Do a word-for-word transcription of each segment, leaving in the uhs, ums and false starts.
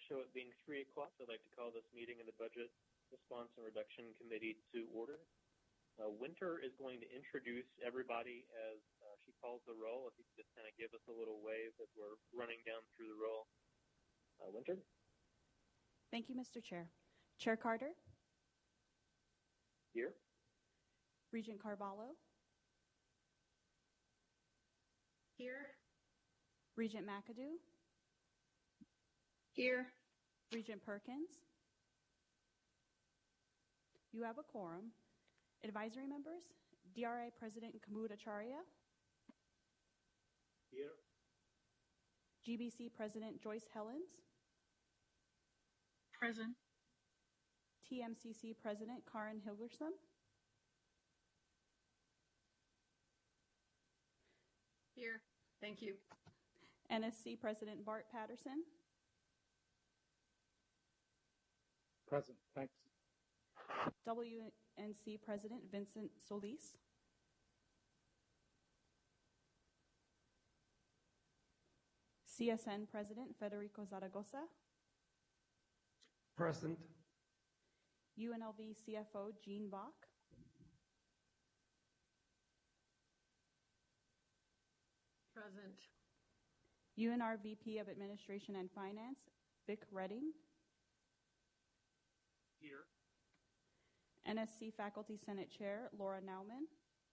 show it being three o'clock, I'd like to call this meeting of the Budget Response and Reduction Committee to order. Uh, Winter is going to introduce everybody as uh, she calls the roll. If you could just kind of give us a little wave as we're running down through the roll. Uh, Winter? Thank you, Mister Chair. Chair Carter? Here. Regent Carvalho? Here. Regent McAdoo? Here. Regent Perkins? You have a quorum. Advisory members? D R A President Kamud Acharya? Here. G B C President Joyce Helens? Present. T M C C President Karen Hilgerson? Here. Thank you. N S C President Bart Patterson? Present. Thanks. W N C President Vincent Solis? C S N President Federico Zaragoza? Present. U N L V C F O Jean Bach? Present. U N R V P of Administration and Finance Vic Redding? Here. N S C Faculty Senate Chair Laura Nauman?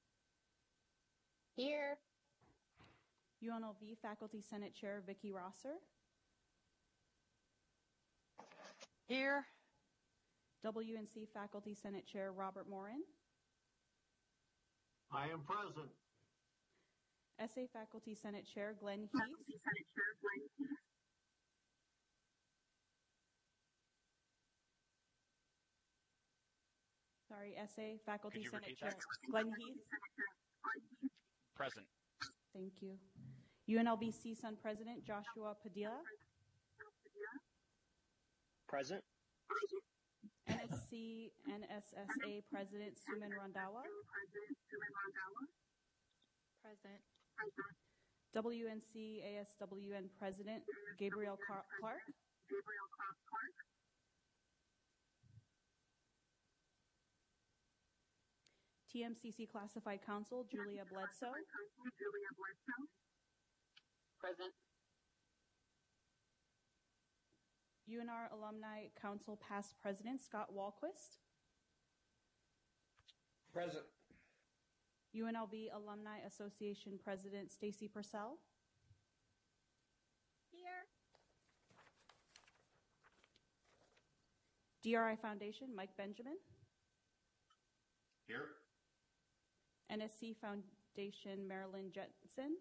Here. U N L V Faculty Senate Chair Vicki Rosser? Here. W N C Faculty Senate Chair Robert Morin? I am present. S A Faculty Senate Chair Glenn Heath? Sorry, S A Faculty Senate Chair Glenn Heath? Present. Thank you. U N L V C S U N President Joshua Padilla? Present. N S C N S S A President Suman Randawa? Present. W N C A S W N President Gabriel Car- Clark? T M C C Classified Counsel Julia Bledsoe? Present. U N R Alumni Council Past President Scott Walquist? Present. U N L V Alumni Association President Stacy Purcell? Here. D R I Foundation Mike Benjamin? Here. N S C Foundation Marilyn Jetson?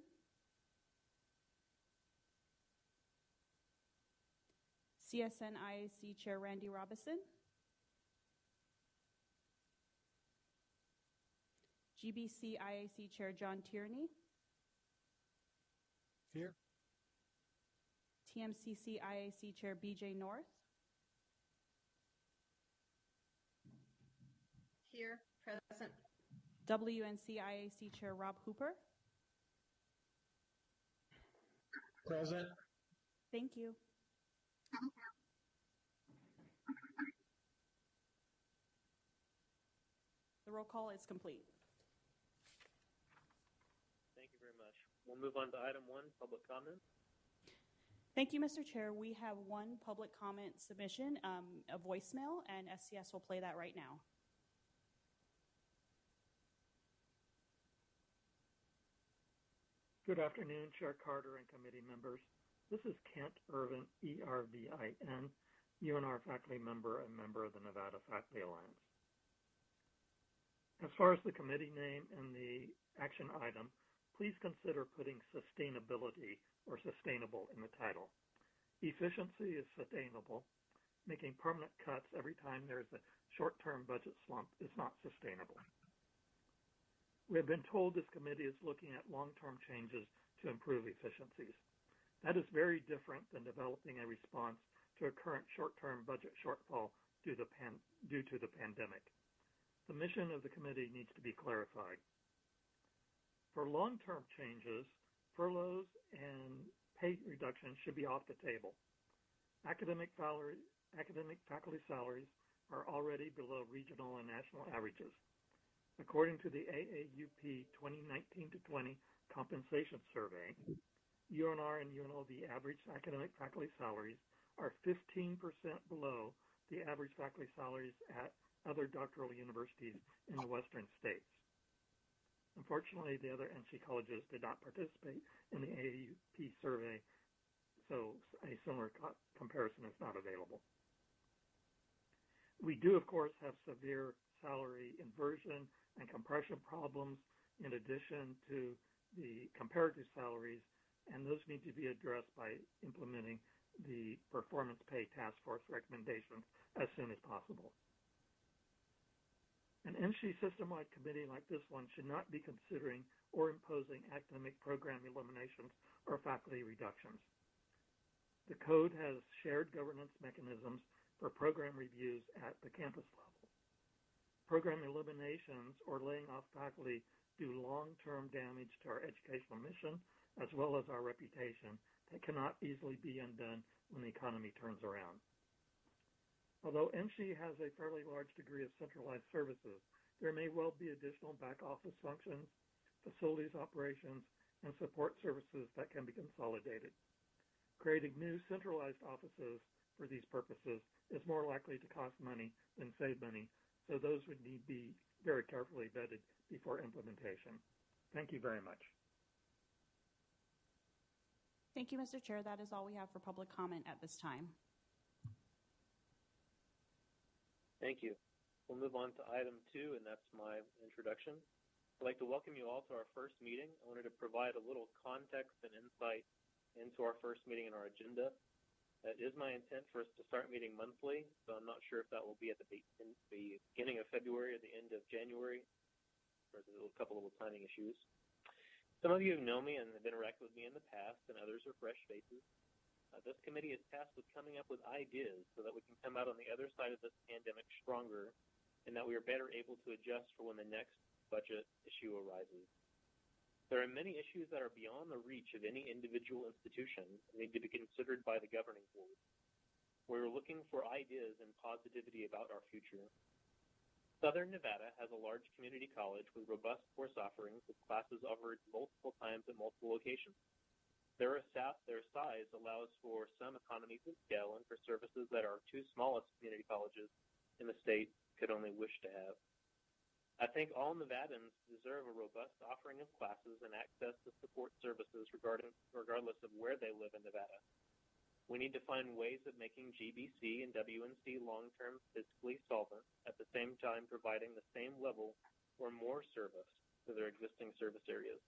C S N I A C Chair Randy Robison? G B C I A C Chair John Tierney? Here. T M C C I A C Chair B J North? Here. Present. W N C I A C Chair Rob Hooper? Present. Thank you. The roll call is complete. Thank you very much. We'll move on to item one, public comment. Thank you, Mister Chair. We have one public comment submission, um, a voicemail, and S C S will play that right now. Good afternoon, Chair Carter and committee members. This is Kent Irvin, E R V I N, U N R faculty member and member of the Nevada Faculty Alliance. As far as the committee name and the action item, please consider putting sustainability or sustainable in the title. Efficiency is sustainable. Making permanent cuts every time there's a short-term budget slump is not sustainable. We have been told this committee is looking at long-term changes to improve efficiencies. That is very different than developing a response to a current short-term budget shortfall due to, pan, due to the pandemic. The mission of the committee needs to be clarified. For long-term changes, furloughs and pay reductions should be off the table. Academic, salary, academic faculty salaries are already below regional and national averages. According to the A A U P twenty nineteen to twenty compensation survey, U N R and U N L V average academic faculty salaries are fifteen percent below the average faculty salaries at other doctoral universities in the western states. Unfortunately, the other N C colleges did not participate in the A A U P survey, so a similar co- comparison is not available. We do, of course, have severe salary inversion and compression problems in addition to the comparative salaries, and those need to be addressed by implementing the performance pay task force recommendations as soon as possible. An N S C E system-wide committee like this one should not be considering or imposing academic program eliminations or faculty reductions. The code has shared governance mechanisms for program reviews at the campus level. Program eliminations or laying off faculty do long-term damage to our educational mission as well as our reputation that cannot easily be undone when the economy turns around. Although N S C E has a fairly large degree of centralized services, there may well be additional back office functions, facilities operations, and support services that can be consolidated. Creating new centralized offices for these purposes is more likely to cost money than save money, so those would need to be very carefully vetted before implementation. Thank you very much. Thank you, Mister Chair. That is all we have for public comment at this time. Thank you. We'll move on to item two, and that's my introduction. I'd like to welcome you all to our first meeting. I wanted to provide a little context and insight into our first meeting and our agenda. It is my intent for us to start meeting monthly, so I'm not sure if that will be at the, be- in the beginning of February or the end of January. There's a couple of little timing issues. Some of you know me and have interacted with me in the past, and others are fresh faces. Uh, this committee is tasked with coming up with ideas so that we can come out on the other side of this pandemic stronger and that we are better able to adjust for when the next budget issue arises. There are many issues that are beyond the reach of any individual institution and need to be considered by the governing board. We're looking for ideas and positivity about our future. Southern Nevada has a large community college with robust course offerings with classes offered multiple times at multiple locations. Their, their size allows for some economies of scale and for services that our two smallest community colleges in the state could only wish to have. I think all Nevadans deserve a robust offering of classes and access to support services regarding, regardless of where they live in Nevada. We need to find ways of making G B C and W N C long-term fiscally solvent, at the same time providing the same level or more service to their existing service areas.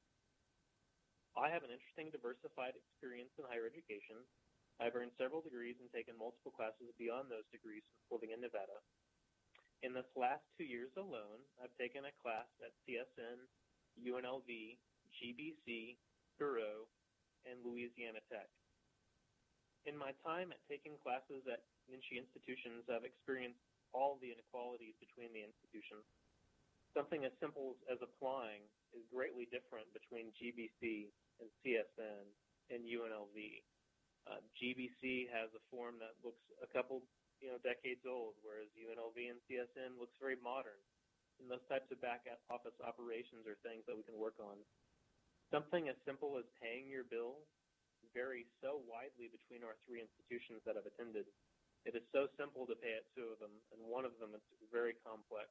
I have an interesting diversified experience in higher education. I've earned several degrees and taken multiple classes beyond those degrees since living in Nevada. In this last two years alone, I've taken a class at C S N, U N L V, G B C, Thoreau, and Louisiana Tech. In my time at taking classes at N S C E institutions, I've experienced all the inequalities between the institutions. Something as simple as applying is greatly different between G B C and C S N and U N L V. Uh, G B C has a form that looks a couple you know, decades old, whereas U N L V and C S N looks very modern. And those types of back office operations are things that we can work on. Something as simple as paying your bill varies so widely between our three institutions that I've attended. It is so simple to pay at two of them, and one of them is very complex.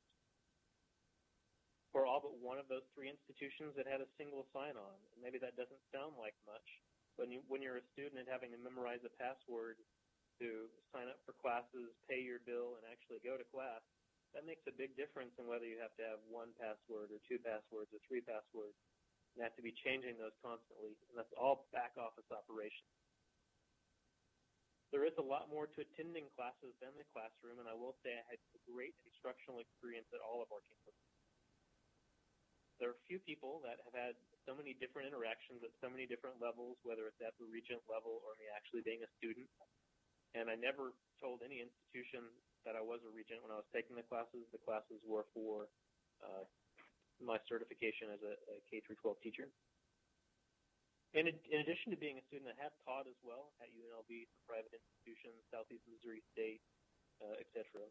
For all but one of those three institutions, it had a single sign-on. Maybe that doesn't sound like much, but when you're a student and having to memorize a password to sign up for classes, pay your bill, and actually go to class, that makes a big difference in whether you have to have one password or two passwords or three passwords. You have to be changing those constantly, and that's all back office operations. There is a lot more to attending classes than the classroom, and I will say I had a great instructional experience at all of our campuses. There are few people that have had so many different interactions at so many different levels, whether it's at the regent level or me actually being a student. And I never told any institution that I was a regent when I was taking the classes. The classes were for uh, my certification as a, a K through twelve teacher. In, in addition to being a student, I have taught as well at U N L V, some private institutions, Southeast Missouri State, uh, et cetera.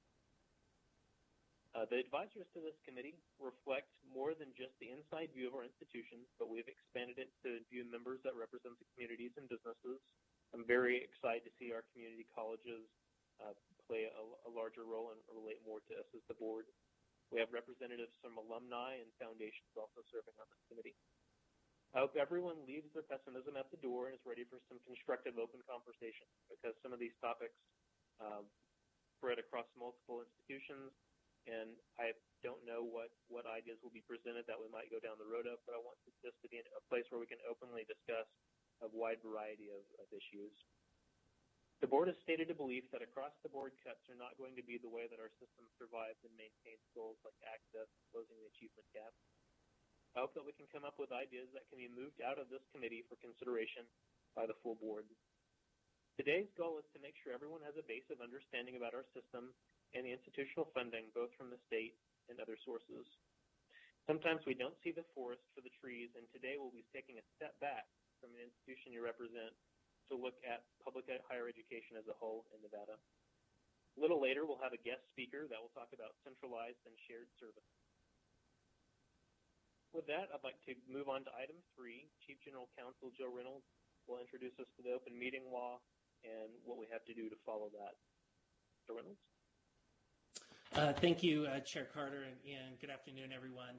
Uh, the advisors to this committee reflect more than just the inside view of our institutions, but we've expanded it to view members that represent the communities and businesses. I'm very excited to see our community colleges uh, play a, a larger role and relate more to us as the board. We have representatives from alumni and foundations also serving on this committee. I hope everyone leaves their pessimism at the door and is ready for some constructive, open conversation, because some of these topics um, spread across multiple institutions, and I don't know what, what ideas will be presented that we might go down the road of, but I want this to be a place where we can openly discuss a wide variety of, of issues. The board has stated a belief that across-the-board cuts are not going to be the way that our system survives and maintains goals like access and closing the achievement gap. I hope that we can come up with ideas that can be moved out of this committee for consideration by the full board. Today's goal is to make sure everyone has a base of understanding about our system and the institutional funding, both from the state and other sources. Sometimes we don't see the forest for the trees, and today we'll be taking a step back from an institution you represent to look at public higher education as a whole in Nevada. A little later, we'll have a guest speaker that will talk about centralized and shared services. With that, I'd like to move on to item three. Chief General Counsel Joe Reynolds will introduce us to the open meeting law and what we have to do to follow that. Joe Reynolds. Uh, thank you, uh, Chair Carter, and, and good afternoon, everyone.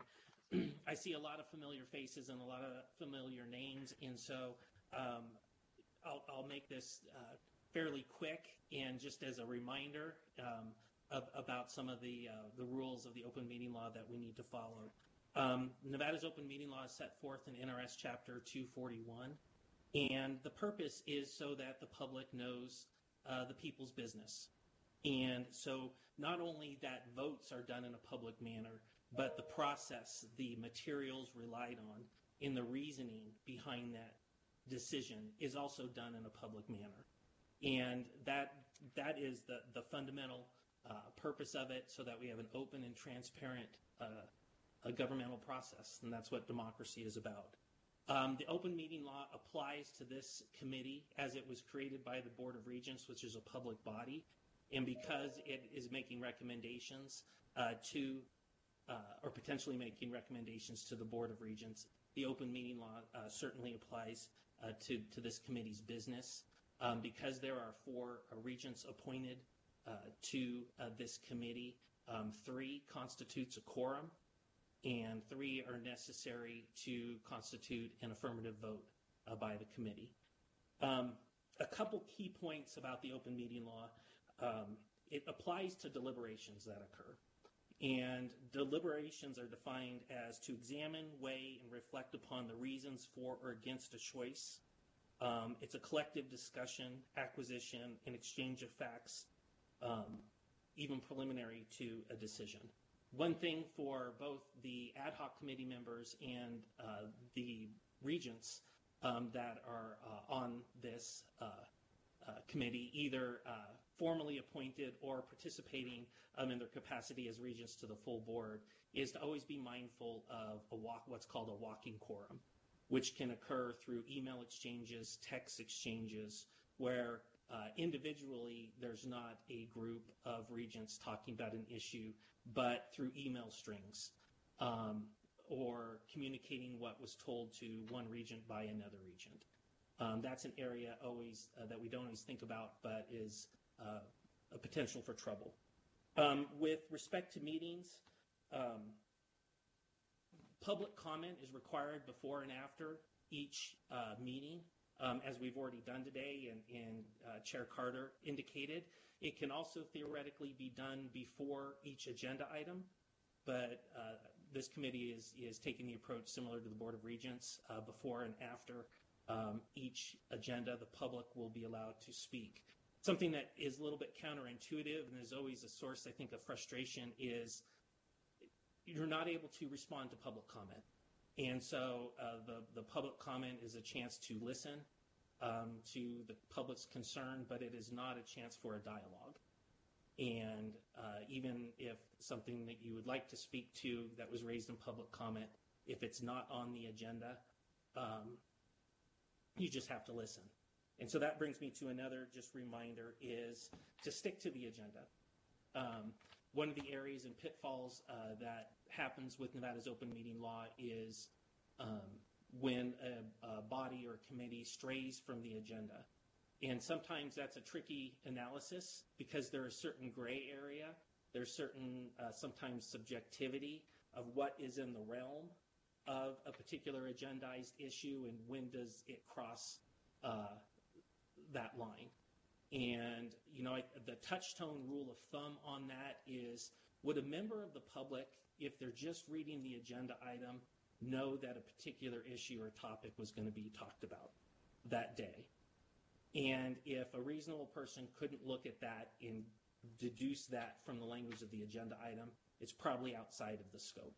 I see a lot of familiar faces and a lot of familiar names, and so um, I'll, I'll make this uh, fairly quick, and just as a reminder um, of, about some of the, uh, the rules of the open meeting law that we need to follow. Um, Nevada's open meeting law is set forth in N R S Chapter two forty-one, and the purpose is so that the public knows uh, the people's business. And so not only that votes are done in a public manner, but the process, the materials relied on, and the reasoning behind that decision is also done in a public manner. And that that is the, the fundamental uh, purpose of it, so that we have an open and transparent uh, a governmental process, and that's what democracy is about. Um, the open meeting law applies to this committee as it was created by the Board of Regents, which is a public body, and because it is making recommendations uh, to, uh, or potentially making recommendations to the Board of Regents, the open meeting law uh, certainly applies uh, to, to this committee's business. Um, because there are four uh, regents appointed uh, to uh, this committee, um, three constitutes a quorum, and three are necessary to constitute an affirmative vote uh, by the committee. Um, a couple key points about the open meeting law. Um, it applies to deliberations that occur. And deliberations are defined as to examine, weigh, and reflect upon the reasons for or against a choice. Um, it's a collective discussion, acquisition, and exchange of facts, um, even preliminary to a decision. One thing for both the ad hoc committee members and uh, the regents um, that are uh, on this uh, uh, committee, either uh, formally appointed or participating um, in their capacity as regents to the full board, is to always be mindful of a walk, what's called a walking quorum, which can occur through email exchanges, text exchanges, where uh, individually there's not a group of regents talking about an issue, but through email strings um, or communicating what was told to one regent by another regent. Um, that's an area always uh, that we don't always think about, but is uh, a potential for trouble. Um, with respect to meetings, um, public comment is required before and after each uh, meeting, um, as we've already done today and, and uh, Chair Carter indicated. It can also theoretically be done before each agenda item, but uh, this committee is, is taking the approach similar to the Board of Regents. Uh, before and after um, each agenda, the public will be allowed to speak. Something that is a little bit counterintuitive and is always a source, I think, of frustration is you're not able to respond to public comment. And so uh, the, the public comment is a chance to listen um, to the public's concern, but it is not a chance for a dialogue. And uh, even if something that you would like to speak to that was raised in public comment, if it's not on the agenda, um, You just have to listen. And so that brings me to another just reminder is to stick to the agenda. Um, one of the areas and pitfalls uh, that happens with Nevada's open meeting law is um, when a, a body or committee strays from the agenda. And sometimes that's a tricky analysis because there is certain gray area. There's certain uh, sometimes subjectivity of what is in the realm of a particular agendized issue and when does it cross uh, that line. And, you know, I, the touchstone rule of thumb on that is, would a member of the public, if they're just reading the agenda item, know that a particular issue or topic was going to be talked about that day? And if a reasonable person couldn't look at that and deduce that from the language of the agenda item, it's probably outside of the scope.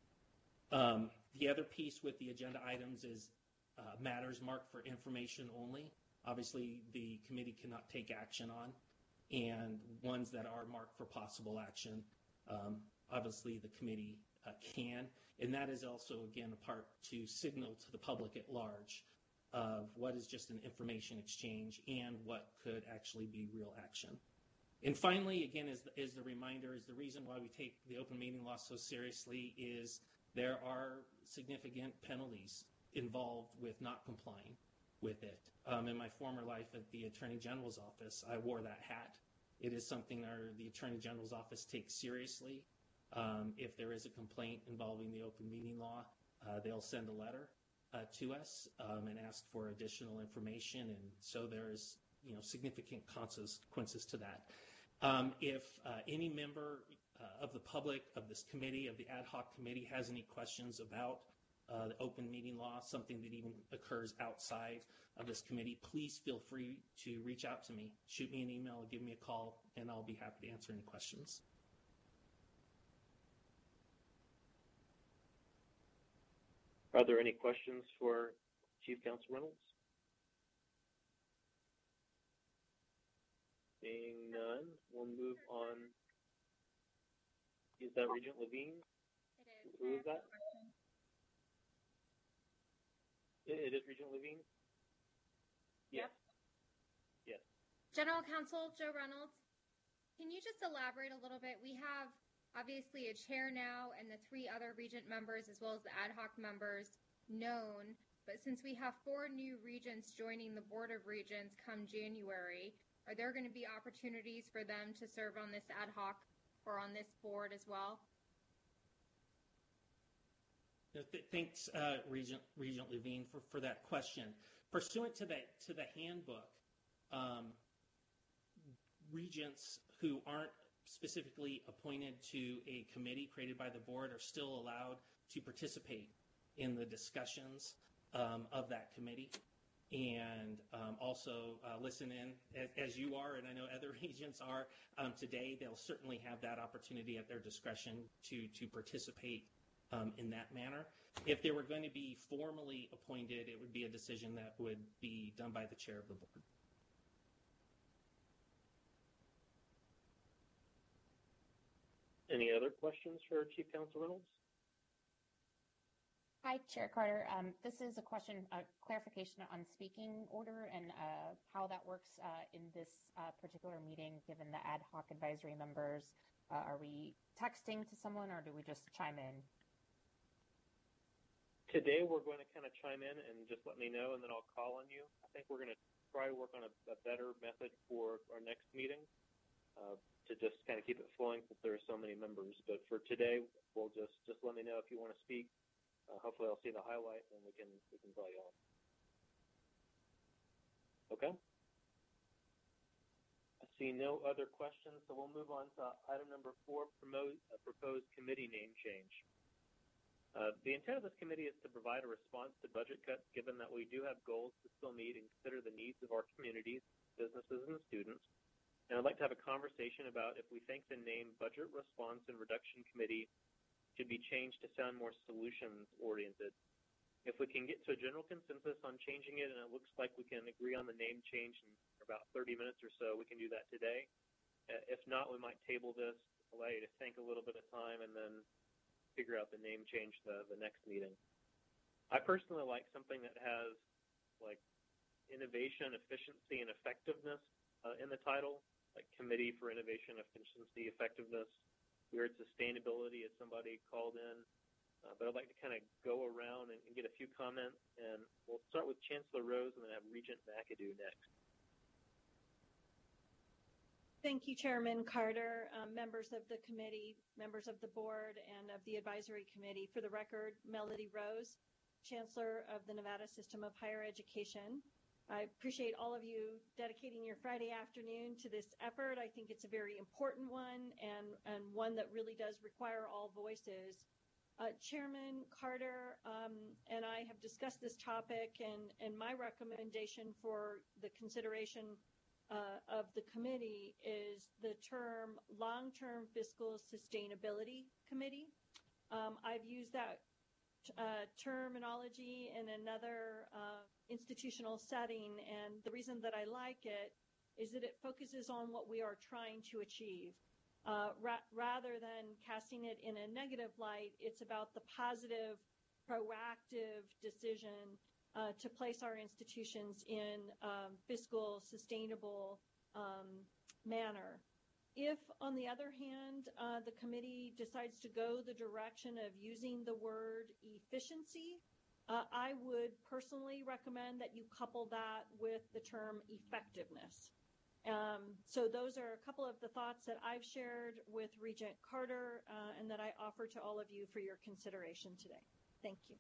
Um, the other piece with the agenda items is uh, matters marked for information only. Obviously, the committee cannot take action on, and ones that are marked for possible action, um, obviously the committee uh, can. And that is also, again, a part to signal to the public at large of what is just an information exchange and what could actually be real action. And finally, again, is the, is the reminder, is the reason why we take the open meeting law so seriously is there are significant penalties involved with not complying with it. Um, in my former life at the Attorney General's office, I wore that hat. It is something our, the Attorney General's office takes seriously. Um, if there is a complaint involving the open meeting law, uh, they'll send a letter uh, to us um, and ask for additional information, and so there's you know significant consequences to that. Um, if uh, any member uh, of the public, of this committee, of the ad hoc committee has any questions about uh, the open meeting law, something that even occurs outside of this committee, please feel free to reach out to me. Shoot me an email, give me a call, and I'll be happy to answer any questions. Are there any questions for Chief Counsel Reynolds? Seeing none, we'll move on. Is that Regent Levine? It is. Who is that? It, it is Regent Levine? Yes. Yes. General Counsel Joe Reynolds, can you just elaborate a little bit? We have obviously a chair now and the three other regent members as well as the ad hoc members known, but since we have four new regents joining the Board of Regents come January, are there going to be opportunities for them to serve on this ad hoc or on this board as well? Thanks, uh, Regent, Regent Levine, for, for that question. Pursuant to the, to the handbook, um, regents who aren't specifically appointed to a committee created by the board are still allowed to participate in the discussions um, of that committee and um, also uh, listen in as, as you are, and I know other regents are um, today. They'll certainly have that opportunity at their discretion to, to participate um, in that manner. If they were going to be formally appointed, it would be a decision that would be done by the chair of the board. Any other questions for Chief Counsel Reynolds? Hi, Chair Carter. Um, this is a question, a clarification on speaking order and uh, how that works uh, in this uh, particular meeting, given the ad hoc advisory members. Uh, are we texting to someone or do we just chime in? Today, we're going to kind of chime in and just let me know, and then I'll call on you. I think we're going to try to work on a, a better method for our next meeting uh, to just kind of keep it flowing since there are so many members. But for today, we'll just, just let me know if you want to speak. Uh, hopefully I'll see the highlight and we can we can draw you on. Okay. I see no other questions, so we'll move on to item number four, promote a proposed committee name change. Uh, the intent of this committee is to provide a response to budget cuts, given that we do have goals to still meet and consider the needs of our communities, businesses, and students. And I'd like to have a conversation about if we think the name Budget Response and Reduction Committee should be changed to sound more solutions-oriented. If we can get to a general consensus on changing it, and it looks like we can agree on the name change in about thirty minutes or so, we can do that today. Uh, if not, we might table this, allow you to think a little bit of time, and then figure out the name change the, the next meeting. I personally like something that has like innovation, efficiency, and effectiveness uh, in the title, like Committee for Innovation, Efficiency, Effectiveness. We heard sustainability as somebody called in. Uh, but I'd like to kind of go around and, and get a few comments, and we'll start with Chancellor Rose and then have Regent McAdoo next. Thank you, Chairman Carter, um, members of the committee, members of the board, and of the advisory committee. For the record, Melody Rose, Chancellor of the Nevada System of Higher Education. I appreciate all of you dedicating your Friday afternoon to this effort. I think it's a very important one and, and one that really does require all voices. Uh, Chairman Carter um, and I have discussed this topic, and, and my recommendation for the consideration uh, of the committee is the term Long-Term Fiscal Sustainability Committee. Um, I've used that uh, terminology in another uh, institutional setting, and the reason that I like it is that it focuses on what we are trying to achieve. Uh, ra- rather than casting it in a negative light, it's about the positive, proactive decision uh, to place our institutions in um, fiscal, sustainable um, manner. If, on the other hand, uh, the committee decides to go the direction of using the word efficiency, uh, I would personally recommend that you couple that with the term effectiveness. Um, so those are a couple of the thoughts that I've shared with Regent Carter uh, and that I offer to all of you for your consideration today. Thank you.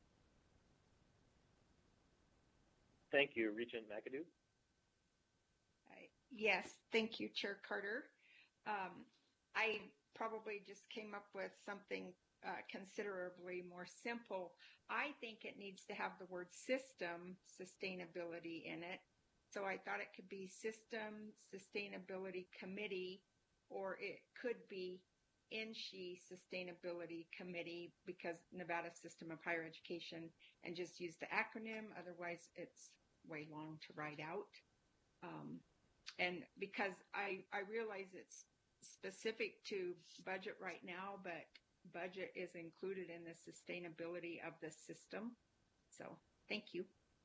Thank you. Regent McAdoo. Uh, yes, thank you, Chair Carter. Um, I probably just came up with something uh, considerably more simple. I think it needs to have the word system sustainability in it. So I thought it could be System Sustainability Committee, or it could be N S H E Sustainability Committee, because Nevada System of Higher Education, and just use the acronym. Otherwise, it's way long to write out. Um, and because I, I realize it's specific to budget right now, but budget is included in the sustainability of the system. So thank you.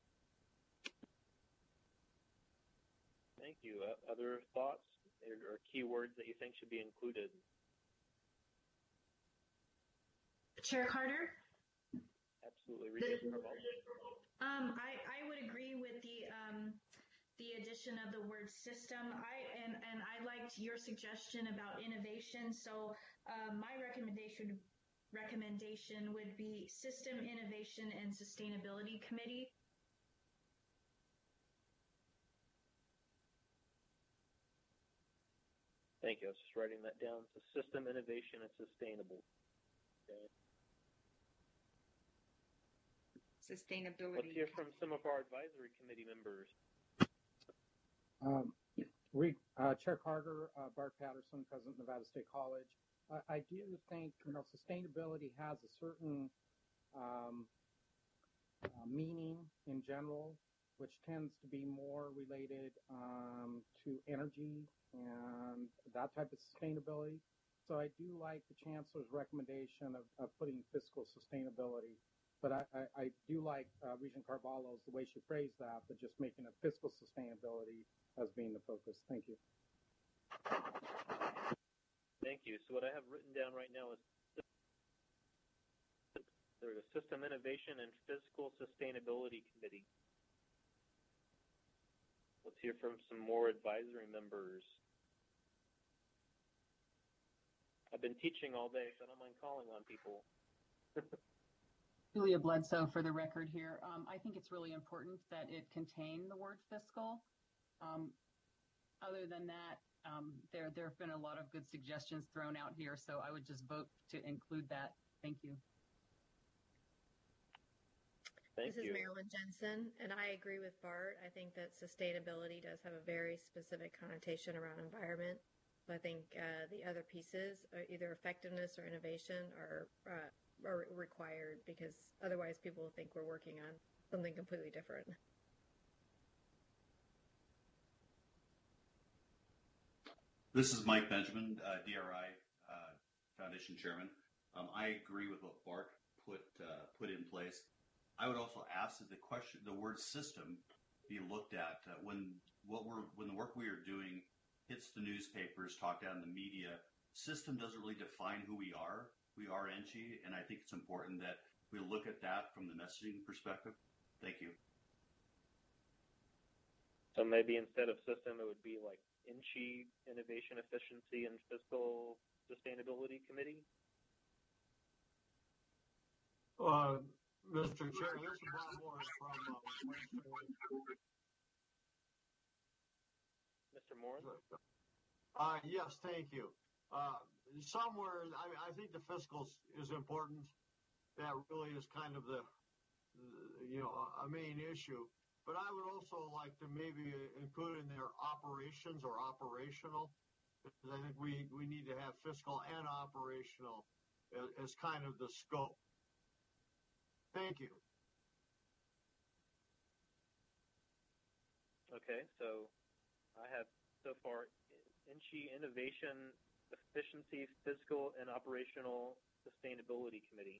Thank you. Uh, other thoughts or, or keywords that you think should be included? Chair Carter? Absolutely. Regent Carvalho? Um, I, I would agree with the um, the addition of the word system. I and, and I liked your suggestion about innovation. So uh, my recommendation recommendation would be System Innovation and Sustainability Committee. Thank you. I was just writing that down. So system innovation and sustainable. Okay. Sustainability. Let's hear from some of our advisory committee members. Um, we, uh, Chair Carter, uh, Bart Patterson, President of Nevada State College. Uh, I do think, you know, sustainability has a certain um, uh, meaning in general, which tends to be more related um, to energy and that type of sustainability. So I do like the Chancellor's recommendation of, of putting fiscal sustainability, but I, I, I do like uh, Regent Carvalho's, the way she phrased that, but just making it fiscal sustainability as being the focus. Thank you. Thank you. So what I have written down right now is there's a System Innovation and Fiscal Sustainability Committee. Let's hear from some more advisory members. I've been teaching all day, so I don't mind calling on people. Julia Bledsoe for the record here. Um, I think it's really important that it contain the word fiscal. Um, other than that, um, there there have been a lot of good suggestions thrown out here, so I would just vote to include that. Thank you. Thank this you. is Marilyn Jensen, and I agree with Bart. I think that sustainability does have a very specific connotation around environment. So I think uh, the other pieces, are either effectiveness or innovation, are, uh, are required, because otherwise people will think we're working on something completely different. This is Mike Benjamin, uh, D R I uh, Foundation Chairman. Um, I agree with what Bart put uh, put in place. I would also ask that the question, the word system, be looked at uh, when what we're when the work we are doing hits the newspapers, talked out in the media. System doesn't really define who we are. We are N C H E, and I think it's important that we look at that from the messaging perspective. Thank you. So maybe instead of system, it would be like N C H E Innovation, Efficiency, and Fiscal Sustainability Committee. Uh, Mister Chair, this is Bob Morris from uh, Mister Morris? Uh, yes, thank you. Uh, somewhere, I, I think the fiscal is important. That really is kind of the, you know, a main issue. But I would also like to maybe include in there operations or operational, because I think we, we need to have fiscal and operational as, as kind of the scope. Thank you. Okay, so I have so far N C H E Innovation, Efficiency, Fiscal, and Operational Sustainability Committee.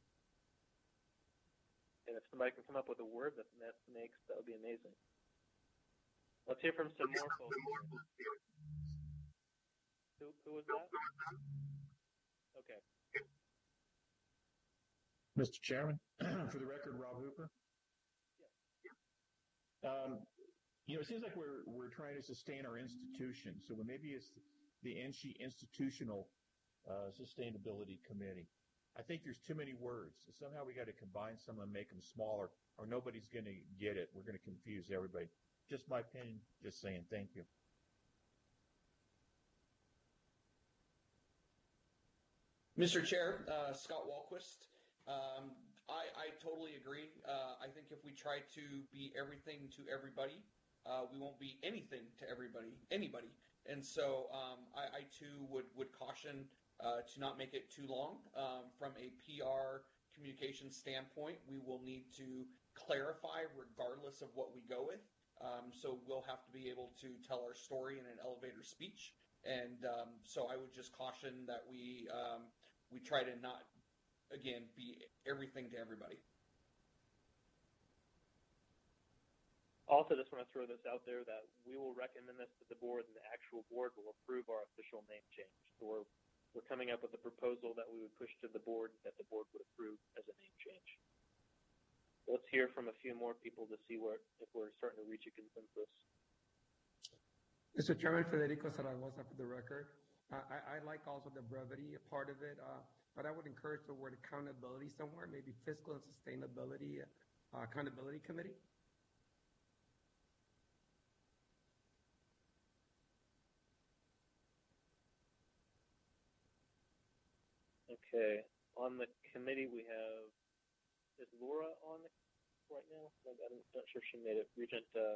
And if somebody can come up with a word that that makes, that would be amazing. Let's hear from some more folks. Who, who was that? Okay. Mister Chairman, for the record, Rob Hooper. Um, you know, it seems like we're we're trying to sustain our institution. So maybe it's the N C H E Institutional uh, Sustainability Committee. I think there's too many words. So somehow we got to combine some and make them smaller, or nobody's going to get it. We're going to confuse everybody. Just my opinion. Just saying. Thank you. Mister Chair, uh, Scott Walquist. Um, I, I totally agree. Uh, I think if we try to be everything to everybody, uh, we won't be anything to everybody, anybody. And so um, I, I too would, would caution uh, to not make it too long. Um, from a P R communication standpoint, we will need to clarify regardless of what we go with. Um, so we'll have to be able to tell our story in an elevator speech. And um, so I would just caution that we um, we try to not, again, be everything to everybody. Also, just want to throw this out there that we will recommend this to the board, and the actual board will approve our official name change. So we're, we're coming up with a proposal that we would push to the board that the board would approve as a name change. Let's hear from a few more people to see where if we're starting to reach a consensus. Mister Chairman, Federico Zaragoza for the record. Uh, I, I like also the brevity part of it, uh, but I would encourage the word accountability somewhere, maybe Fiscal and Sustainability uh, Accountability Committee. Okay. On the committee, we have, is Laura on the, right now? I'm not sure if she made it. Regent, uh,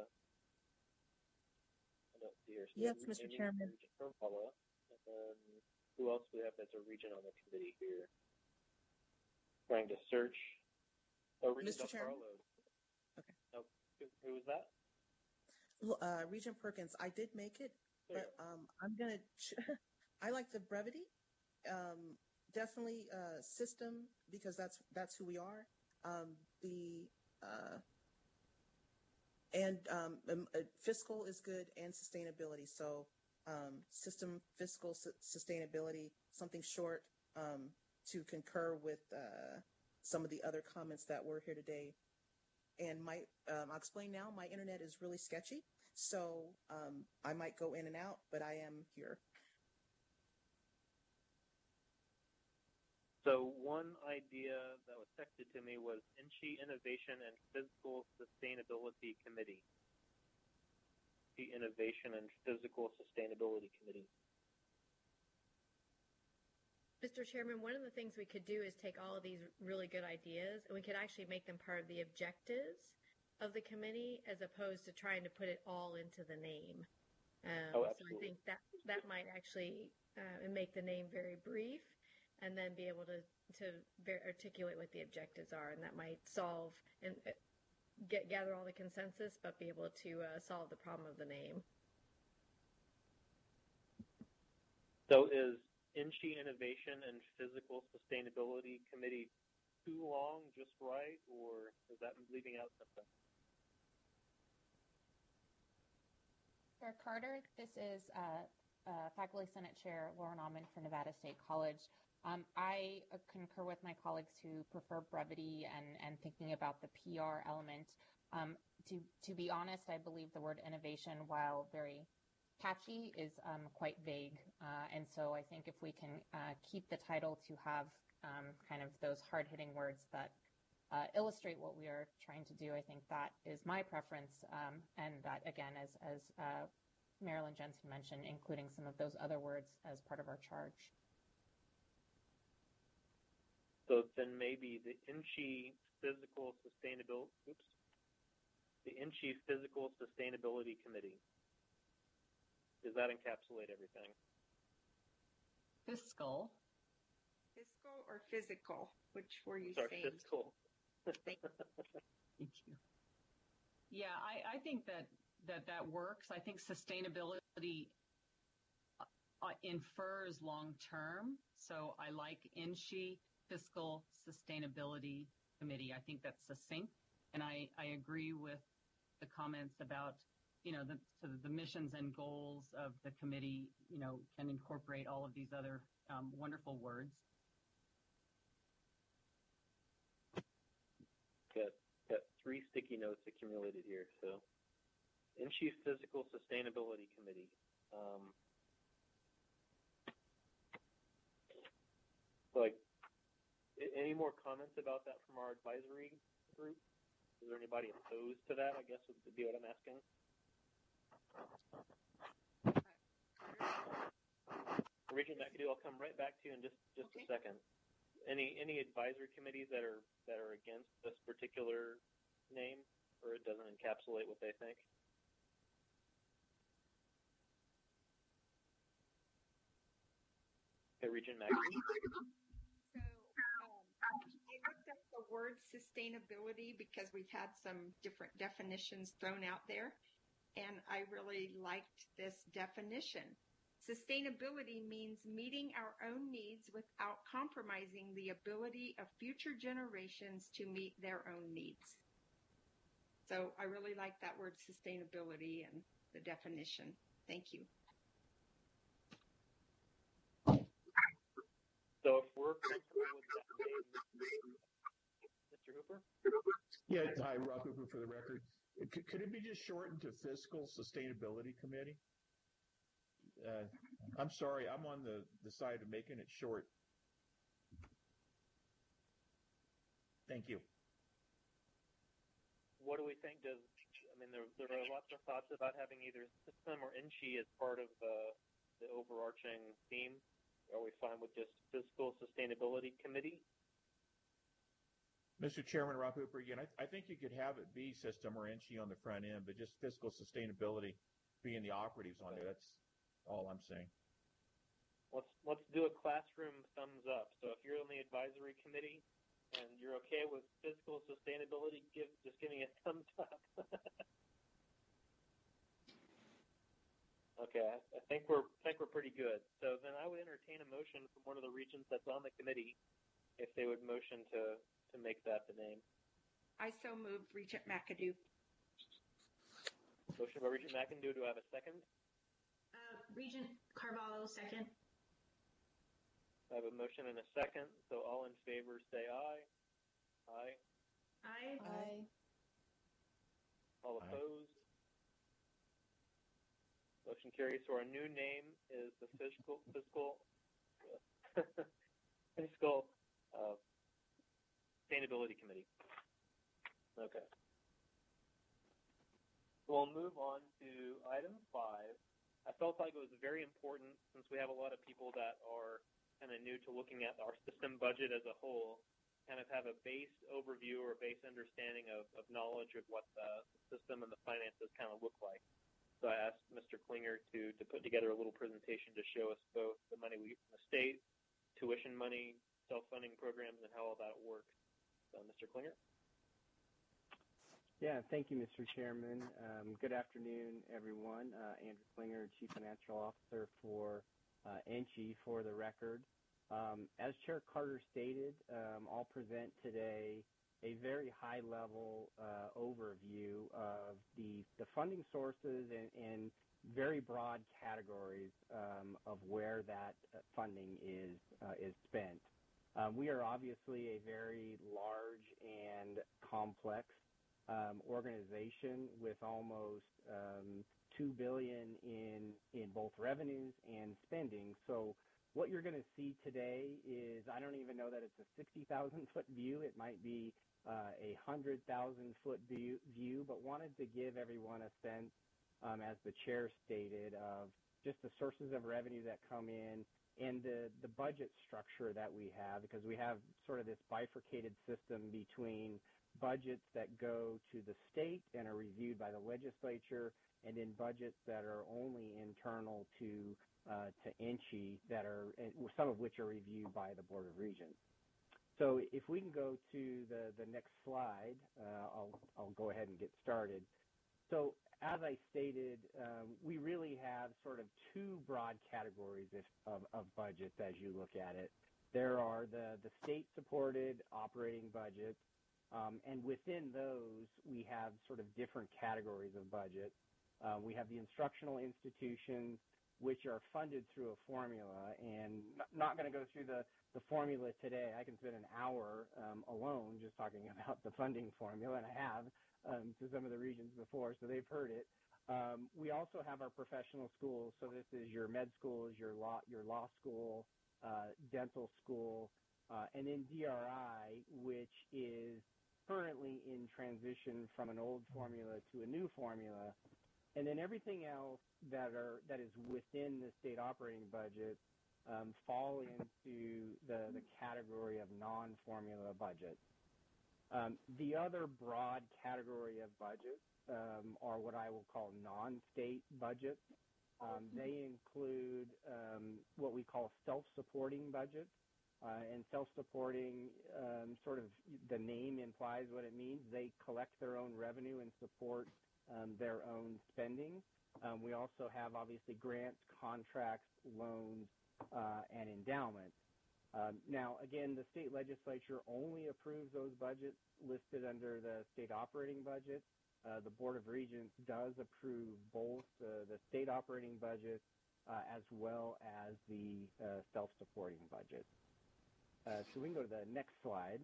I don't see her. So yes, Regent, Mister Chairman. Regent Paula. And then who else do we have that's a regent on the committee here? Trying to search. Oh, Regent Mister Chairman? Carlos. Okay. Oh, who, who was that? Uh, Regent Perkins, I did make it, There but um, I'm going to, ch- I like the brevity. Um, definitely uh, system, because that's that's who we are. Um, the uh, and um, um, uh, fiscal is good, and sustainability. So um, system, fiscal, su- sustainability, something short um, to concur with uh, some of the other comments that were here today. And my, um, I'll explain now. My internet is really sketchy, so um, I might go in and out, but I am here. So one idea that was texted to me was N C H E Innovation and Physical Sustainability Committee. The Innovation and Physical Sustainability Committee. Mister Chairman, one of the things we could do is take all of these really good ideas and we could actually make them part of the objectives of the committee as opposed to trying to put it all into the name. Um, oh, so I think that that might actually uh, make the name very brief, and then be able to, to ver- articulate what the objectives are, and that might solve and uh, get gather all the consensus, but be able to uh, solve the problem of the name. So is N C H E Innovation and Physical Sustainability Committee too long, just right, or is that leaving out something? Chair Carter. This is uh, uh, Faculty Senate Chair Lauren Almond for Nevada State College. Um, I uh, concur with my colleagues who prefer brevity and, and thinking about the P R element. Um, to, to be honest, I believe the word innovation, while very catchy, is um, quite vague. Uh, and so I think if we can uh, keep the title to have um, kind of those hard-hitting words that uh, illustrate what we are trying to do, I think that is my preference. Um, and that, again, as, as uh, Marilyn Jensen mentioned, including some of those other words as part of our charge. So then maybe the I N C H E Physical Sustainability, oops, the I N C H E Physical Sustainability Committee. Does that encapsulate everything? Fiscal. Fiscal or physical? Which were you Sorry, saying? fiscal. Thank you. Yeah, I, I think that, that that works. I think sustainability uh, infers long-term. So I like I N C H E Fiscal Sustainability Committee. I think that's succinct. And I, I agree with the comments about, you know, the, so the missions and goals of the committee, you know, can incorporate all of these other um, wonderful words. Got, got three sticky notes accumulated here. So, I N C H E Physical Sustainability Committee. Um, like, any more comments about that from our advisory group? Is there anybody opposed to that, I guess would be what I'm asking? Regent McAdoo, I'll come right back to you in just, just okay. a second. Any any advisory committees that are that are against this particular name, or it doesn't encapsulate what they think? Okay, Regent McAdoo. So um, I looked up the word sustainability because we've had some different definitions thrown out there, and I really liked this definition. Sustainability means meeting our own needs without compromising the ability of future generations to meet their own needs. So I really like that word sustainability and the definition. Thank you. So if we're comfortable with that name, Mister Hooper? Yeah, hi, Rob Hooper for the record. Could, could it be just shortened to Fiscal Sustainability Committee? Uh, I'm sorry, I'm on the, the side of making it short. Thank you. What do we think? Does I mean, there, there are lots of thoughts about having either system or I N C H E as part of uh, the overarching theme. Are we fine with just Fiscal Sustainability Committee? Mister Chairman, Rob Hooper again. I, I think you could have it be system or I N C H E on the front end, but just fiscal sustainability being the operatives on there. That's all I'm saying. Let's let's do a classroom thumbs up. So if you're on the advisory committee and you're okay with fiscal sustainability, give just give me a thumbs up. Okay, I, I think we're I think we're pretty good. So then I would entertain a motion from one of the regents that's on the committee, if they would motion to to make that the name. I so move, Regent McAdoo. Motion by Regent McAdoo. Do I have a second? Uh, Regent Carvalho, second. I have a motion and a second. So all in favor, say aye. Aye. Aye. Aye. All opposed? Aye. Motion carries. So our new name is the fiscal fiscal fiscal uh, sustainability committee. Okay. We'll move on to item five. I felt like it was very important, since we have a lot of people that are kind of new to looking at our system budget as a whole, kind of have a base overview or a base understanding of, of knowledge of what the system and the finances kind of look like. So I asked Mister Klinger to, to put together a little presentation to show us both the money we get from the state, tuition money, self-funding programs, and how all that works. So Mister Klinger? Yeah, thank you, Mister Chairman. Um, good afternoon, everyone. Uh, Andrew Klinger, Chief Financial Officer for uh, I N C H E, for the record. Um, as Chair Carter stated, um, I'll present today a very high-level uh, overview of the, the funding sources and, and very broad categories um, of where that uh, funding is uh, is spent. Um, we are obviously a very large and complex um, organization with almost um, two billion dollars in in both revenues and spending. So what you're going to see today is, I don't even know that it's a sixty thousand foot view. It might be uh, a one hundred thousand foot view, view, but wanted to give everyone a sense, um, as the chair stated, of just the sources of revenue that come in and the, the budget structure that we have, because we have sort of this bifurcated system between budgets that go to the state and are reviewed by the legislature, and in budgets that are only internal to uh, to N C H E, that are some of which are reviewed by the Board of Regents. So if we can go to the, the next slide, uh, I'll I'll go ahead and get started. So as I stated, um, we really have sort of two broad categories if, of, of budgets as you look at it. There are the, the state-supported operating budgets, um, and within those we have sort of different categories of budgets. Uh, we have the instructional institutions, which are funded through a formula, and not going to go through the, the formula today. I can spend an hour um, alone just talking about the funding formula, and I have um, to some of the regions before, so they've heard it. Um, we also have our professional schools, so this is your med schools, your law, your law school, uh, dental school, uh, and then D R I, which is currently in transition from an old formula to a new formula. And then everything else that are that is within the state operating budget um, fall into the, the category of non-formula budgets. Um, the other broad category of budgets um, are what I will call non-state budgets. Um, they include um, what we call self-supporting budgets. Uh, and self-supporting, um, sort of the name implies what it means. They collect their own revenue and support um, their own spending. Um, we also have, obviously, grants, contracts, loans, uh, and endowments. Um, now, again, the state legislature only approves those budgets listed under the state operating budget. Uh, the Board of Regents does approve both uh, the state operating budget uh, as well as the uh, self-supporting budget. Uh, so we can go to the next slide.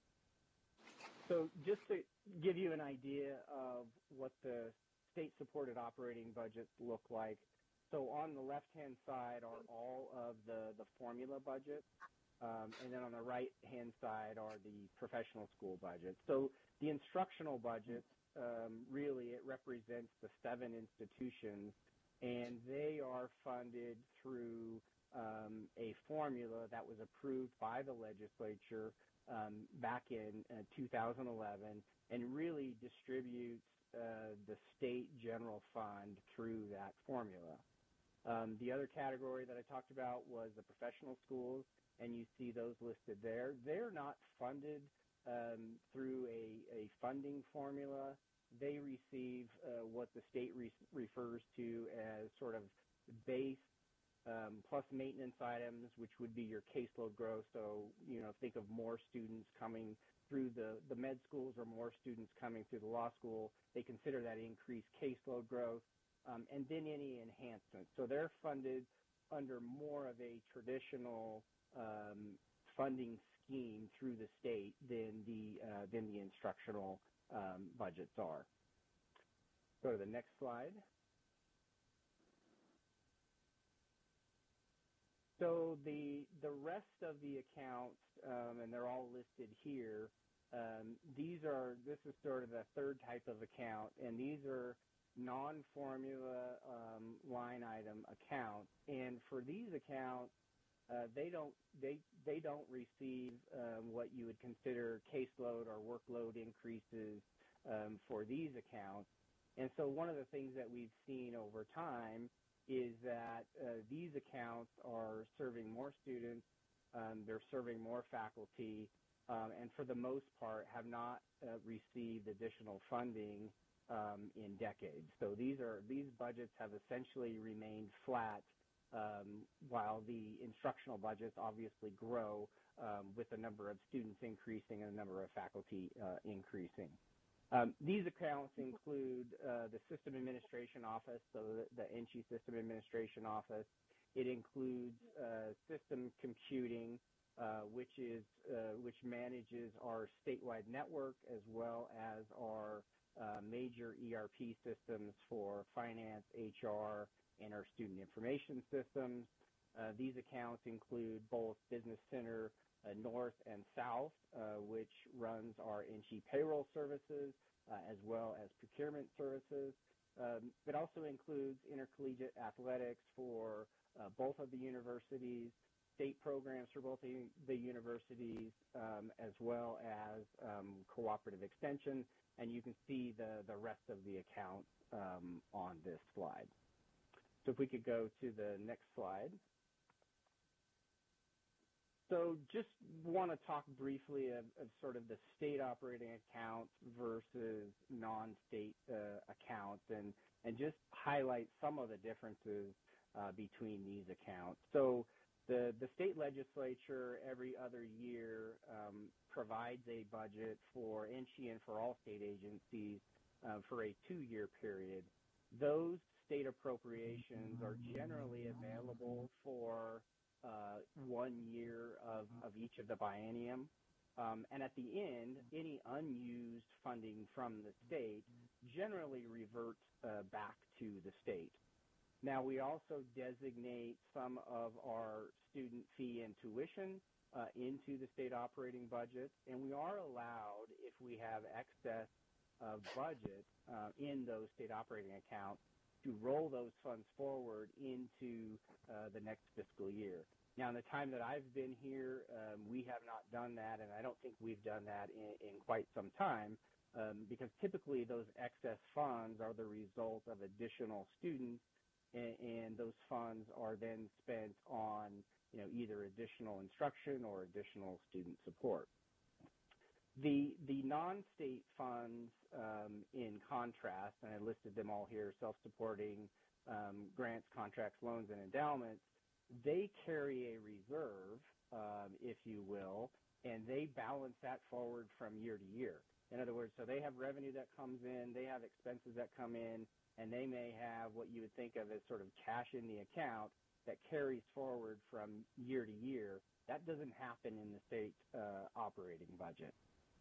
So just to give you an idea of what the state-supported operating budgets look like, so on the left-hand side are all of the, the formula budgets, um, and then on the right-hand side are the professional school budgets. So the instructional budgets, um, really, it represents the seven institutions, and they are funded through Um, a formula that was approved by the legislature um, back in uh, two thousand eleven and really distributes uh, the state general fund through that formula. Um, the other category that I talked about was the professional schools, and you see those listed there. They're not funded um, through a, a funding formula. They receive uh, what the state re- refers to as sort of base Um, plus maintenance items, which would be your caseload growth. So, you know, think of more students coming through the, the med schools or more students coming through the law school. They consider that increased caseload growth, um, and then any enhancements. So they're funded under more of a traditional um, funding scheme through the state than the, uh, than the instructional um, budgets are. Go to the next slide. So the the rest of the accounts, um, and they're all listed here. Um, these are this is sort of the third type of account, and these are non-formula um, line item accounts. And for these accounts, uh, they don't they they don't receive um, what you would consider caseload or workload increases um, for these accounts. And so one of the things that we've seen over time is that uh, these accounts are serving more students, um, they're serving more faculty, um, and for the most part have not uh, received additional funding um, in decades. So these are these budgets have essentially remained flat, um, while the instructional budgets obviously grow um, with the number of students increasing and the number of faculty uh, increasing. Um, these accounts include uh, the System Administration Office, so the, the N S C I System Administration Office. It includes uh, system computing, uh, which is uh, which manages our statewide network as well as our uh, major E R P systems for finance, H R, and our student information systems. Uh, these accounts include both Business Center uh, North and South, uh, which runs our N S C I payroll services, uh, as well as procurement services. Um, it also includes intercollegiate athletics for uh, both of the universities, state programs for both the, the universities, um, as well as um, cooperative extension. And you can see the, the rest of the accounts um, on this slide. So if we could go to the next slide. So just want to talk briefly of, of sort of the state operating accounts versus non-state uh, accounts and, and just highlight some of the differences uh, between these accounts. So the, the state legislature every other year um, provides a budget for N S C I and for all state agencies uh, for a two-year period. Those state appropriations are generally available for Uh, one year of, of each of the biennium. Um, and at the end, any unused funding from the state generally reverts uh, back to the state. Now, we also designate some of our student fee and tuition uh, into the state operating budget, and we are allowed, if we have excess of budget uh, in those state operating accounts, to roll those funds forward into uh, the next fiscal year. Now, in the time that I've been here, um, we have not done that, and I don't think we've done that in, in quite some time, um, because typically those excess funds are the result of additional students, and, and those funds are then spent on, you know, either additional instruction or additional student support. The the non-state funds, um, in contrast, and I listed them all here, self-supporting, um, grants, contracts, loans, and endowments, they carry a reserve, um, if you will, and they balance that forward from year to year. In other words, so they have revenue that comes in, they have expenses that come in, and they may have what you would think of as sort of cash in the account that carries forward from year to year. That doesn't happen in the state uh, operating budget.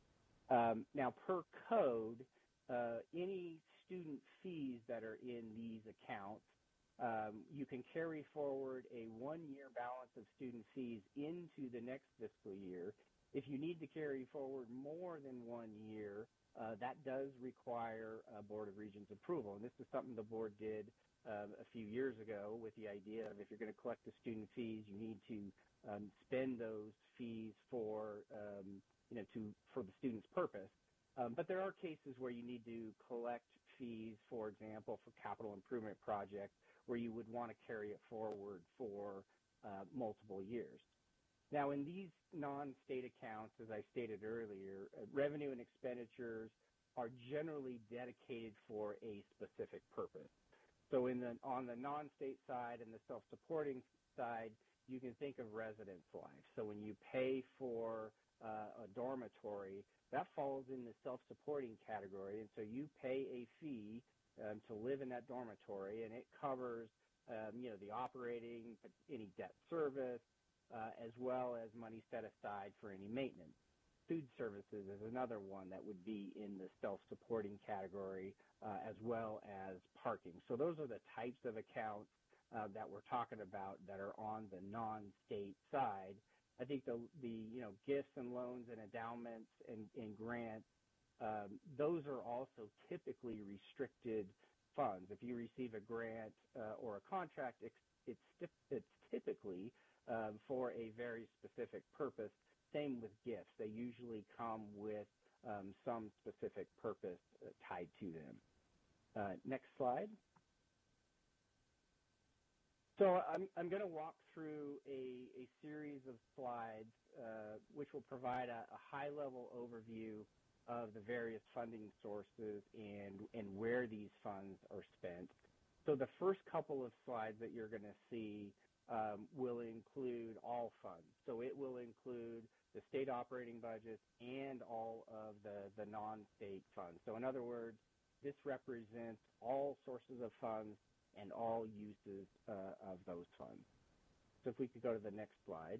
Um, now, per code, uh, any student fees that are in these accounts, um, you can carry forward a one-year balance of student fees into the next fiscal year. If you need to carry forward more than one year, uh, that does require a Board of Regents approval. And this is something the board did uh, a few years ago with the idea of if you're going to collect the student fees, you need to um, spend those fees for um, you know, to for the student's purpose. Um, but there are cases where you need to collect fees, for example, for capital improvement projects, where you would want to carry it forward for uh, multiple years. Now, in these non-state accounts, as I stated earlier, uh, revenue and expenditures are generally dedicated for a specific purpose. So in the, on the non-state side and the self-supporting side, you can think of residence life. So when you pay for Uh, a dormitory, that falls in the self-supporting category, and so you pay a fee um, to live in that dormitory, and it covers, um, you know, the operating, any debt service, uh, as well as money set aside for any maintenance. Food services is another one that would be in the self-supporting category, uh, as well as parking. So those are the types of accounts uh, that we're talking about that are on the non-state side. I think the, the you know, gifts and loans and endowments and, and grants, um, those are also typically restricted funds. If you receive a grant uh, or a contract, it's, it's, it's typically um, for a very specific purpose. Same with gifts. They usually come with um, some specific purpose uh, tied to them. Uh, next slide. So I'm, I'm going to walk through a, a series of slides uh, which will provide a, a high-level overview of the various funding sources and, and where these funds are spent. So the first couple of slides that you're going to see um, will include all funds. So it will include the state operating budgets, and all of the, the non-state funds. So in other words, this represents all sources of funds and all uses uh, of those funds. So if we could go to the next slide.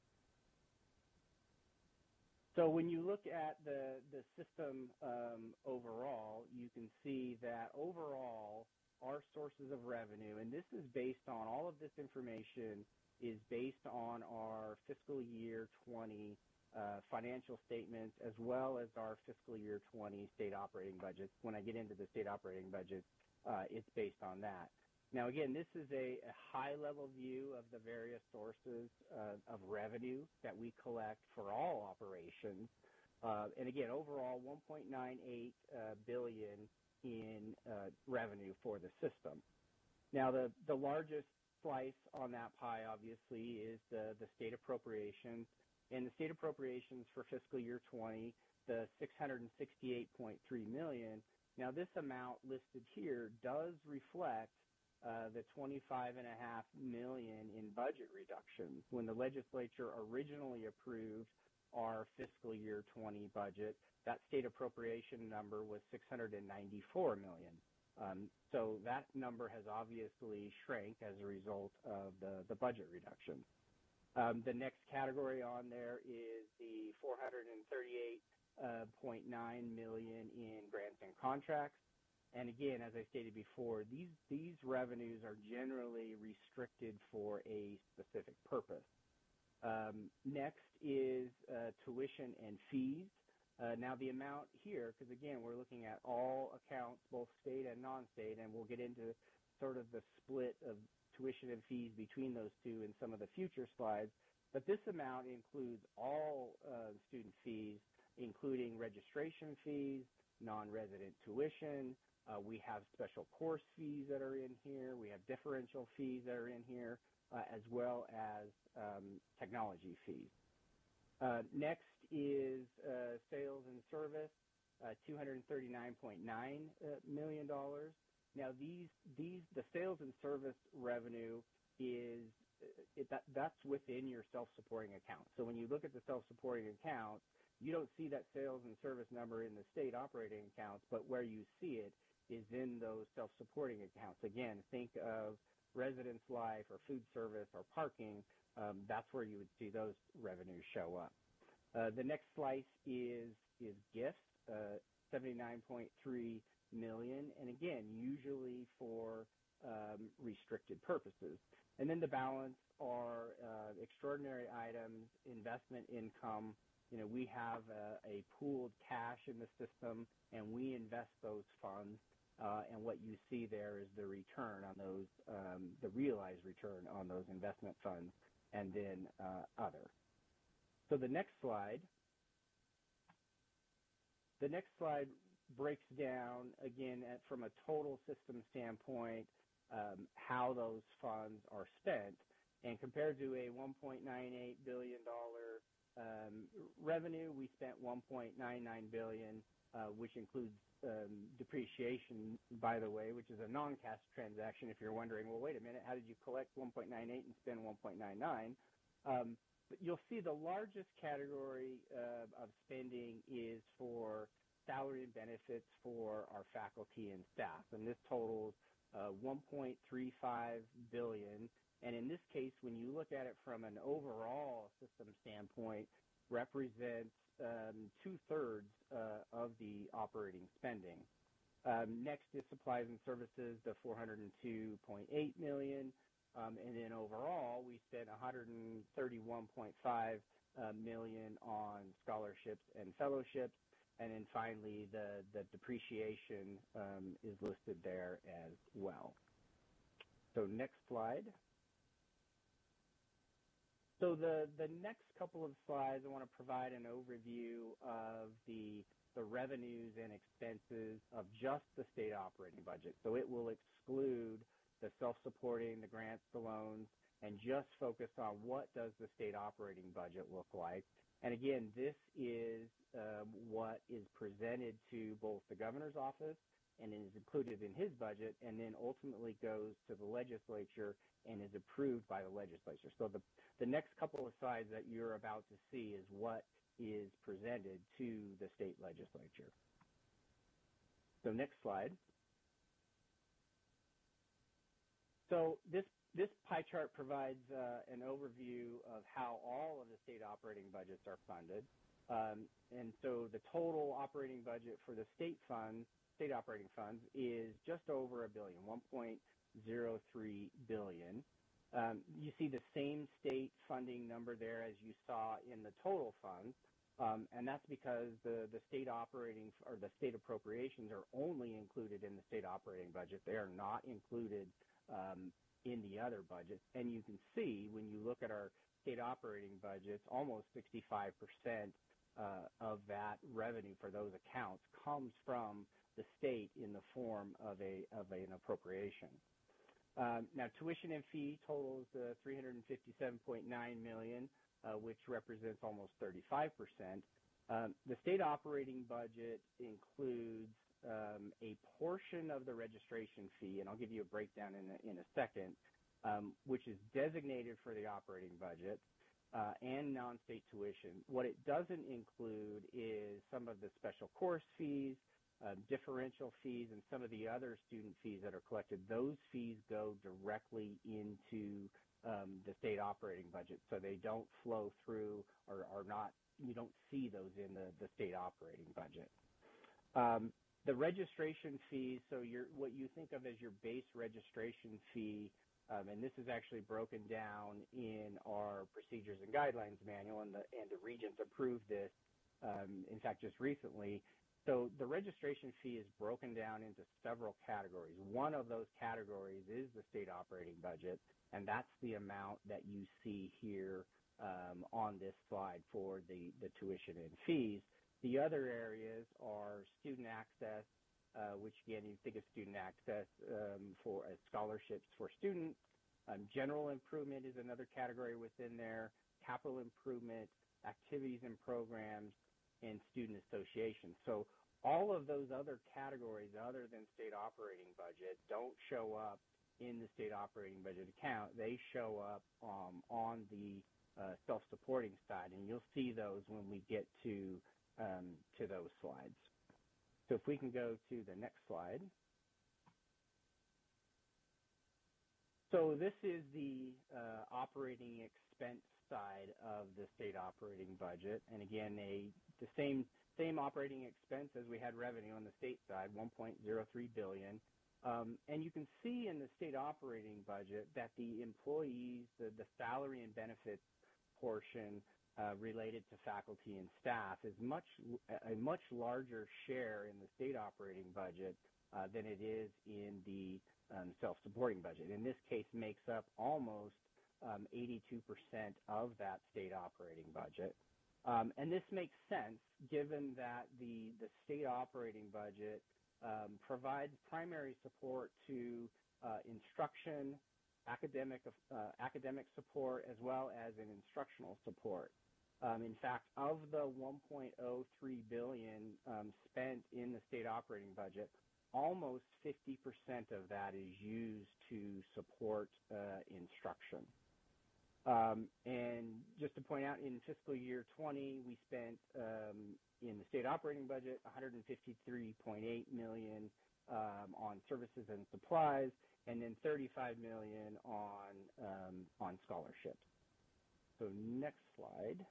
So when you look at the, the system um, overall, you can see that overall our sources of revenue, and this is based on, all of this information is based on our fiscal year twenty uh, financial statements as well as our fiscal year twenty state operating budgets. When I get into the state operating budgets, uh, it's based on that. Now, again, this is a, a high-level view of the various sources uh, of revenue that we collect for all operations. Uh, and again, overall, one point nine eight uh, billion dollars in uh, revenue for the system. Now, the, the largest slice on that pie, obviously, is the, the state appropriations. And the state appropriations for fiscal year twenty, the six hundred sixty-eight point three million dollars. Now, this amount listed here does reflect Uh, the twenty-five point five million dollars in budget reductions. When the legislature originally approved our fiscal year twenty budget, that state appropriation number was six hundred ninety-four million dollars. Um, so that number has obviously shrank as a result of the, the budget reduction. Um, the next category on there is the four hundred thirty-eight point nine million dollars in grants and contracts. And again, as I stated before, these, these revenues are generally restricted for a specific purpose. Um, next is uh, tuition and fees. Uh, now, the amount here, because again, we're looking at all accounts, both state and non-state, and we'll get into sort of the split of tuition and fees between those two in some of the future slides. But this amount includes all uh, student fees, including registration fees, non-resident tuition. Uh, we have special course fees that are in here. We have differential fees that are in here, uh, as well as um, technology fees. Uh, next is uh, sales and service, uh, two hundred thirty-nine point nine million dollars. Now, these these the sales and service revenue is it, that that's within your self-supporting account. So when you look at the self-supporting account, you don't see that sales and service number in the state operating accounts, but where you see it is in those self-supporting accounts. Again, think of residence life or food service or parking. Um, that's where you would see those revenues show up. Uh, the next slice is is gifts, uh, seventy-nine point three million dollars, and again, usually for um, restricted purposes. And then the balance are uh, extraordinary items, investment income. You know, we have a, a pooled cash in the system, and we invest those funds. Uh, and what you see there is the return on those, um, the realized return on those investment funds, and then uh, other. So the next slide, the next slide breaks down, again, at, from a total system standpoint, um, how those funds are spent. And compared to a one point nine eight billion dollars um, revenue, we spent one point nine nine billion dollars, uh, which includes um, depreciation, by the way, which is a non-cash transaction. If you're wondering, well, wait a minute, how did you collect one point nine eight and spend one point nine nine? Um, but you'll see the largest category uh, of spending is for salary and benefits for our faculty and staff, and this totals uh, one point three five billion dollars. And in this case, when you look at it from an overall system standpoint, represents um, two-thirds uh, of the operating spending. Um, next is supplies and services, the four hundred two point eight million dollars, um, and then overall we spent one hundred thirty-one point five uh, million dollars on scholarships and fellowships, and then finally the the depreciation um, is listed there as well. So next slide. So the, the next couple of slides, I want to provide an overview of the, the revenues and expenses of just the state operating budget. So it will exclude the self-supporting, the grants, the loans, and just focus on what does the state operating budget look like. And again, this is um, what is presented to both the governor's office and is included in his budget, and then ultimately goes to the legislature and is approved by the legislature. So the, the next couple of slides that you're about to see is what is presented to the state legislature. So next slide. So this this pie chart provides uh, an overview of how all of the state operating budgets are funded. Um, and so the total operating budget for the state funds, state operating funds, is just over a billion, one point zero three billion. Um, you see the same state funding number there as you saw in the total funds, um, and that's because the, the state operating or the state appropriations are only included in the state operating budget. They are not included um, in the other budgets. And you can see when you look at our state operating budgets, almost sixty-five percent uh, of that revenue for those accounts comes from the state in the form of a of an appropriation. Um, now, tuition and fee totals uh, three hundred fifty-seven point nine million dollars, uh, which represents almost thirty-five percent. Um, the state operating budget includes um, a portion of the registration fee, and I'll give you a breakdown in a, in a second, um, which is designated for the operating budget uh, and non-state tuition. What it doesn't include is some of the special course fees, uh, differential fees, and some of the other student fees that are collected. Those fees go directly into um, the state operating budget, so they don't flow through or are not, you don't see those in the, the state operating budget. Um, The registration fees, so your, what you think of as your base registration fee, um, and this is actually broken down in our procedures and guidelines manual, and the, and the regions approved this, um, in fact, just recently. So the registration fee is broken down into several categories. One of those categories is the state operating budget, and that's the amount that you see here um, on this slide for the, the tuition and fees. The other areas are student access, uh, which again, you think of student access um, for as scholarships for students. Um, general improvement is another category within there, capital improvement, activities and programs, and student associations. So all of those other categories other than state operating budget don't show up in the state operating budget account. They show up um, on the uh, self-supporting side, and you'll see those when we get to Um, to those slides. So if we can go to the next slide. So this is the uh, operating expense side of the state operating budget, and again, a the same same operating expense as we had revenue on the state side, one point zero three billion dollars. Um, and you can see in the state operating budget that the employees, the, the salary and benefits portion Uh, related to faculty and staff is much a much larger share in the state operating budget uh, than it is in the um, self-supporting budget. In this case, makes up almost um, eighty-two percent of that state operating budget. Um, and this makes sense given that the, the state operating budget um, provides primary support to uh, instruction, academic uh, academic support, as well as an instructional support. Um, in fact, of the one point zero three billion dollars um, spent in the state operating budget, almost fifty percent of that is used to support uh, instruction. Um, and just to point out, in fiscal year twenty, we spent um, in the state operating budget one hundred fifty-three point eight million dollars um, on services and supplies, and then thirty-five million dollars on um, on scholarships. So next slide.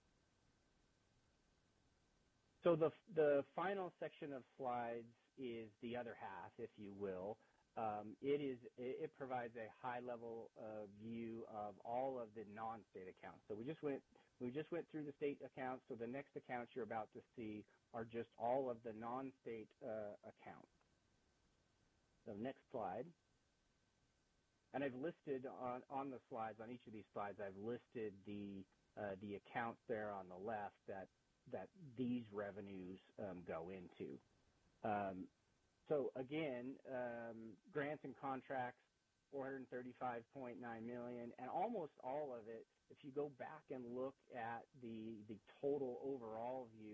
So the the final section of slides is the other half, if you will. Um, it is it, it provides a high level uh, view of all of the non-state accounts. So we just went we just went through the state accounts. So the next accounts you're about to see are just all of the non-state uh, accounts. So next slide. And I've listed on on the slides, on each of these slides, I've listed the uh, the accounts there on the left that that these revenues um, go into. Um, so again, um, grants and contracts, four hundred thirty-five point nine million dollars, and almost all of it, if you go back and look at the the total overall view,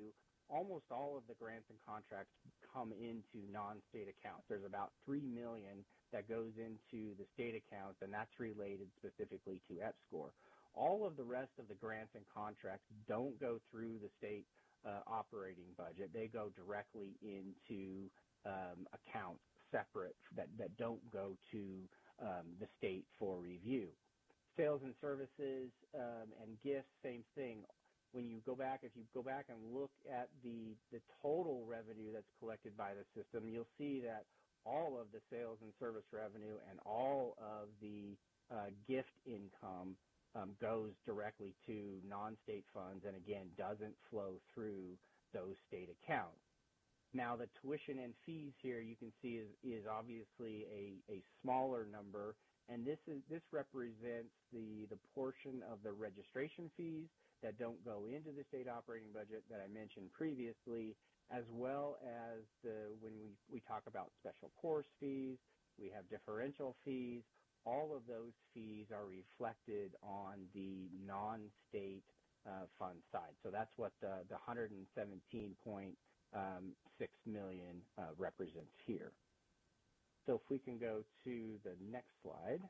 almost all of the grants and contracts come into non-state accounts. There's about three million that goes into the state accounts, and that's related specifically to E P score. All of the rest of the grants and contracts don't go through the state uh, operating budget. They go directly into um, accounts separate that, that don't go to um, the state for review. Sales and services um, and gifts, same thing. When you go back, if you go back and look at the, the total revenue that's collected by the system, you'll see that all of the sales and service revenue and all of the uh, gift income um, goes directly to non-state funds and, again, doesn't flow through those state accounts. Now, the tuition and fees here you can see is, is obviously a, a smaller number, and this is this represents the, the portion of the registration fees that don't go into the state operating budget that I mentioned previously, as well as the when we, we talk about special course fees, we have differential fees. All of those fees are reflected on the non-state uh, fund side. So that's what the, the one hundred seventeen point six million uh, represents here. So if we can go to the next slide.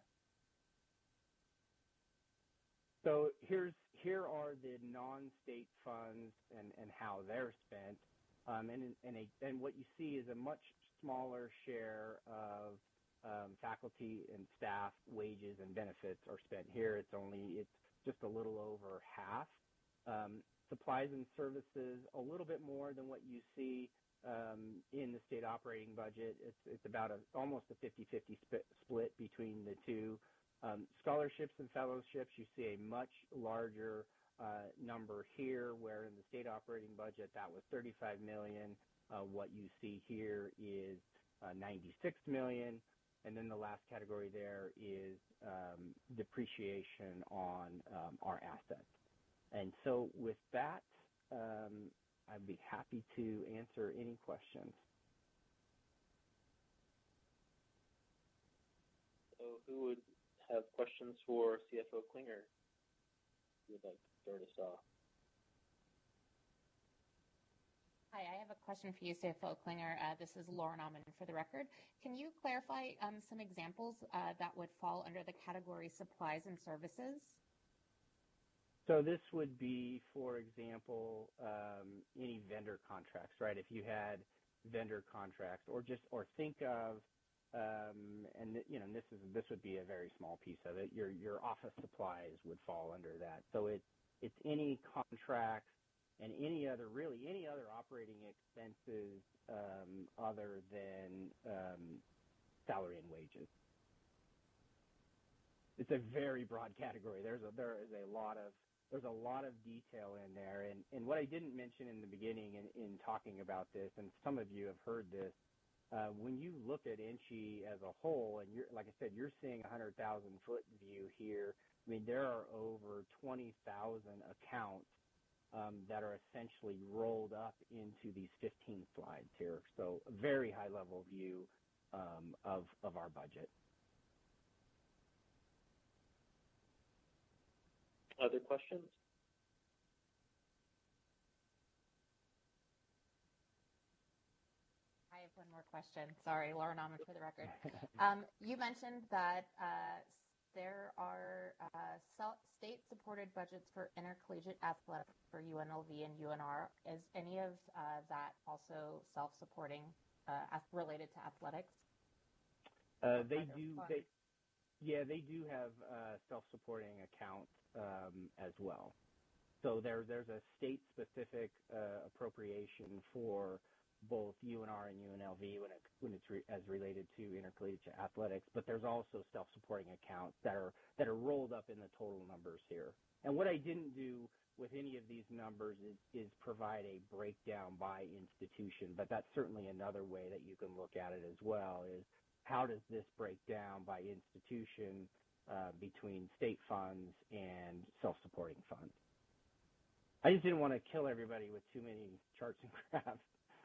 So here's here are the non-state funds and, and how they're spent, um, and and, a, and what you see is a much smaller share of um, faculty and staff wages and benefits are spent here. It's only it's just a little over half. Um, supplies and services a little bit more than what you see um, in the state operating budget. It's it's about a almost a fifty-fifty sp- split between the two. Um, scholarships and fellowships, you see a much larger uh, number here, where in the state operating budget that was thirty-five million dollars. Uh, what you see here is uh, ninety-six million dollars, and then the last category there is um, depreciation on um, our assets. And so with that, um, I'd be happy to answer any questions. So who would have questions for C F O Klinger? Who would like to start us off? Hi, I have a question for you, C F O Klinger. Uh, this is Lauren Amman for the record. Can you clarify um, some examples uh, that would fall under the category supplies and services? So this would be, for example, um, any vendor contracts, right? If you had vendor contracts, or just, or think of, um, and th- you know, this is this would be a very small piece of it. Your your office supplies would fall under that. So it's it's any contracts and any other, really any other operating expenses um, other than um, salary and wages. It's a very broad category. There's a there is a lot of There's a lot of detail in there, and, and what I didn't mention in the beginning in, in talking about this, and some of you have heard this, uh, when you look at I N C H E as a whole, and you're, like I said, you're seeing a one hundred thousand foot view here. I mean, there are over twenty thousand accounts um, that are essentially rolled up into these fifteen slides here. So a very high level view um, of, of our budget. Other questions? I have one more question. Sorry, Lauren Amman for the record. Um, you mentioned that uh, there are uh, state-supported budgets for intercollegiate athletics for U N L V and U N R. Is any of uh, that also self-supporting uh, related to athletics? Uh, they do. They, yeah, they do have uh, self-supporting accounts um, as well. So there, there's a state-specific uh, appropriation for both U N R and U N L V when, it, when it's re, as related to intercollegiate athletics, but there's also self-supporting accounts that are that are rolled up in the total numbers here. And what I didn't do with any of these numbers is, is provide a breakdown by institution, but that's certainly another way that you can look at it as well, is how does this break down by institution uh, between state funds and self-supporting funds. I just didn't want to kill everybody with too many charts and graphs.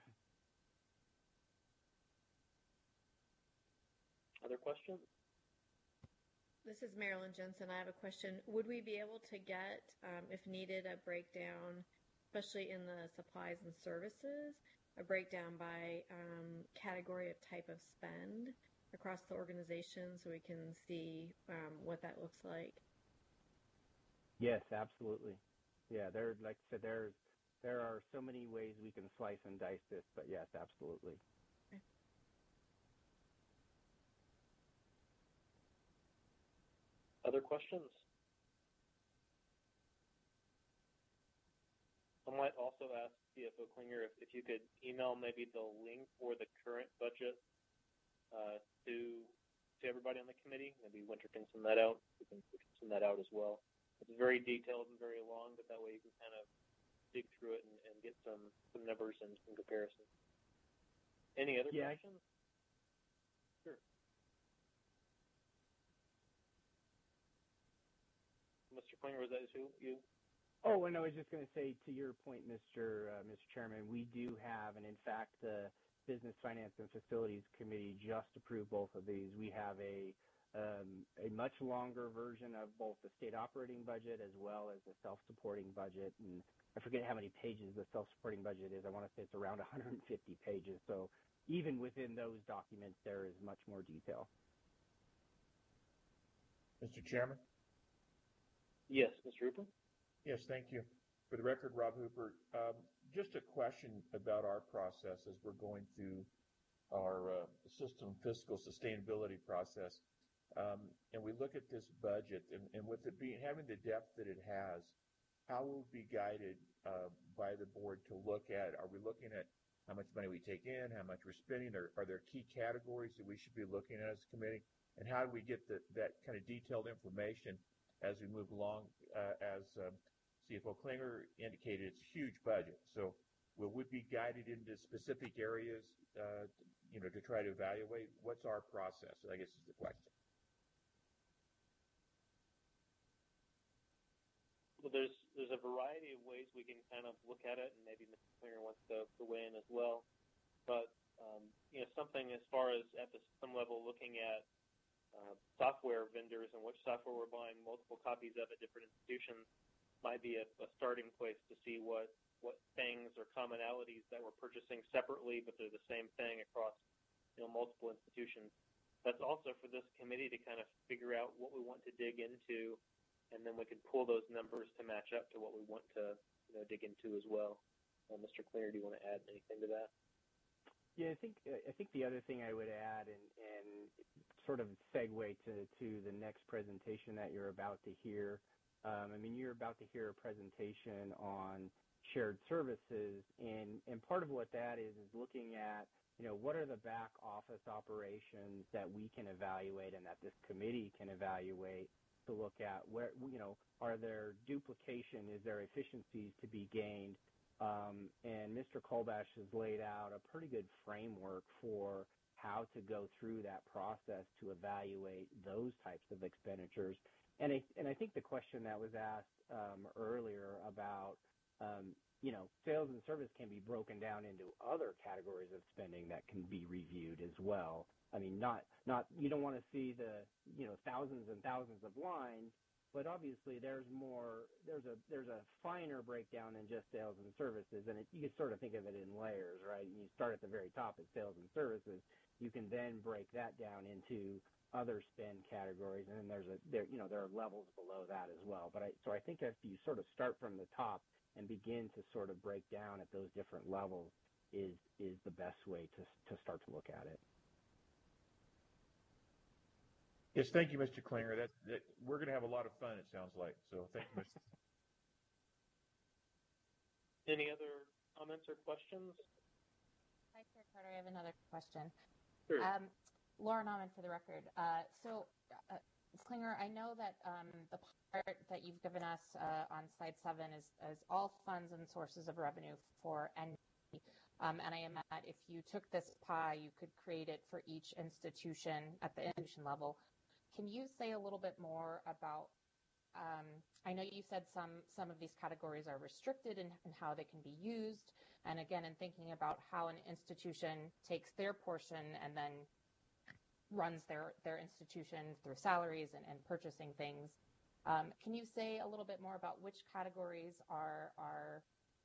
Other questions? This is Marilyn Jensen. I have a question. Would we be able to get, um, if needed, a breakdown especially in the supplies and services, a breakdown by um, category of type of spend across the organization so we can see um, what that looks like. Yes, absolutely. Yeah, there, like I said, there's there are so many ways we can slice and dice this, but yes, absolutely. Okay. Other questions? I might also ask C F O Klinger if, if you could email maybe the link for the current budget uh, to to everybody on the committee. Maybe Winter can send that out. We can, we can send that out as well. It's very detailed and very long, but that way you can kind of dig through it and, and get some, some numbers and some comparisons. Any other yeah. questions? Sure. Mister Klinger, was that you? you? Oh, and I was just going to say, to your point, Mister Uh, Mister Chairman, we do have, and in fact, the Business Finance and Facilities Committee just approved both of these. We have a um, a much longer version of both the state operating budget as well as the self-supporting budget. And I forget how many pages the self-supporting budget is. I want to say it's around one hundred fifty pages. So even within those documents, there is much more detail. Mister Chairman? Yes, Mister Hooper? Yes, thank you. For the record, Rob Hooper, um, just a question about our process as we're going through our uh, system fiscal sustainability process. Um, and we look at this budget, and, and with it being having the depth that it has, how will we be guided uh, by the board to look at? Are we looking at how much money we take in, how much we're spending? Are, are there key categories that we should be looking at as a committee? And how do we get the, that kind of detailed information as we move along? Uh, as um, C F O Klinger indicated, it's a huge budget. So will we be guided into specific areas, uh, you know, to try to evaluate? What's our process, I guess is the question. Well, there's there's a variety of ways we can kind of look at it, and maybe Mister Klinger wants to, to weigh in as well. But um, you know, something as far as at the system level, looking at uh, software vendors and which software we're buying multiple copies of at different institutions might be a, a starting place to see what what things or commonalities that we're purchasing separately, but they're the same thing across you know multiple institutions. That's also for this committee to kind of figure out what we want to dig into. And then we can pull those numbers to match up to what we want to, you know, dig into as well. Uh, Mister Klinger, do you want to add anything to that? Yeah, I think I think the other thing I would add, and, and sort of segue to, to the next presentation that you're about to hear. Um, I mean, you're about to hear a presentation on shared services, and, and part of what that is is looking at, you know, what are the back office operations that we can evaluate and that this committee can evaluate to look at where, you know, are there duplication, is there efficiencies to be gained? Um, and Mister Kolbash has laid out a pretty good framework for how to go through that process to evaluate those types of expenditures. And I, and I think the question that was asked um, earlier about, um, you know, sales and service can be broken down into other categories of spending that can be reviewed as well. I mean, not, not, you don't want to see the, you know, thousands and thousands of lines, but obviously there's more, there's a, there's a finer breakdown than just sales and services. And it, you can sort of think of it in layers, right? You start at the very top at sales and services. You can then break that down into other spend categories. And then there's a, there, you know, there are levels below that as well. But I, so I think if you sort of start from the top and begin to sort of break down at those different levels is, is the best way to, to start to look at it. Yes, thank you, Mister Klinger. That, that we're going to have a lot of fun, it sounds like. So thank you, Mister Any other comments or questions? Hi, Chair Carter. I have another question. Sure. Um, Laura Nauman for the record. Uh, so, uh, Miz Klinger, I know that um, the part that you've given us uh, on slide seven is, is all funds and sources of revenue for N P. Um, and I am that if you took this pie, you could create it for each institution at the institution level. Can you say a little bit more about, um, I know you said some, some of these categories are restricted in, in how they can be used. And again, in thinking about how an institution takes their portion and then runs their, their institution through salaries and, and purchasing things. Um, can you say a little bit more about which categories are, are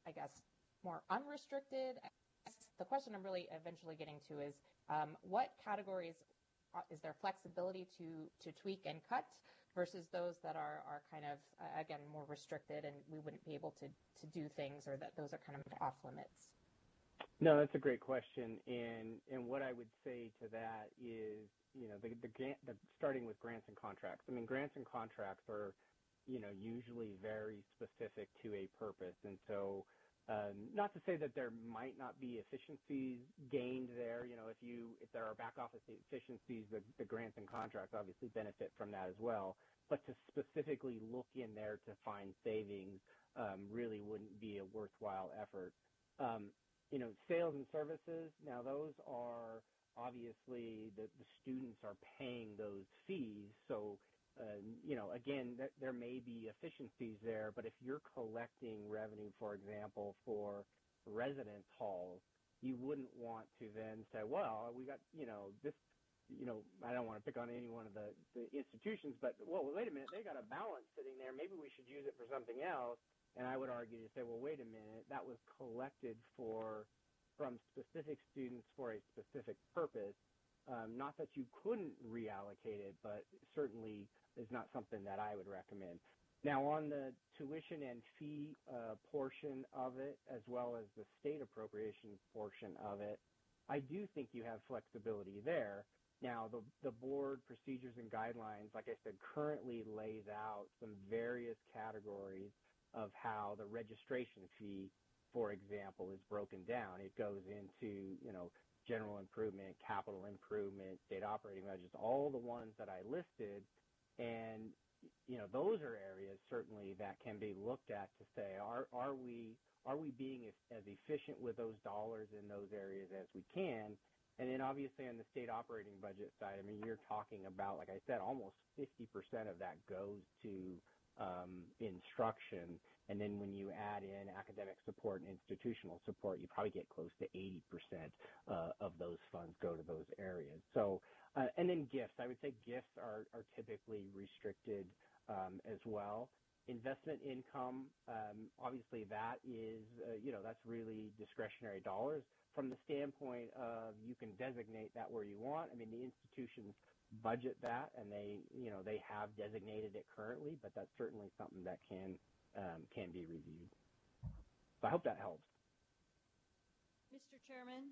I guess, more unrestricted? The question I'm really eventually getting to is um, what categories uh, is there flexibility to to tweak and cut versus those that are, are kind of, uh, again, more restricted and we wouldn't be able to, to do things, or that those are kind of off limits? No, that's a great question. And and what I would say to that is, you know, the, the, the starting with grants and contracts. I mean, grants and contracts are, you know, usually very specific to a purpose. And so um, not to say that there might not be efficiencies gained there. You know, if you if there are back office efficiencies, the, the grants and contracts obviously benefit from that as well. But to specifically look in there to find savings um, really wouldn't be a worthwhile effort. Um, you know, sales and services, now those are obviously the, the students are paying those fees. So, uh, you know, again, th- there may be efficiencies there, but if you're collecting revenue, for example, for residence halls, you wouldn't want to then say, well, we got, you know, this, you know, I don't want to pick on any one of the, the institutions, but, well, wait a minute, they got a balance sitting there. Maybe we should use it for something else. And I would argue to say, well, wait a minute, that was collected for from specific students for a specific purpose. Um, not that you couldn't reallocate it, but certainly is not something that I would recommend. Now, on the tuition and fee uh, portion of it, as well as the state appropriations portion of it, I do think you have flexibility there. Now, the, the board procedures and guidelines, like I said, currently lays out some various categories of how the registration fee, for example, is broken down. It goes into, you know, general improvement, capital improvement, state operating budgets, all the ones that I listed. And, you know, those are areas certainly that can be looked at to say, are, are we, are we being as, as efficient with those dollars in those areas as we can? And then obviously on the state operating budget side, I mean, you're talking about, like I said, almost fifty percent of that goes to um, instruction. And then when you add in academic support and institutional support, you probably get close to eighty percent uh, of those funds go to those areas. So, uh, and then gifts, I would say gifts are, are typically restricted um, as well. Investment income, um, obviously that is, uh, you know, that's really discretionary dollars. From the standpoint of you can designate that where you want. I mean, the institutions budget that, and they, you know, they have designated it currently, but that's certainly something that can um, can be reviewed. So I hope that helps. Mister Chairman?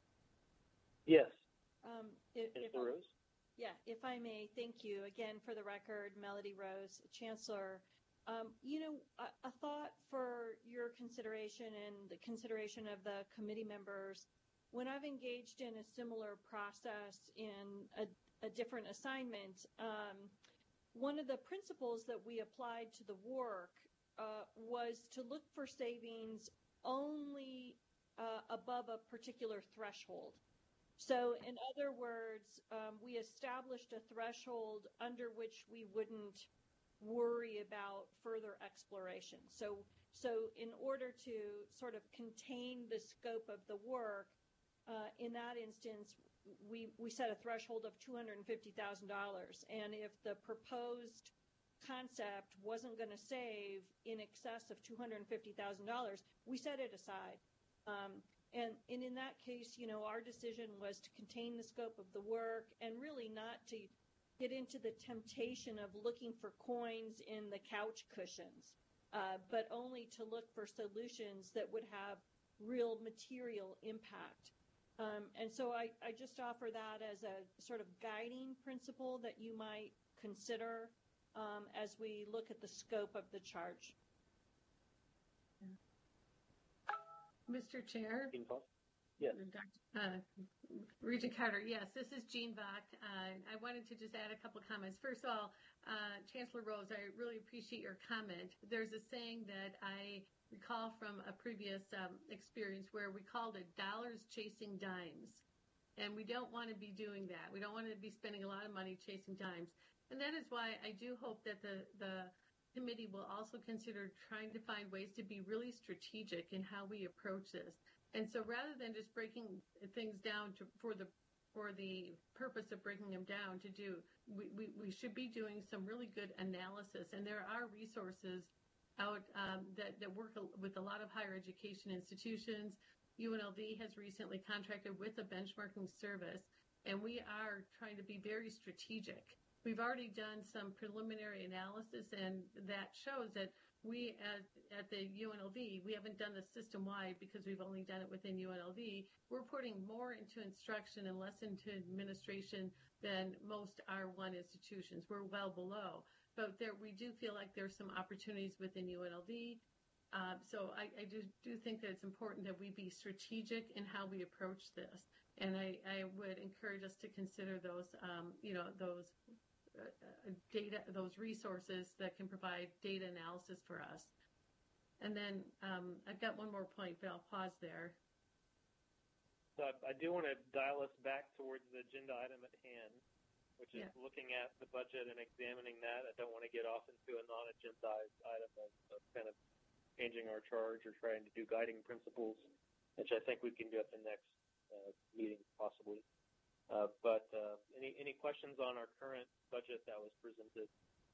Yes. Um, if, if Rose? Yeah, if I may, thank you. Again, for the record, Melody Rose, Chancellor. Um, you know, a, a thought for your consideration and the consideration of the committee members, when I've engaged in a similar process in a, a different assignment, um, one of the principles that we applied to the work uh, was to look for savings only uh, above a particular threshold. So in other words, um, we established a threshold under which we wouldn't worry about further exploration. So, so in order to sort of contain the scope of the work, uh, in that instance, we, we set a threshold of two hundred fifty thousand dollars. And if the proposed concept wasn't going to save in excess of two hundred fifty thousand dollars, we set it aside. Um, and, and in that case, you know, our decision was to contain the scope of the work and really not to get into the temptation of looking for coins in the couch cushions, uh, but only to look for solutions that would have real material impact. Um, and so I, I just offer that as a sort of guiding principle that you might consider um, as we look at the scope of the charge. Mister Chair? Yes. Uh, Regent Carter, yes, this is Jean Bach. Uh, I wanted to just add a couple of comments. First of all, uh, Chancellor Rose, I really appreciate your comment. There's a saying that I recall from a previous um, experience where we called it dollars chasing dimes. And we don't want to be doing that. We don't want to be spending a lot of money chasing dimes. And that is why I do hope that the, the committee will also consider trying to find ways to be really strategic in how we approach this. And so rather than just breaking things down to, for the for the purpose of breaking them down to do, we, we, we should be doing some really good analysis. And there are resources out um, that, that work with a lot of higher education institutions. U N L V has recently contracted with a benchmarking service, and we are trying to be very strategic. We've already done some preliminary analysis, and that shows that we at, at the U N L V, we haven't done this system-wide because we've only done it within U N L V. We're putting more into instruction and less into administration than most R one institutions. We're well below. But there, we do feel like there's some opportunities within U N L V. Uh, so I, I do, do think that it's important that we be strategic in how we approach this. And I, I would encourage us to consider those, um, you know, those uh, data, those resources that can provide data analysis for us. And then um, I've got one more point, but I'll pause there. So I, I do want to dial us back towards the agenda item at hand, which is Yeah. looking at the budget and examining that. I don't want to get off into a non-agendized item of, of kind of changing our charge or trying to do guiding principles, which I think we can do at the next uh, meeting possibly. Uh, but uh, any any questions on our current budget that was presented?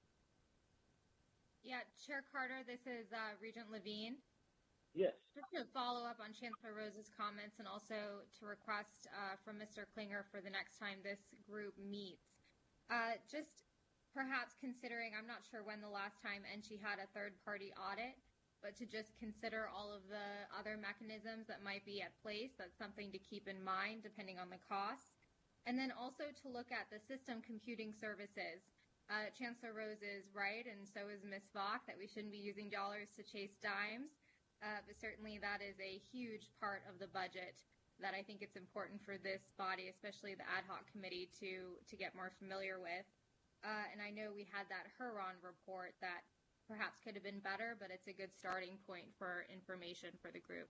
Yeah, Chair Carter, this is uh, Regent Levine. Yes. Just to follow up on Chancellor Rose's comments and also to request uh, from Mister Klinger for the next time this group meets. Uh, just perhaps considering, I'm not sure when the last time N C H E had a third-party audit, but to just consider all of the other mechanisms that might be at place. That's something to keep in mind depending on the costs. And then also to look at the system computing services. Uh, Chancellor Rose is right, and so is Miz Vaught, that we shouldn't be using dollars to chase dimes. Uh, but certainly that is a huge part of the budget that I think it's important for this body, especially the ad hoc committee, to, to get more familiar with. Uh, and I know we had that Huron report that perhaps could have been better, but it's a good starting point for information for the group.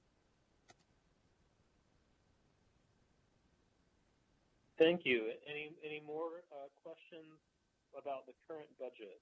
Thank you. Any any more uh, questions about the current budget?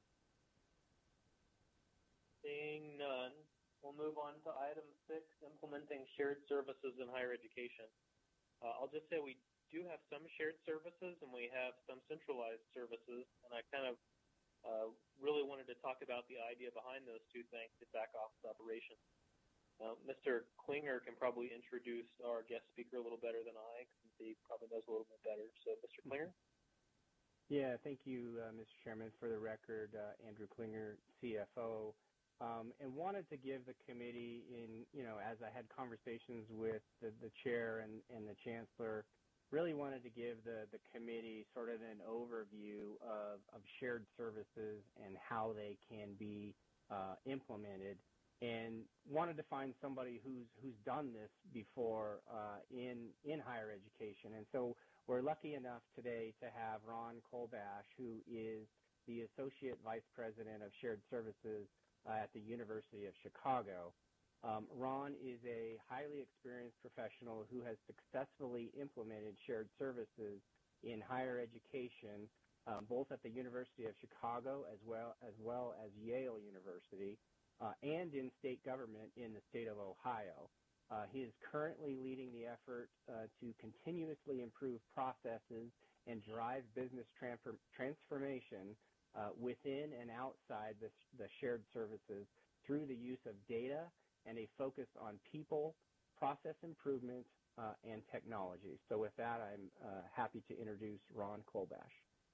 Seeing none, we'll move on to item six, implementing shared services in higher education. Uh, I'll just say we do have some shared services and we have some centralized services, and I kind of uh, really wanted to talk about the idea behind those two things in back office operations. Uh, Mister Klinger can probably introduce our guest speaker a little better than I, since he probably knows a little bit better. So, Mister Klinger? Yeah, thank you, uh, Mister Chairman. For the record, uh, Andrew Klinger, C F O, um, and wanted to give the committee, in you know, as I had conversations with the, the chair and, and the chancellor, really wanted to give the, the committee sort of an overview of, of shared services and how they can be uh, implemented, and wanted to find somebody who's who's done this before uh, in in higher education. And so we're lucky enough today to have Ron Kolbash, who is the Associate Vice President of Shared Services uh, at the University of Chicago. Um, Ron is a highly experienced professional who has successfully implemented shared services in higher education, um, both at the University of Chicago as well as well as Yale University, uh, and in state government in the state of Ohio. Uh, he is currently leading the effort uh, to continuously improve processes and drive business transfer- transformation uh, within and outside the, the shared services through the use of data and a focus on people, process improvement, uh, and technology. So with that, I'm uh, happy to introduce Ron Kolbash.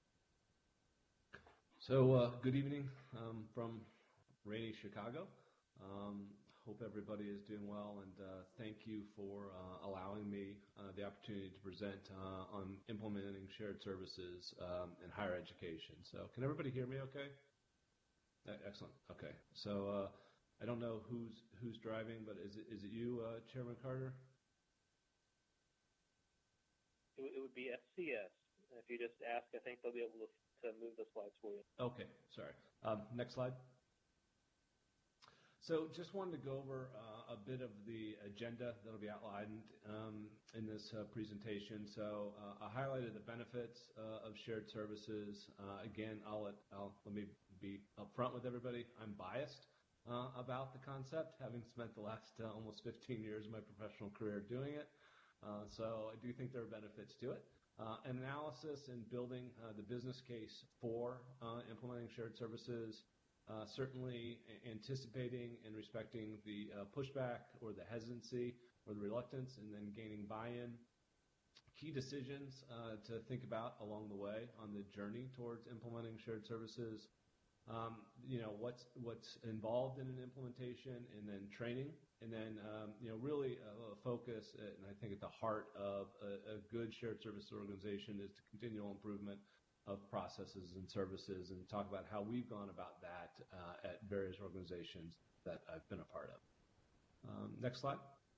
So uh, good evening um, from rainy Chicago. Um, hope everybody is doing well, and uh, thank you for uh, allowing me uh, the opportunity to present uh, on implementing shared services um, in higher education. So can everybody hear me okay? Uh, excellent. Okay. So uh, I don't know who's who's driving, but is it is it you, uh, Chairman Carter? It, it would be S C S. If you just ask, I think they'll be able to, to move the slides for you. Okay, sorry. Um, next slide. So just wanted to go over uh, a bit of the agenda that'll be outlined um, in this uh, presentation. So uh, I highlighted the benefits uh, of shared services. Uh, again, I'll let, I'll, let me be upfront with everybody. I'm biased uh, about the concept, having spent the last uh, almost fifteen years of my professional career doing it. Uh, so I do think there are benefits to it. Uh, an analysis and building uh, the business case for uh, implementing shared services Uh, certainly anticipating and respecting the uh, pushback or the hesitancy or the reluctance, and then gaining buy-in. Key decisions uh, to think about along the way on the journey towards implementing shared services. Um, you know, what's what's involved in an implementation, and then training, and then um, you know, really a, a focus, uh, and I think at the heart of a, a good shared service organization is the continual improvement of processes and services, and talk about how we've gone about that uh, at various organizations that I've been a part of. Um, next slide.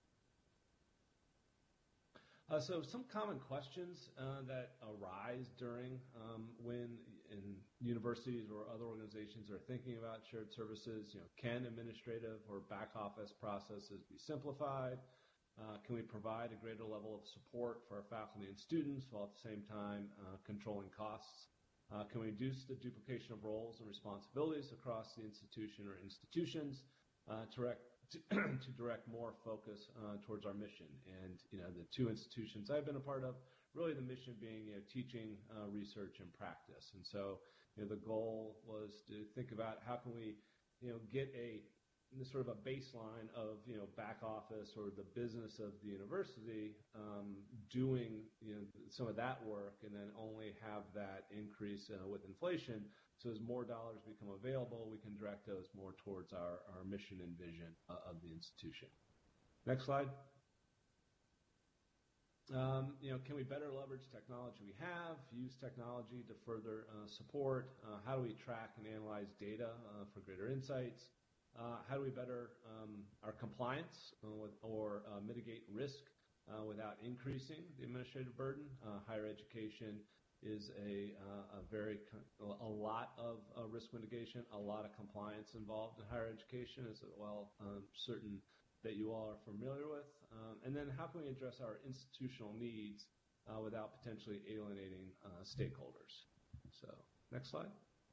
Uh, so some common questions uh, that arise during um, when in universities or other organizations are thinking about shared services. You know, can administrative or back office processes be simplified? Uh, can we provide a greater level of support for our faculty and students while at the same time uh, controlling costs? Uh, can we reduce the duplication of roles and responsibilities across the institution or institutions uh, to, rec- to, to direct more focus uh, towards our mission? And, you know, the two institutions I've been a part of, really the mission being, you know, teaching, uh, research, and practice. And so, you know, the goal was to think about how can we, you know, get a sort of a baseline of, you know, back office or the business of the university um, doing, you know, some of that work, and then only have that increase uh, with inflation. So as more dollars become available, we can direct those more towards our, our mission and vision uh, of the institution. Next slide. Um, you know, can we better leverage technology we have, use technology to further uh, support? Uh, how do we track and analyze data uh, for greater insights? Uh, how do we better um, our compliance uh, with, or uh, mitigate risk uh, without increasing the administrative burden? Uh, higher education is a, uh, a very a lot of uh, risk mitigation, a lot of compliance involved in higher education, as well um, certain that you all are familiar with. Um, and then how can we address our institutional needs uh, without potentially alienating uh, stakeholders? So next slide.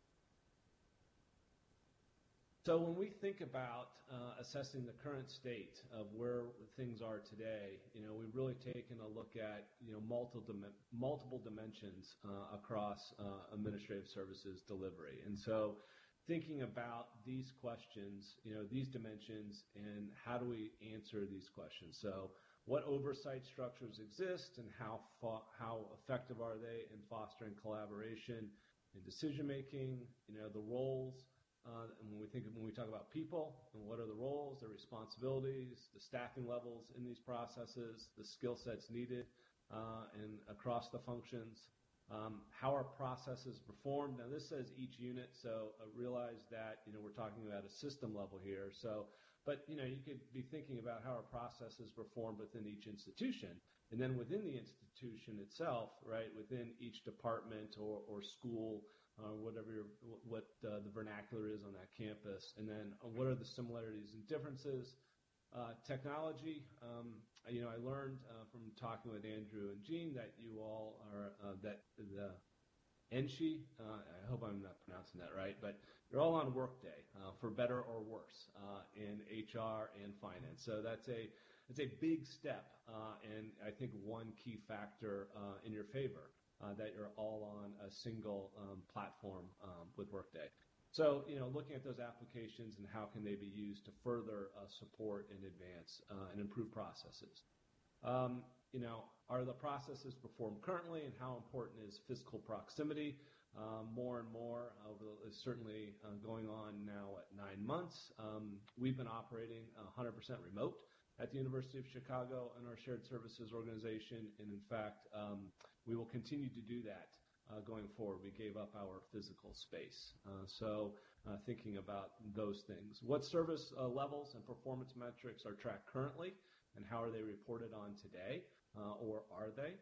So when we think about uh, assessing the current state of where things are today, you know, we've really taken a look at, you know, multiple dim- multiple dimensions uh, across uh, administrative services delivery. And so thinking about these questions, you know, these dimensions, and how do we answer these questions? So what oversight structures exist, and how fo- how effective are they in fostering collaboration and decision making? You know, the roles. Uh, and when we think when we talk about people, and what are the roles, the responsibilities, the staffing levels in these processes, the skill sets needed, uh, and across the functions, um, how are processes performed? Now this says each unit, so uh, realize that, you know, we're talking about a system level here. So, but you know, you could be thinking about how are processes performed within each institution, and then within the institution itself, right, within each department or, or school. Uh, whatever your, what uh, the vernacular is on that campus, and then uh, what are the similarities and differences? Uh, technology, um, you know, I learned uh, from talking with Andrew and Jean that you all are, uh, that the ENSHI, uh, I hope I'm not pronouncing that right, but you're all on Workday, uh, for better or worse, uh, in H R and finance. So that's a, it's a big step, uh, and I think one key factor uh, in your favor. Uh, that you're all on a single um, platform um, with Workday. So, you know, looking at those applications and how can they be used to further uh, support and advance uh, and improve processes. Um, you know, are the processes performed currently, and how important is physical proximity? Um, more and more, over the, certainly uh, going on now at nine months. Um, we've been operating one hundred percent remote at the University of Chicago in our shared services organization, and in fact, um, we will continue to do that uh, going forward. We gave up our physical space. Uh, so uh, thinking about those things. What service uh, levels and performance metrics are tracked currently, and how are they reported on today, uh, or are they?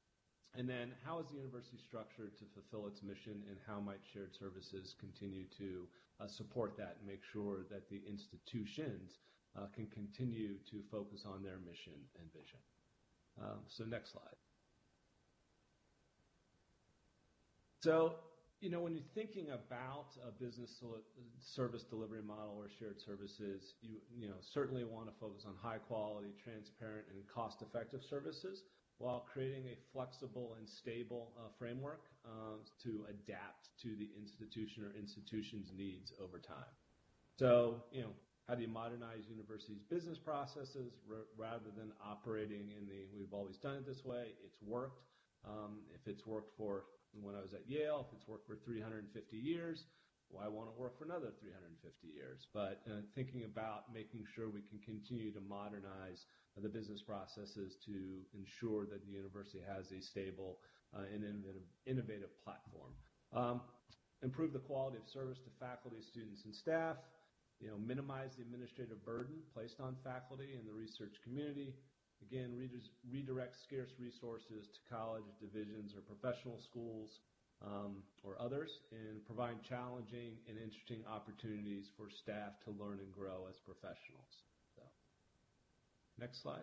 And then how is the university structured to fulfill its mission, and how might shared services continue to uh, support that and make sure that the institutions uh, can continue to focus on their mission and vision? Um, so next slide. So, you know, when you're thinking about a business service delivery model or shared services, you, you know, certainly want to focus on high quality, transparent, and cost-effective services. while creating a flexible and stable uh, framework um, to adapt to the institution or institution's needs over time. So, you know, how do you modernize universities' business processes r- rather than operating in the, we've always done it this way, it's worked. Um, if it's worked for when I was at Yale, if it's worked for three hundred fifty years, why won't it work for another three hundred fifty years? But uh, thinking about making sure we can continue to modernize uh, the business processes to ensure that the university has a stable uh, and innovative, innovative platform. Um, improve the quality of service to faculty, students, and staff. You know, minimize the administrative burden placed on faculty and the research community. Again, redirect scarce resources to college divisions or professional schools um, or others, and provide challenging and interesting opportunities for staff to learn and grow as professionals. So, next slide.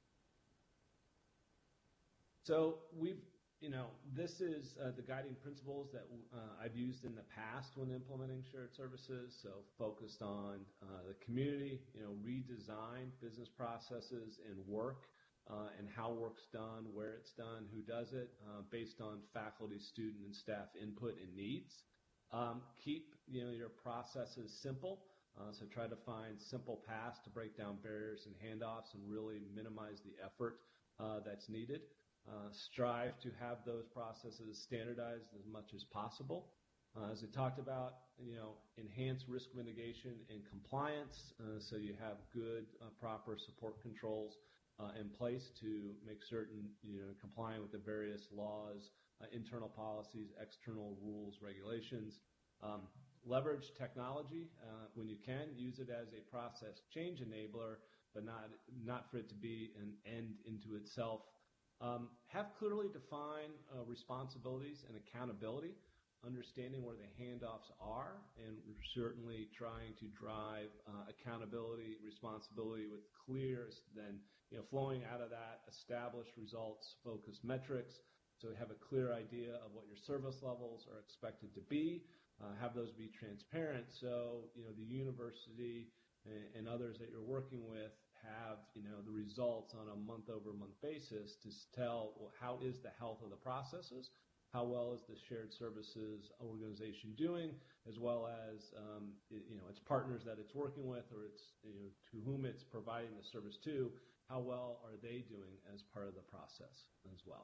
So we've, you know, this is uh, the guiding principles that uh, I've used in the past when implementing shared services. So focused on uh, the community, you know, redesign business processes and work uh, and how work's done, where it's done, who does it, uh, based on faculty, student, and staff input and needs. Um, keep, you know, your processes simple. Uh, so try to find simple paths to break down barriers and handoffs and really minimize the effort uh, that's needed. Uh, strive to have those processes standardized as much as possible. Uh, as I talked about, you know, enhance risk mitigation and compliance, uh, so you have good, uh, proper support controls uh, in place to make certain, you know, complying with the various laws, uh, internal policies, external rules, regulations. Um, leverage technology uh, when you can. Use it as a process change enabler, but not not for it to be an end into itself. Um, have clearly defined uh, responsibilities and accountability, understanding where the handoffs are, and we're certainly trying to drive uh, accountability, responsibility with clear, then, you know, flowing out of that, established results, focused metrics, so we have a clear idea of what your service levels are expected to be, uh, have those be transparent, so, you know, the university and, and others that you're working with have, you know, the results on a month-over-month basis to tell, well, how is the health of the processes, how well is the shared services organization doing, as well as, um, it, you know, its partners that it's working with, or it's, you know, to whom it's providing the service to, how well are they doing as part of the process as well.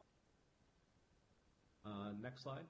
Uh, next slide.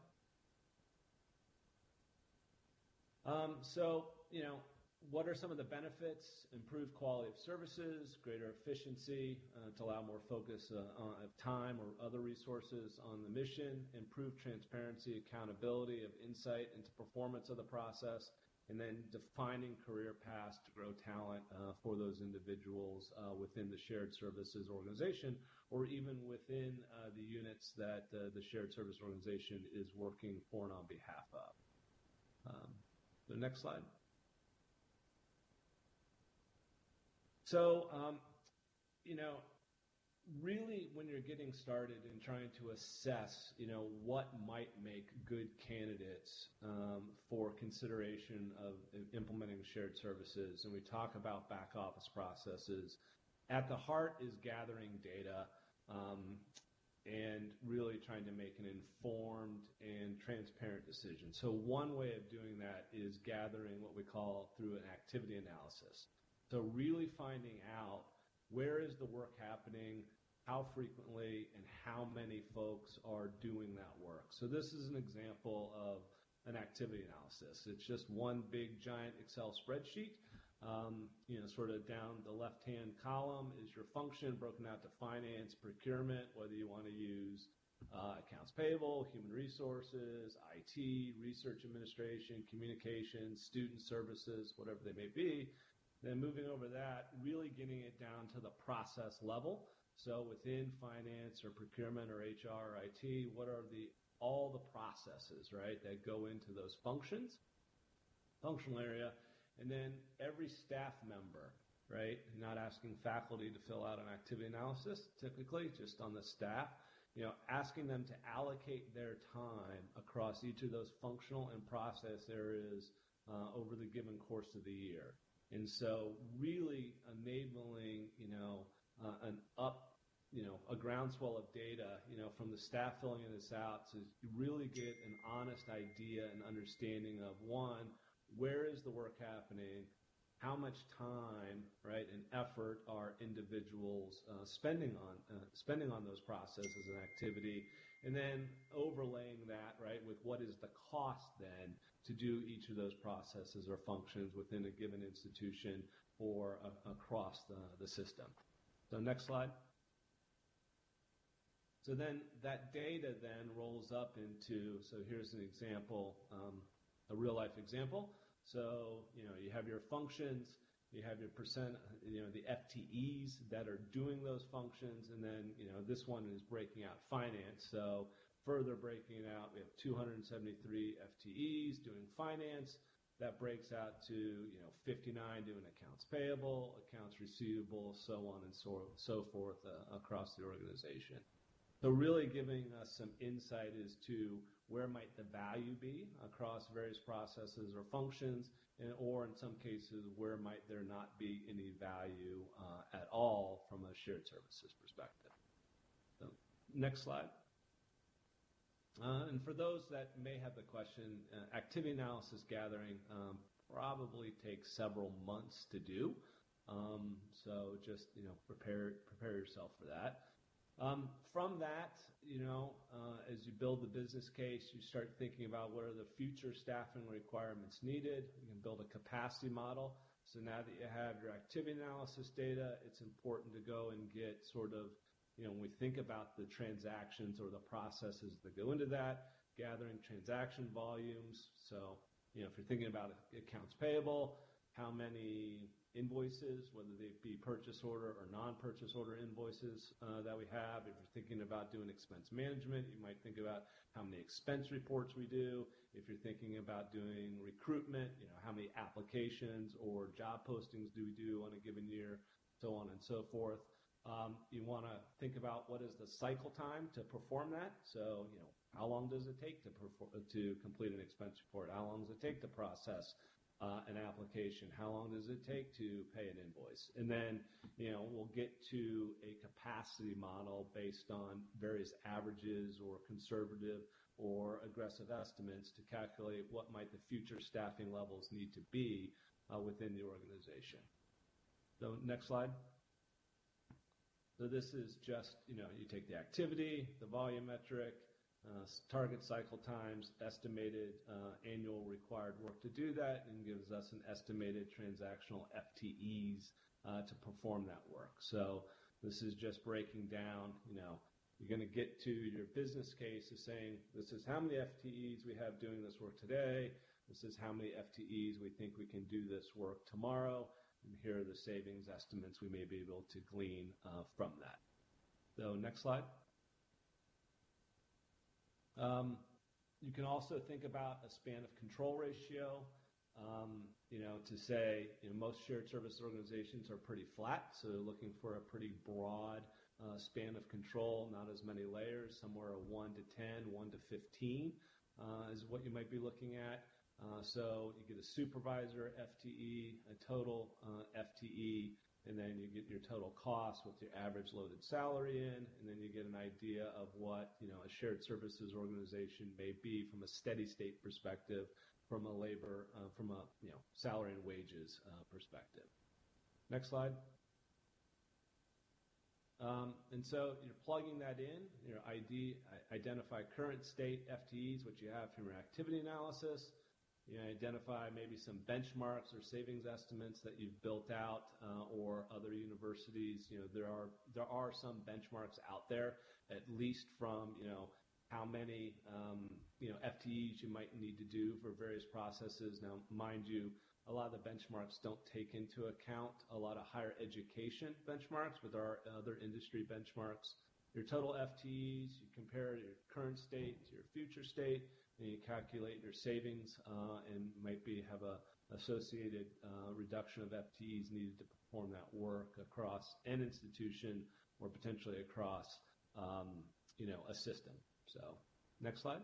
Um, so, you know, what are some of the benefits? Improved quality of services, greater efficiency uh, to allow more focus uh, on time or other resources on the mission, improved transparency, accountability of insight into performance of the process, and then defining career paths to grow talent uh, for those individuals uh, within the shared services organization, or even within uh, the units that uh, the shared service organization is working for and on behalf of. Um, the next slide. So, um, you know, really when you're getting started and trying to assess, you know, what might make good candidates um, for consideration of implementing shared services, and we talk about back office processes, at the heart is gathering data um, and really trying to make an informed and transparent decision. So one way of doing that is gathering what we call through an activity analysis. So really finding out where is the work happening, how frequently, and how many folks are doing that work. So this is an example of an activity analysis. It's just one big giant Excel spreadsheet. Um, you know, sort of down the left-hand column is your function broken out to finance, procurement, whether you want to use uh, accounts payable, human resources, I T, research administration, communications, student services, whatever they may be. Then moving over that, really getting it down to the process level. So within finance or procurement or H R or I T, what are the all the processes, right, that go into those functions, functional area, and then every staff member, right, not asking faculty to fill out an activity analysis, typically just on the staff, you know, asking them to allocate their time across each of those functional and process areas uh, over the given course of the year. And so really enabling, you know, uh, an up you know, a groundswell of data, you know, from the staff filling this out to really get an honest idea and understanding of, one, where is the work happening? How much time, right, and effort are individuals uh, spending on uh, spending on those processes and activity, and then overlaying that, right, with what is the cost then to do each of those processes or functions within a given institution or uh, across the, the system. So next slide. So then that data then rolls up into, so here's an example, um, a real life example. So, you know, you have your functions, you have your percent, you know, the F T Es that are doing those functions, and then, you know, this one is breaking out finance. So further breaking it out, we have two hundred seventy-three F T Es doing finance. That breaks out to, you know, fifty-nine doing accounts payable, accounts receivable, so on and so, so forth uh, across the organization. So really giving us some insight as to where might the value be across various processes or functions, and, or in some cases, where might there not be any value uh, at all from a shared services perspective. So, next slide. Uh, and for those that may have the question, uh, activity analysis gathering um, probably takes several months to do. Um, so just, you know, prepare prepare yourself for that. Um, from that, you know, uh, as you build the business case, you start thinking about what are the future staffing requirements needed. You can build a capacity model. So now that you have your activity analysis data, it's important to go and get sort of, you know, when we think about the transactions or the processes that go into that, gathering transaction volumes. So, you know, if you're thinking about accounts payable, how many invoices, whether they be purchase order or non-purchase order invoices uh, that we have. If you're thinking about doing expense management, you might think about how many expense reports we do. If you're thinking about doing recruitment, you know, how many applications or job postings do we do on a given year, so on and so forth. Um, you want to think about what is the cycle time to perform that. So, you know, how long does it take to perform, to complete an expense report? How long does it take to process Uh, an application? How long does it take to pay an invoice? And then, you know, we'll get to a capacity model based on various averages or conservative or aggressive estimates to calculate what might the future staffing levels need to be uh, within the organization. So next slide. So this is just, you know, you take the activity, the volumetric, Uh, target cycle times, estimated uh, annual required work to do that, and gives us an estimated transactional F T Es uh, to perform that work. So this is just breaking down, you know, you're going to get to your business case of saying, this is how many F T Es we have doing this work today, this is how many F T Es we think we can do this work tomorrow, and here are the savings estimates we may be able to glean uh, from that. So next slide. Um, you can also think about a span of control ratio, um, you know, to say, you know, most shared service organizations are pretty flat, so they're looking for a pretty broad uh, span of control, not as many layers, somewhere a one to ten, one to fifteen uh, is what you might be looking at. Uh, so you get a supervisor F T E, a total uh, F T E, and then you get your total cost with your average loaded salary in, and then you get an idea of what, you know, a shared services organization may be from a steady state perspective, from a labor, uh, from a, you know, salary and wages uh, perspective. Next slide. Um, and so you're plugging that in, your I D, identify current state F T Es, which you have from your activity analysis. You identify maybe some benchmarks or savings estimates that you've built out, uh, or other universities. You know, there are there are some benchmarks out there, at least from, you know, how many um, you know F T Es you might need to do for various processes. Now, mind you, a lot of the benchmarks don't take into account a lot of higher education benchmarks, but there are other industry benchmarks. Your total F T Es, you compare your current state to your future state, and you calculate your savings uh, and might be have a associated uh, reduction of F T Es needed to perform that work across an institution or potentially across um, you know, a system. So next slide.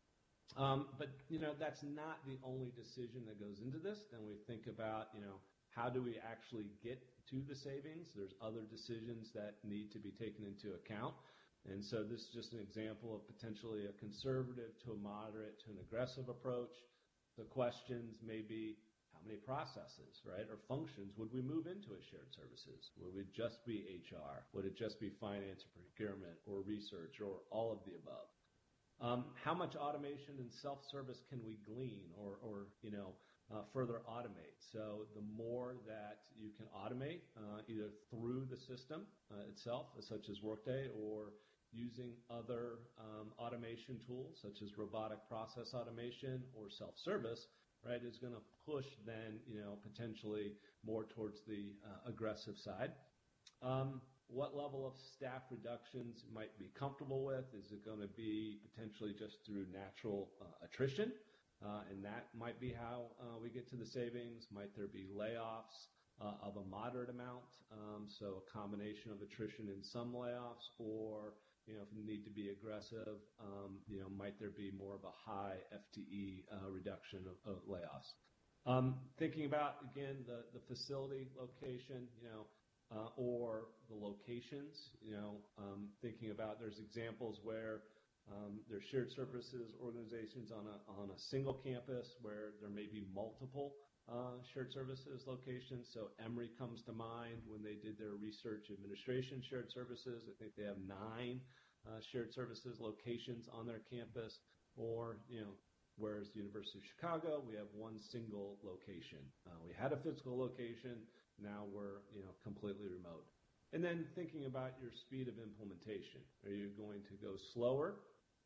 Um, but, you know, that's not the only decision that goes into this. Then we think about, you know, how do we actually get to the savings? There's other decisions that need to be taken into account. And so this is just an example of potentially a conservative to a moderate to an aggressive approach. The questions may be, how many processes, right, or functions would we move into as shared services? Would it just be H R? Would it just be finance or procurement or research or all of the above? Um, how much automation and self-service can we glean or, or you know, uh, further automate? So the more that you can automate, uh, either through the system uh, itself, such as Workday, or using other um, automation tools, such as robotic process automation or self-service, right, is going to push then, you know, potentially more towards the uh, aggressive side. Um, what level of staff reductions might be comfortable with? Is it going to be potentially just through natural uh, attrition? Uh, and that might be how uh, we get to the savings. Might there be layoffs uh, of a moderate amount? Um, so a combination of attrition and some layoffs, or, you know, if you need to be aggressive, um, you know, might there be more of a high F T E uh, reduction of, of layoffs? Um, thinking about, again, the, the facility location, you know, uh, or the locations, you know, um, thinking about there's examples where um, there's shared services organizations on a, on a single campus where there may be multiple uh, shared services locations. So Emory comes to mind when they did their research administration shared services. I think they have nine uh, shared services locations on their campus. Or, you know, whereas the University of Chicago, we have one single location. Uh, we had a physical location. Now we're, you know, completely remote. And then thinking about your speed of implementation. Are you going to go slower?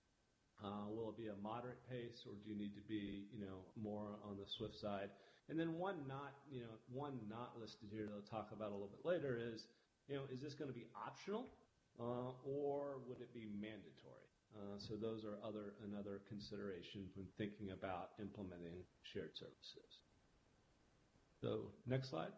Uh, will it be a moderate pace, or do you need to be, you know, more on the swift side? And then one not, you know, one not listed here that I'll talk about a little bit later is, you know, is this going to be optional uh, or would it be mandatory? Uh, so those are other another consideration when thinking about implementing shared services. So next slide.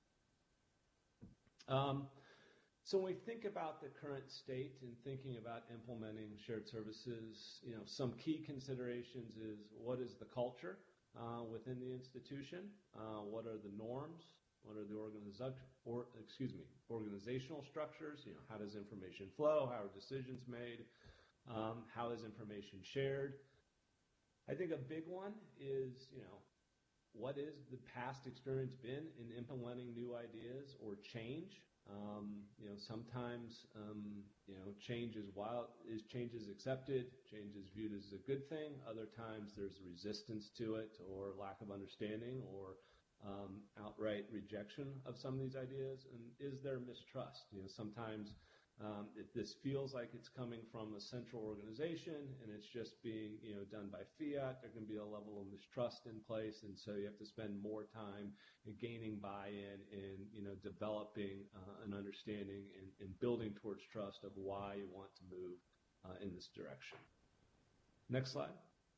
Um, so when we think about the current state and thinking about implementing shared services, you know, some key considerations is what is the culture uh, within the institution? Uh, what are the norms? What are the organiza- or, excuse me, organizational structures? You know, how does information flow? How are decisions made? Um, how is information shared? I think a big one is, you know, what is the past experience been in implementing new ideas or change? Um, you know, sometimes, um, you know, change is wild, is change is accepted, change is viewed as a good thing. Other times there's resistance to it or lack of understanding or um, outright rejection of some of these ideas. And is there mistrust? You know, sometimes Um, if this feels like it's coming from a central organization and it's just being, you know, done by fiat, there can be a level of mistrust in place, and so you have to spend more time in gaining buy-in and, you know, developing uh, an understanding and, and building towards trust of why you want to move uh, in this direction. Next slide.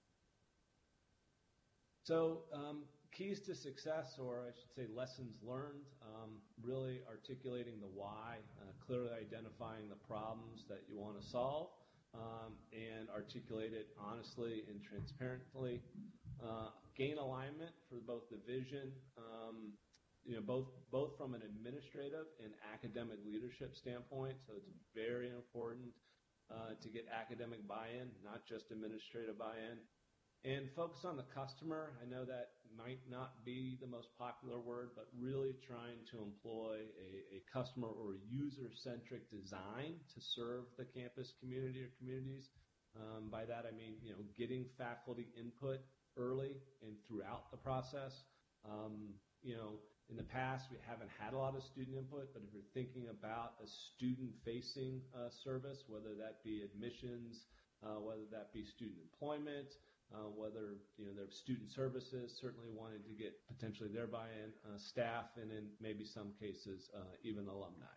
So um, keys to success, or I should say lessons learned, um, really articulating the why, uh, clearly identifying the problems that you want to solve, um, and articulate it honestly and transparently. Uh, gain alignment for both the vision, um, you know, both both from an administrative and academic leadership standpoint. So it's very important uh, to get academic buy-in, not just administrative buy-in. And focus on the customer. I know that might not be the most popular word, but really trying to employ a, a customer or a user-centric design to serve the campus community or communities. Um, by that, I mean, you know, getting faculty input early and throughout the process. Um, you know, in the past, we haven't had a lot of student input, but if you're thinking about a student-facing uh, service, whether that be admissions, uh, whether that be student employment, Uh, whether, you know, their student services, certainly wanting to get potentially their buy-in, uh, staff, and in maybe some cases, uh, even alumni.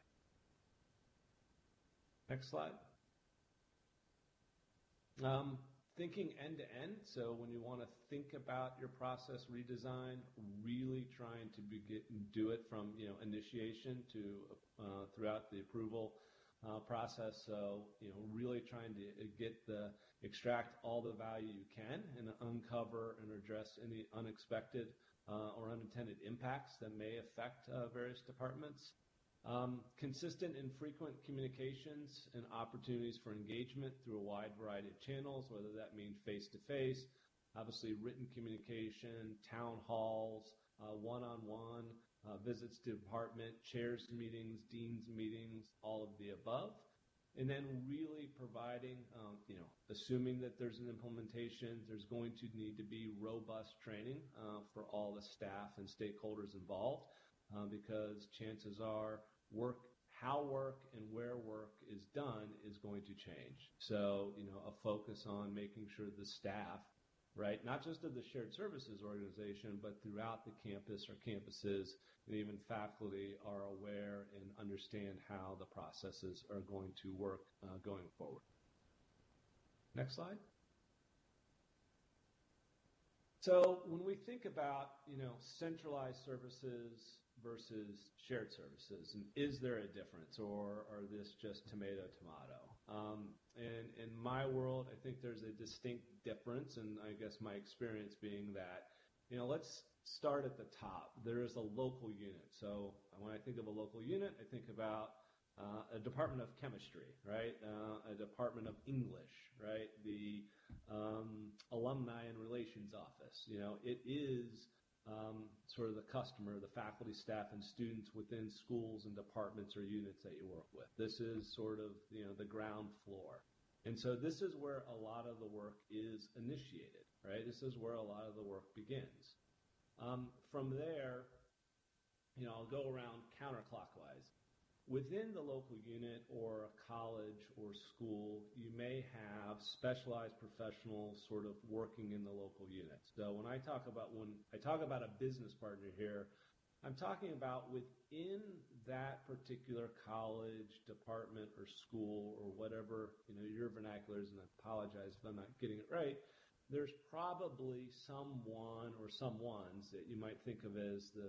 Next slide. Um, thinking end-to-end, so when you want to think about your process redesign, really trying to begin, do it from, you know, initiation to uh, throughout the approval Uh, process. So, you know, really trying to get the, extract all the value you can and uncover and address any unexpected uh, or unintended impacts that may affect uh, various departments. Um, consistent and frequent communications and opportunities for engagement through a wide variety of channels, whether that means face-to-face, obviously written communication, town halls, uh, one-on-one, uh, visits to department, chairs meetings, deans meetings, all of the above. And then really providing, um, you know, assuming that there's an implementation, there's going to need to be robust training uh, for all the staff and stakeholders involved, uh, because chances are work, how work and where work is done is going to change. So, you know, a focus on making sure the staff, right, not just of the shared services organization, but throughout the campus or campuses, and even faculty are aware and understand how the processes are going to work uh, going forward. Next slide. So when we think about, you know, centralized services versus shared services, and is there a difference, or are this just tomato, tomato? Um, and in my world, I think there's a distinct difference, and I guess my experience being that, you know, let's start at the top. There is a local unit. So when I think of a local unit, I think about uh, a department of chemistry, right? Uh, a department of English, right? The um, alumni and relations office. You know, it is um, sort of the customer, the faculty, staff, and students within schools and departments or units that you work with. This is sort of, you know, the ground floor. And so this is where a lot of the work is initiated, right? This is where a lot of the work begins. Um, from there, you know, I'll go around counterclockwise. Within the local unit or a college or school, you may have specialized professionals sort of working in the local unit. So when I talk about when I talk about a business partner here, I'm talking about within that particular college, department, or school, or whatever, you know, your vernacular is, and I apologize if I'm not getting it right. There's probably someone or someones that you might think of as the,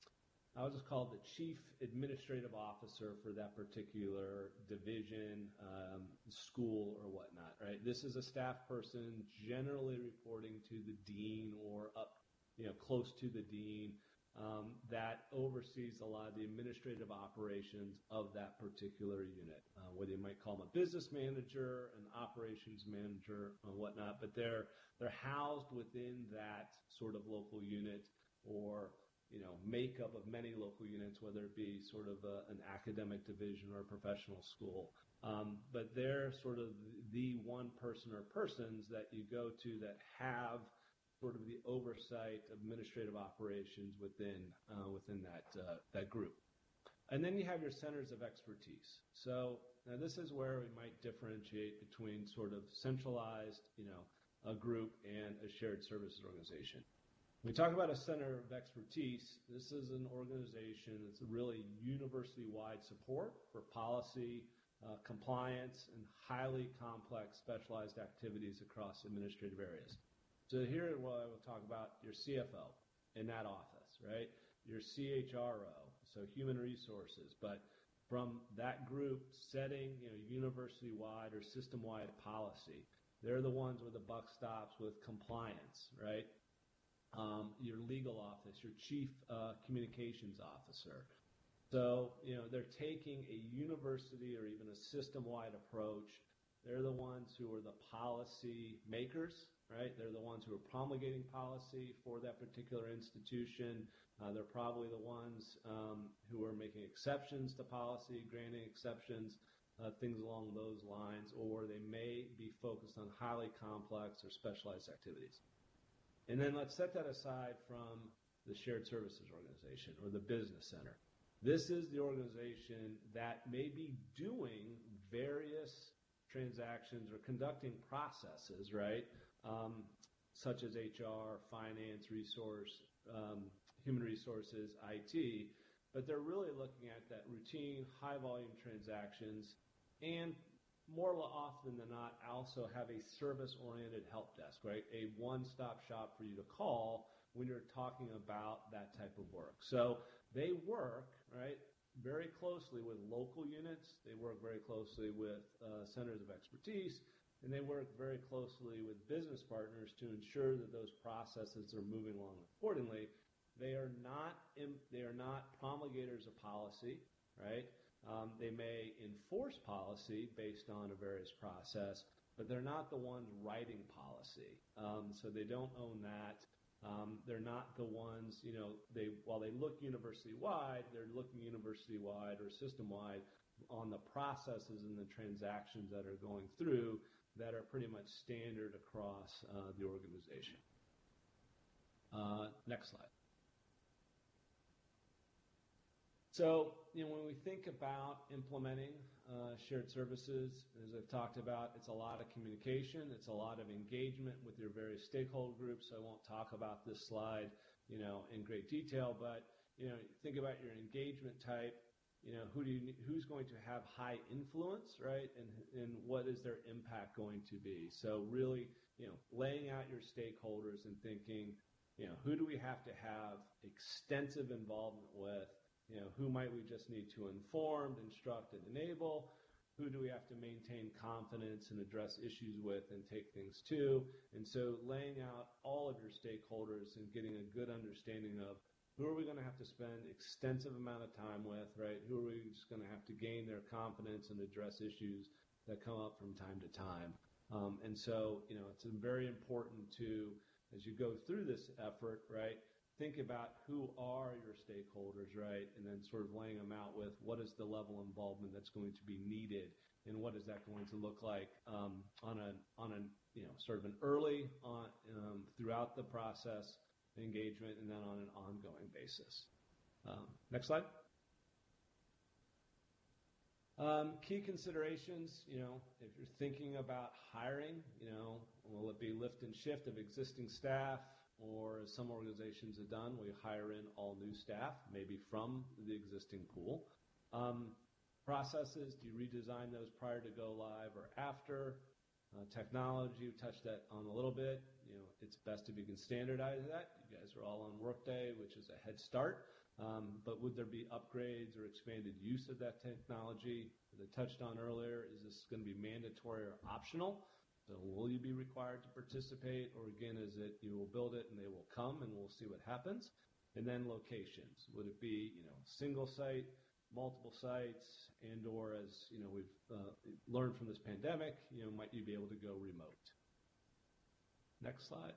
I'll just call it the chief administrative officer for that particular division, um, school, or whatnot, right? This is a staff person generally reporting to the dean or up, you know, close to the dean, um, that oversees a lot of the administrative operations of that particular unit, uh, whether you might call them a business manager, an operations manager, or whatnot, but they're they're housed within that sort of local unit or, you know, makeup of many local units, whether it be sort of a, an academic division or a professional school. Um, but they're sort of the one person or persons that you go to that have sort of the oversight of administrative operations within uh, within that uh, that group. And then you have your centers of expertise. So now this is where we might differentiate between sort of centralized, you know, a group and a shared services organization. When we talk about a center of expertise, this is an organization that's really university-wide support for policy, uh, compliance, and highly complex specialized activities across administrative areas. So here what I will talk about your C F O in that office, right? Your C H R O, so human resources, but from that group setting, you know, university-wide or system-wide policy. They're the ones where the buck stops with compliance, right? Um, your legal office, your chief uh, communications officer. So, you know, they're taking a university or even a system-wide approach. They're the ones who are the policy makers, right? They're the ones who are promulgating policy for that particular institution. Uh, they're probably the ones um, who are making exceptions to policy, granting exceptions, uh, things along those lines, or they may be focused on highly complex or specialized activities. And then let's set that aside from the shared services organization or the business center. This is the organization that may be doing various transactions or conducting processes, right? Um, such as H R, finance, resource, um, human resources, I T, but they're really looking at that routine, high-volume transactions, and more often than not, also have a service-oriented help desk, right? A one-stop shop for you to call when you're talking about that type of work. So they work, right, very closely with local units. They work very closely with uh, centers of expertise, and they work very closely with business partners to ensure that those processes are moving along accordingly. They are not they are not promulgators of policy, right? Um, they may enforce policy based on a various process, but they're not the ones writing policy. Um, so they don't own that. Um, they're not the ones, you know, they while they look university-wide, they're looking university-wide or system-wide on the processes and the transactions that are going through that are pretty much standard across uh, the organization. Uh, next slide. So, you know, when we think about implementing uh, shared services, as I've talked about, it's a lot of communication, it's a lot of engagement with your various stakeholder groups. I won't talk about this slide, you know, in great detail, but, you know, think about your engagement type. You know, who do you, who's going to have high influence, right? And, and what is their impact going to be? So really, you know, laying out your stakeholders and thinking, you know, who do we have to have extensive involvement with? You know, who might we just need to inform, instruct, and enable? Who do we have to maintain confidence and address issues with and take things to? And so laying out all of your stakeholders and getting a good understanding of who are we going to have to spend extensive amount of time with, right? Who are we just going to have to gain their confidence and address issues that come up from time to time? Um, and so, you know, it's very important to, as you go through this effort, right, think about who are your stakeholders, right? And then sort of laying them out with what is the level of involvement that's going to be needed and what is that going to look like um, on a, on a, you know, sort of an early on, um, throughout the process engagement and then on an ongoing basis. Um, next slide. Um, key considerations, you know, if you're thinking about hiring, you know, will it be lift and shift of existing staff, or as some organizations have done, we hire in all new staff, maybe from the existing pool. Um, processes, do you redesign those prior to go live or after? Uh, technology, we touched that on a little bit. You know, it's best if you can standardize that. You guys are all on Workday, which is a head start. Um, but would there be upgrades or expanded use of that technology? As I touched on earlier, is this going to be mandatory or optional? So will you be required to participate? Or again, is it you will build it and they will come and we'll see what happens? And then locations. Would it be, you know, single site, multiple sites, and or as, you know, we've uh, learned from this pandemic, you know, might you be able to go remote? Next slide.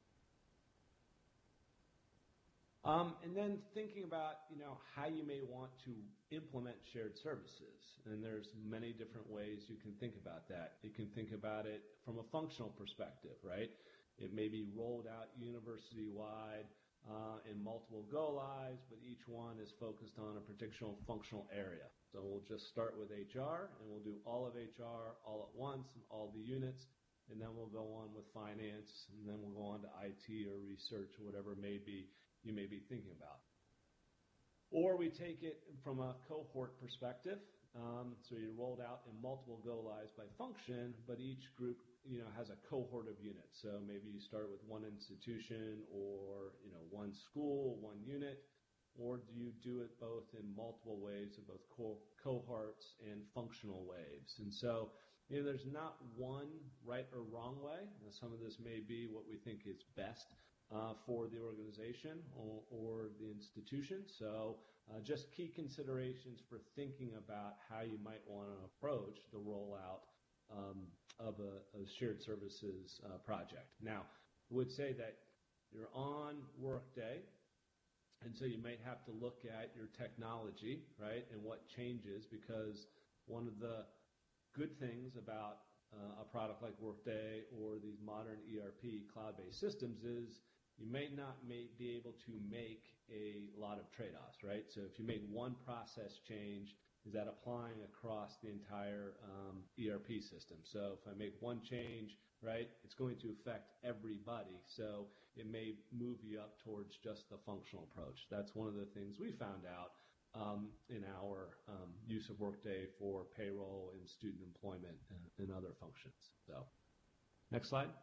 Um, and then thinking about, you know, how you may want to implement shared services. And there's many different ways you can think about that. You can think about it from a functional perspective, right? It may be rolled out university-wide uh, in multiple go-lives, but each one is focused on a particular functional area. So we'll just start with H R, and we'll do all of H R all at once, and all the units, and then we'll go on with finance, and then we'll go on to I T or research or whatever may be you may be thinking about. Or we take it from a cohort perspective. Um, so you rolled out in multiple go-lives by function, but each group, you know, has a cohort of units. So maybe you start with one institution or, you know, one school, one unit, or do you do it both in multiple waves of both co- cohorts and functional waves? And so, you know, there's not one right or wrong way. Now, some of this may be what we think is best Uh, for the organization or, or the institution. So uh, just key considerations for thinking about how you might want to approach the rollout um, of a, a shared services uh, project. Now, I would say that you're on Workday, and so you might have to look at your technology, right, and what changes, because one of the good things about uh, a product like Workday or these modern E R P cloud-based systems is you may not may be able to make a lot of trade-offs, right? So if you make one process change, is that applying across the entire um, E R P system? So if I make one change, right, it's going to affect everybody. So it may move you up towards just the functional approach. That's one of the things we found out um, in our um, use of Workday for payroll and student employment and, and other functions. So next slide.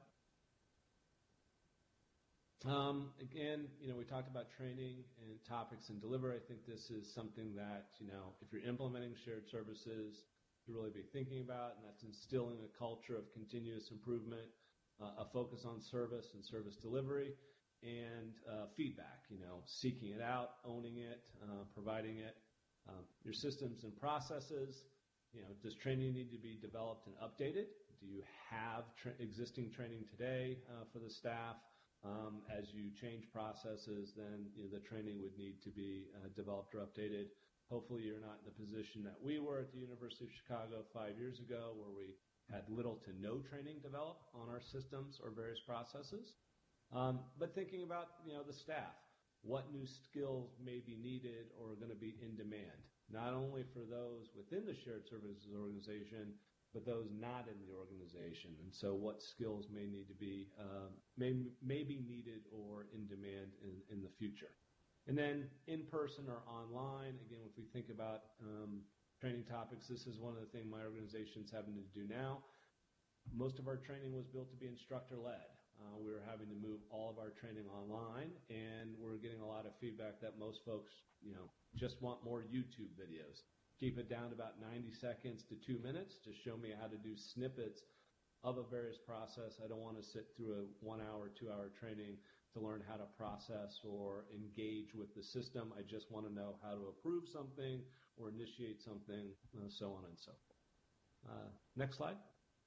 Um, again, you know, we talked about training and topics and delivery. I think this is something that, you know, if you're implementing shared services, you really be thinking about, and that's instilling a culture of continuous improvement, uh, a focus on service and service delivery. and uh, feedback, you know, seeking it out, owning it, uh, providing it. Um, your systems and processes, you know, does training need to be developed and updated? Do you have tra- existing training today uh, for the staff? Um, as you change processes, then you know, the training would need to be uh, developed or updated. Hopefully you're not in the position that we were at the University of Chicago five years ago, where we had little to no training developed on our systems or various processes. Um, but thinking about, you know, the staff, what new skills may be needed or are going to be in demand, not only for those within the shared services organization, but those not in the organization. And so what skills may need to be, um, may, may be needed or in demand in, in the future. And then in person or online, again, if we think about um, training topics, this is one of the things my organization's having to do now. Most of our training was built to be instructor-led. Uh, we were having to move all of our training online, and we're getting a lot of feedback that most folks, you know, just want more YouTube videos. Keep it down to about ninety seconds to two minutes. Just show me how to do snippets of a various process. I don't want to sit through a one-hour, two-hour training to learn how to process or engage with the system. I just want to know how to approve something or initiate something, uh, so on and so forth. Uh, next slide.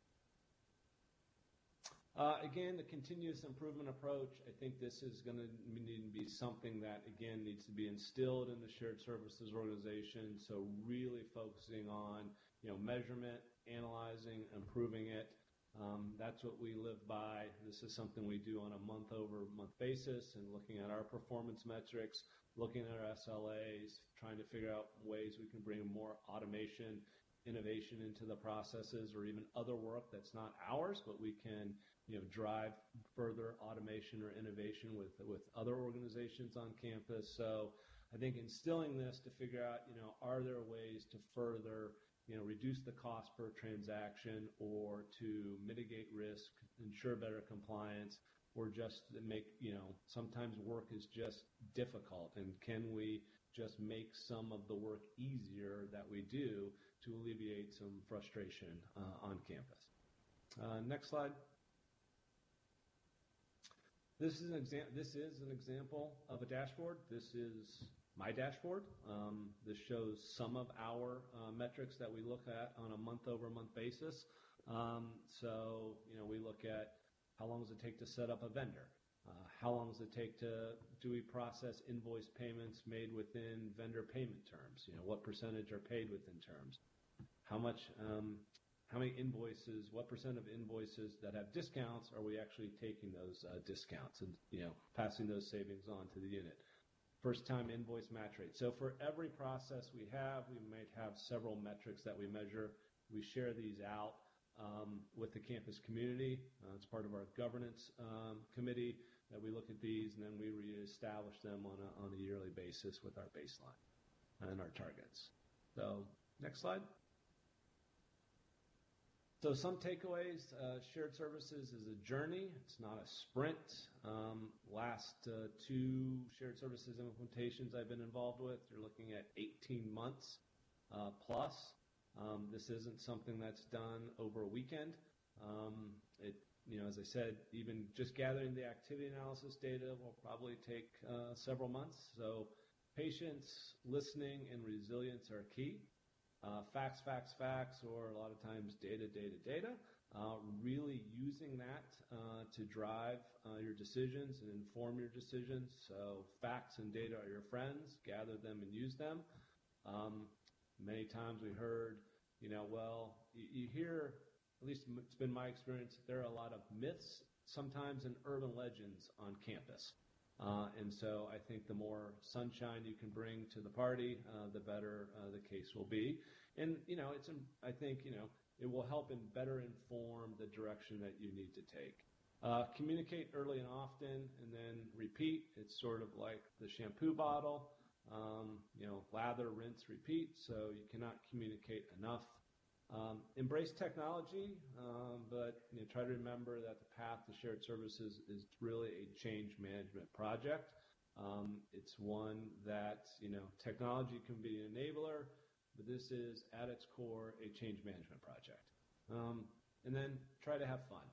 Uh, again, the continuous improvement approach, I think this is going to need to be something that, again, needs to be instilled in the shared services organization. So really focusing on, you know, measurement, analyzing, improving it. Um, that's what we live by. This is something we do on a month-over-month basis, and looking at our performance metrics, looking at our S L As, trying to figure out ways we can bring more automation, innovation into the processes, or even other work that's not ours, but we can, you know, drive further automation or innovation with with other organizations on campus. So I think instilling this to figure out, you know, are there ways to further, you know, reduce the cost per transaction, or to mitigate risk, ensure better compliance, or just make, you know, sometimes work is just difficult, and can we just make some of the work easier that we do to alleviate some frustration uh, on campus. Uh, next slide. This is an example. This is an example of a dashboard. This is my dashboard. Um, this shows some of our uh, metrics that we look at on a month-over-month basis. Um, so, you know, we look at how long does it take to set up a vendor? Uh, how long does it take to do we process invoice payments made within vendor payment terms? You know, what percentage are paid within terms? How much? Um, How many invoices, what percent of invoices that have discounts are we actually taking those uh, discounts and, you know, passing those savings on to the unit? First time invoice match rate. So for every process we have, we might have several metrics that we measure. We share these out um, with the campus community. Uh, it's part of our governance um, committee that we look at these, and then we reestablish them on a, on a yearly basis with our baseline and our targets. So next slide. So some takeaways, uh, shared services is a journey. It's not a sprint. Um, last uh, two shared services implementations I've been involved with, you're looking at eighteen months uh, plus. Um, this isn't something that's done over a weekend. Um, it, you know, as I said, even just gathering the activity analysis data will probably take uh, several months. So patience, listening, and resilience are key. Uh, facts, facts, facts, or a lot of times data, data, data. Uh, really using that uh, to drive uh, your decisions and inform your decisions. So facts and data are your friends. Gather them and use them. Um, many times we heard, you know, well, you, you hear, at least it's been my experience, there are a lot of myths, sometimes and urban legends on campus. Uh, and so I think the more sunshine you can bring to the party, uh, the better uh, the case will be. And, you know, it's, I think, you know, it will help and better inform the direction that you need to take. Uh, communicate early and often, and then repeat. It's sort of like the shampoo bottle, um, you know, lather, rinse, repeat. So you cannot communicate enough. Um, embrace technology, um, but you know, try to remember that the path to shared services is really a change management project. Um, it's one that, you know, technology can be an enabler, but this is at its core a change management project. Um, and then try to have fun.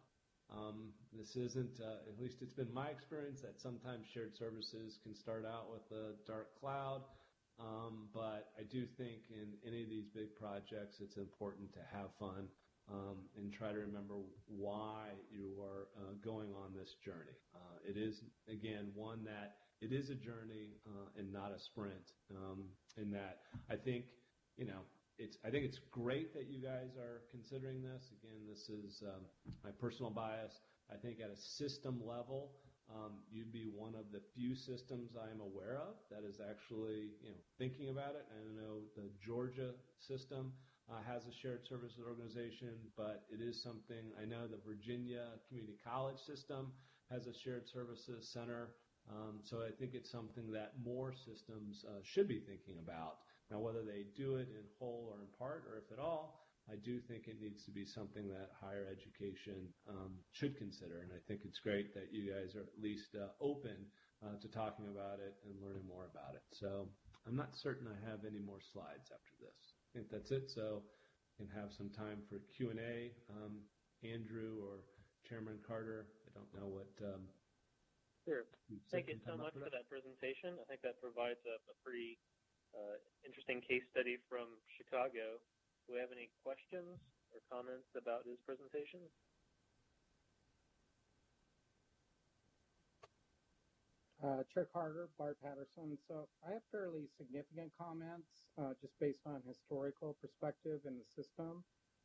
Um, this isn't, uh, at least it's been my experience that sometimes shared services can start out with a dark cloud. Um, but I do think in any of these big projects, it's important to have fun um, and try to remember why you are uh, going on this journey. Uh, it is, again, one that it is a journey uh, and not a sprint. Um, in that, I think, you know, it's. I think it's great that you guys are considering this. Again, this is um, my personal bias. I think at a system level, Um, you'd be one of the few systems I'm aware of that is actually, you know, thinking about it. I know the Georgia system uh, has a shared services organization, but it is something. I know the Virginia Community College system has a shared services center. Um, so I think it's something that more systems uh, should be thinking about. Now, whether they do it in whole or in part, or if at all, I do think it needs to be something that higher education um, should consider, and I think it's great that you guys are at least uh, open uh, to talking about it and learning more about it. So I'm not certain I have any more slides after this. I think that's it, so we can have some time for Q and A. Um, Andrew or Chairman Carter, I don't know what... Um, sure. Thank you so much for that. for that presentation. I think that provides a, a pretty uh, interesting case study from Chicago. Do we have any questions or comments about his presentation? Uh, Chair Carter, Bart Patterson. So I have fairly significant comments uh, just based on historical perspective in the system.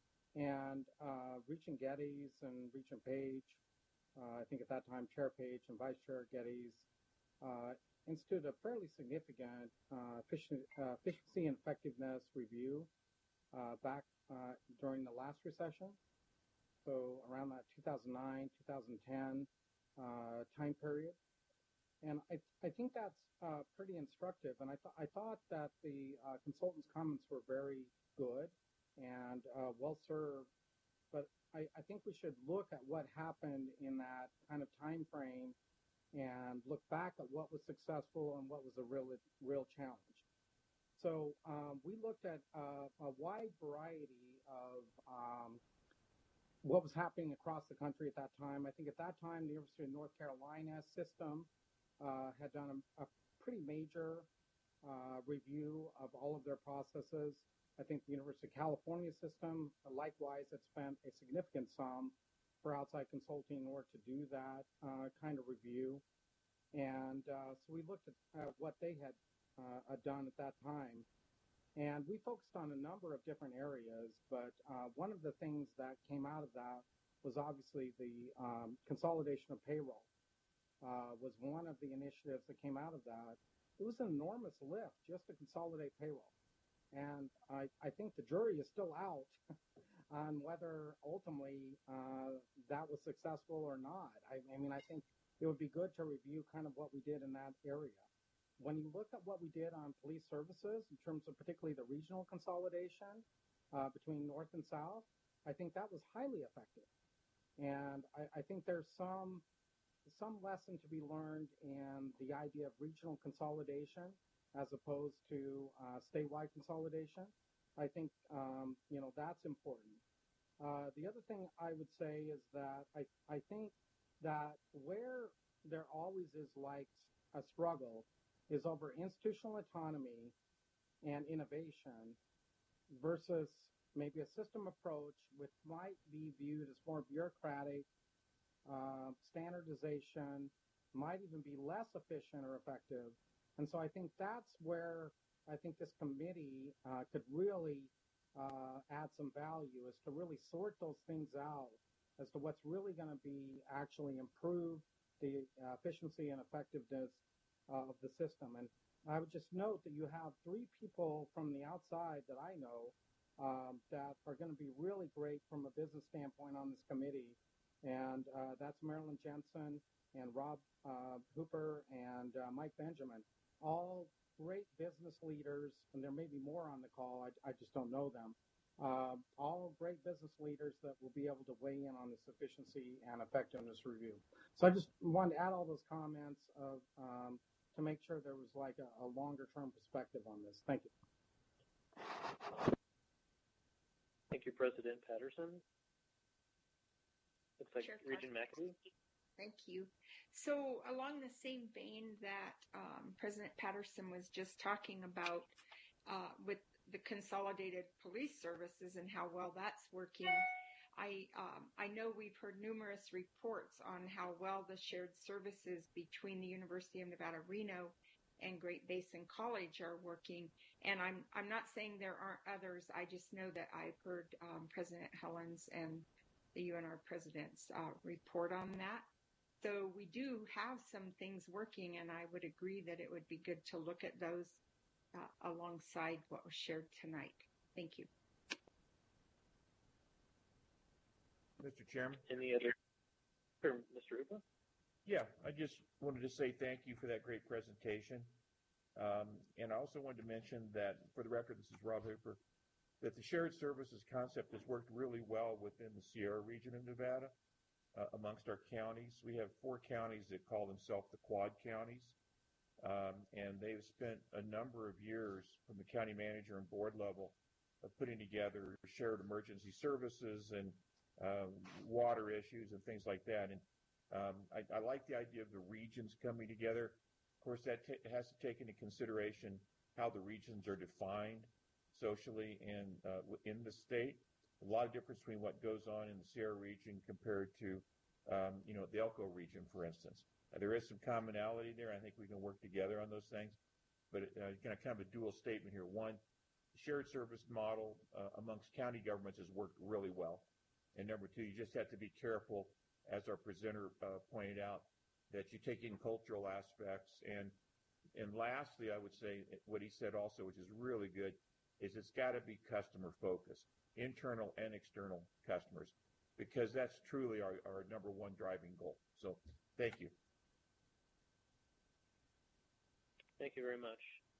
And uh, Regent Geddes and Regent Page, uh, I think at that time Chair Page and Vice Chair Geddes, uh, instituted a fairly significant uh, efficiency, uh, efficiency and effectiveness review Uh, back uh, during the last recession, so around that two thousand nine, two thousand ten uh, time period. And I, I think that's uh, pretty instructive. And I, th- I thought that the uh, consultant's comments were very good and uh, well served. But I, I think we should look at what happened in that kind of time frame and look back at what was successful and what was a real, real challenge. So um, we looked at uh, a wide variety of um, what was happening across the country at that time. I think at that time, the University of North Carolina system uh, had done a, a pretty major uh, review of all of their processes. I think the University of California system, uh, likewise, had spent a significant sum for outside consulting in order to do that uh, kind of review. And uh, so we looked at uh, what they had Uh, done at that time. And we focused on a number of different areas, but uh, one of the things that came out of that was obviously the um, consolidation of payroll uh, was one of the initiatives that came out of that. It was an enormous lift just to consolidate payroll. And I, I think the jury is still out on whether ultimately uh, that was successful or not. I, I mean, I think it would be good to review kind of what we did in that area. When you look at what we did on police services in terms of particularly the regional consolidation uh, between North and South, I think that was highly effective. And I, I think there's some some lesson to be learned in the idea of regional consolidation as opposed to uh, statewide consolidation. I think, um, you know, that's important. Uh, the other thing I would say is that I, I think that where there always is like a struggle is over institutional autonomy and innovation versus maybe a system approach which might be viewed as more bureaucratic, uh, standardization, might even be less efficient or effective. And so I think that's where I think this committee uh, could really uh, add some value, is to really sort those things out as to what's really going to be actually improve the uh, efficiency and effectiveness Uh, of the system. And I would just note that you have three people from the outside that I know um, that are going to be really great from a business standpoint on this committee. And uh, that's Marilyn Jensen and Rob uh, Hooper and uh, Mike Benjamin, all great business leaders. And there may be more on the call. I, I just don't know them. Uh, all great business leaders that will be able to weigh in on this efficiency and effectiveness review. So I just wanted to add all those comments of um, to make sure there was like a, a longer term perspective on this. Thank you. Thank you, President Patterson. Looks like Chair Regent McAdoo. Thank you. So along the same vein that um, President Patterson was just talking about uh, with the consolidated police services and how well that's working, I um, I know we've heard numerous reports on how well the shared services between the University of Nevada, Reno and Great Basin College are working. And I'm I'm not saying there aren't others. I just know that I've heard um, President Helens and the U N R president's uh, report on that. So we do have some things working, and I would agree that it would be good to look at those uh, alongside what was shared tonight. Thank you. Mister Chairman? Any other? Sure, Mister Upa? Yeah, I just wanted to say thank you for that great presentation. Um, and I also wanted to mention that, for the record, this is Rob Hooper, that the shared services concept has worked really well within the Sierra region of Nevada. Uh, amongst our counties, we have four counties that call themselves the Quad Counties, um, and they've spent a number of years from the county manager and board level of putting together shared emergency services and um, water issues and things like that. And um, I, I like the idea of the regions coming together. Of course, that t- has to take into consideration how the regions are defined socially and uh, in the state. A lot of difference between what goes on in the Sierra region compared to, um, you know, the Elko region, for instance. Uh, there is some commonality there. I think we can work together on those things. But uh, kind of kind of a dual statement here. One, the shared service model uh, amongst county governments has worked really well. And number two, you just have to be careful, as our presenter uh, pointed out, that you take in cultural aspects. And and lastly, I would say what he said also, which is really good, is it's got to be customer focused. Internal and external customers, because that's truly our, our number one driving goal. So thank you. Thank you very much.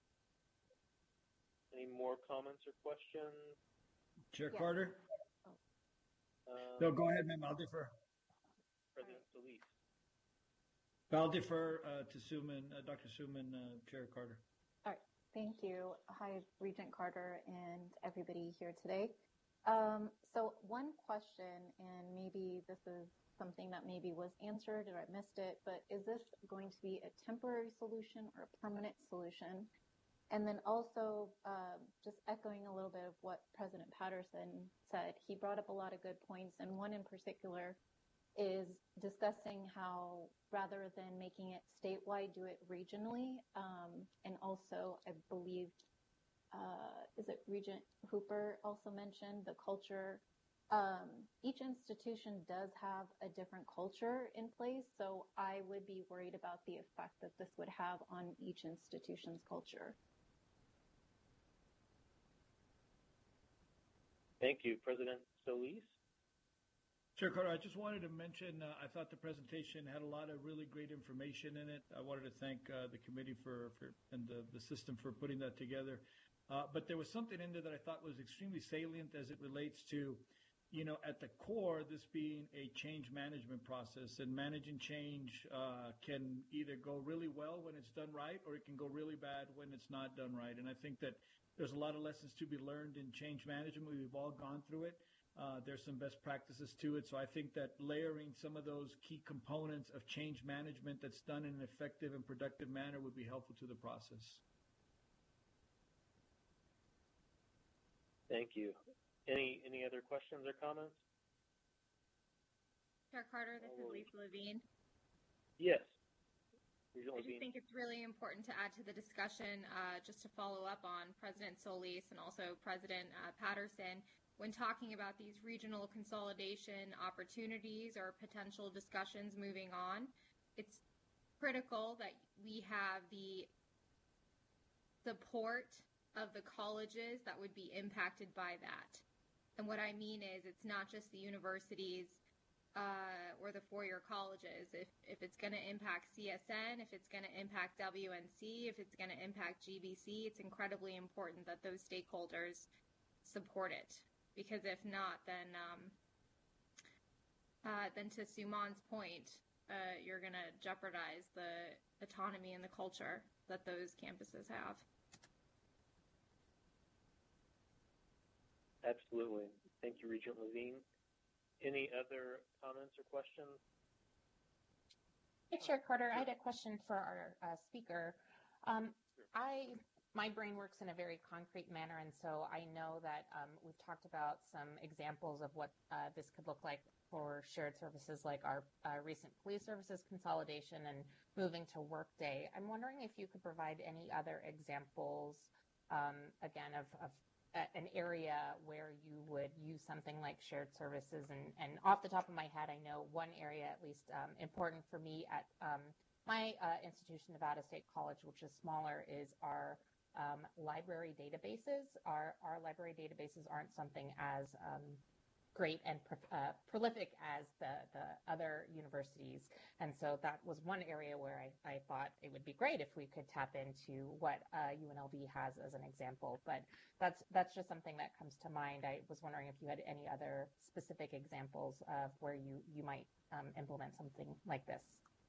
Any more comments or questions? Chair Yes. Carter? Um, No, go ahead, ma'am. I'll defer. President Solis. I'll defer uh, to Suman, uh, Doctor Suman, uh, Chair Carter. All right. Thank you. Hi, Regent Carter and everybody here today. Um, so one question, and maybe this is something that maybe was answered or I missed it, but is this going to be a temporary solution or a permanent solution? And then also, um, just echoing a little bit of what President Patterson said, he brought up a lot of good points, and one in particular is discussing how rather than making it statewide, do it regionally. Um, and also, I believe Uh, is it Regent Hooper also mentioned the culture? Um, each institution does have a different culture in place, so I would be worried about the effect that this would have on each institution's culture. Thank you. President Solis? Chair Carter, I just wanted to mention, uh, I thought the presentation had a lot of really great information in it. I wanted to thank uh, the committee for, for and the, the system for putting that together. Uh, but there was something in there that I thought was extremely salient as it relates to, you know, at the core, this being a change management process, and managing change uh, can either go really well when it's done right, or it can go really bad when it's not done right. And I think that there's a lot of lessons to be learned in change management. We've all gone through it. Uh, there's some best practices to it. So I think that layering some of those key components of change management that's done in an effective and productive manner would be helpful to the process. Thank you. Any any other questions or comments? Chair Carter, this is Lisa Levine. Yes. I just think it's really important to add to the discussion, uh, just to follow up on President Solis and also President uh, Patterson. When talking about these regional consolidation opportunities or potential discussions moving on, it's critical that we have the support of the colleges that would be impacted by that. And what I mean is it's not just the universities uh, or the four-year colleges. If, if it's going to impact C S N, if it's going to impact W N C, if it's going to impact G B C, it's incredibly important that those stakeholders support it. Because if not, then um, uh, then to Suman's point, uh, you're going to jeopardize the autonomy and the culture that those campuses have. Absolutely. Thank you, Regent Levine. Any other comments or questions? Hey, Chair Carter, I had a question for our uh, speaker. Um, I my brain works in a very concrete manner, and so I know that um, we've talked about some examples of what uh, this could look like for shared services, like our uh, recent police services consolidation and moving to Workday. I'm wondering if you could provide any other examples, um, again, of, of uh, an area where you would use something like shared services. And, and off the top of my head, I know one area, at least um, important for me at um, my uh, institution, Nevada State College, which is smaller, is our um, library databases. Our, our library databases aren't something as um, great and pro- uh, prolific as the, the other universities. And so that was one area where I, I thought it would be great if we could tap into what uh, U N L V has as an example. But that's, that's just something that comes to mind. I was wondering if you had any other specific examples of where you, you might um, implement something like this.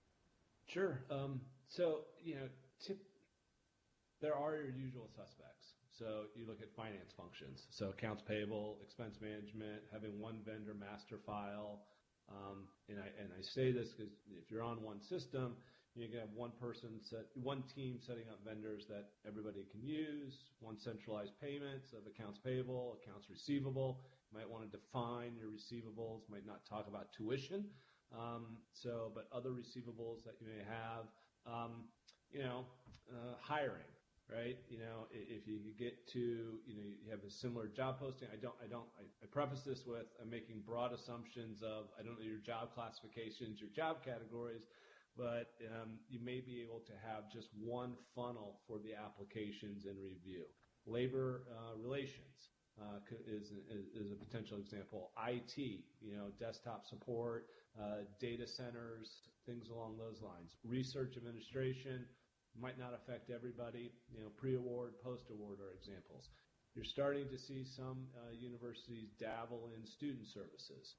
Sure. Um, so, you know, tip, there are your usual suspects. So you look at finance functions. So accounts payable, expense management, having one vendor master file. Um, and I and I say this because if you're on one system, you can have one person set, one team setting up vendors that everybody can use. One centralized payments of accounts payable, accounts receivable. You might want to define your receivables. Might not talk about tuition. Um, so, but other receivables that you may have. Um, you know, uh, hiring. Right, you know, if you get to, you know, you have a similar job posting. I don't, I don't. I, I preface this with I'm making broad assumptions of I don't know your job classifications, your job categories, but um, you may be able to have just one funnel for the applications and review. Labor uh, relations uh, is, is is a potential example. I T, you know, desktop support, uh, data centers, things along those lines. Research administration. Might not affect everybody. You know, pre-award, post-award are examples. You're starting to see some uh, universities dabble in student services.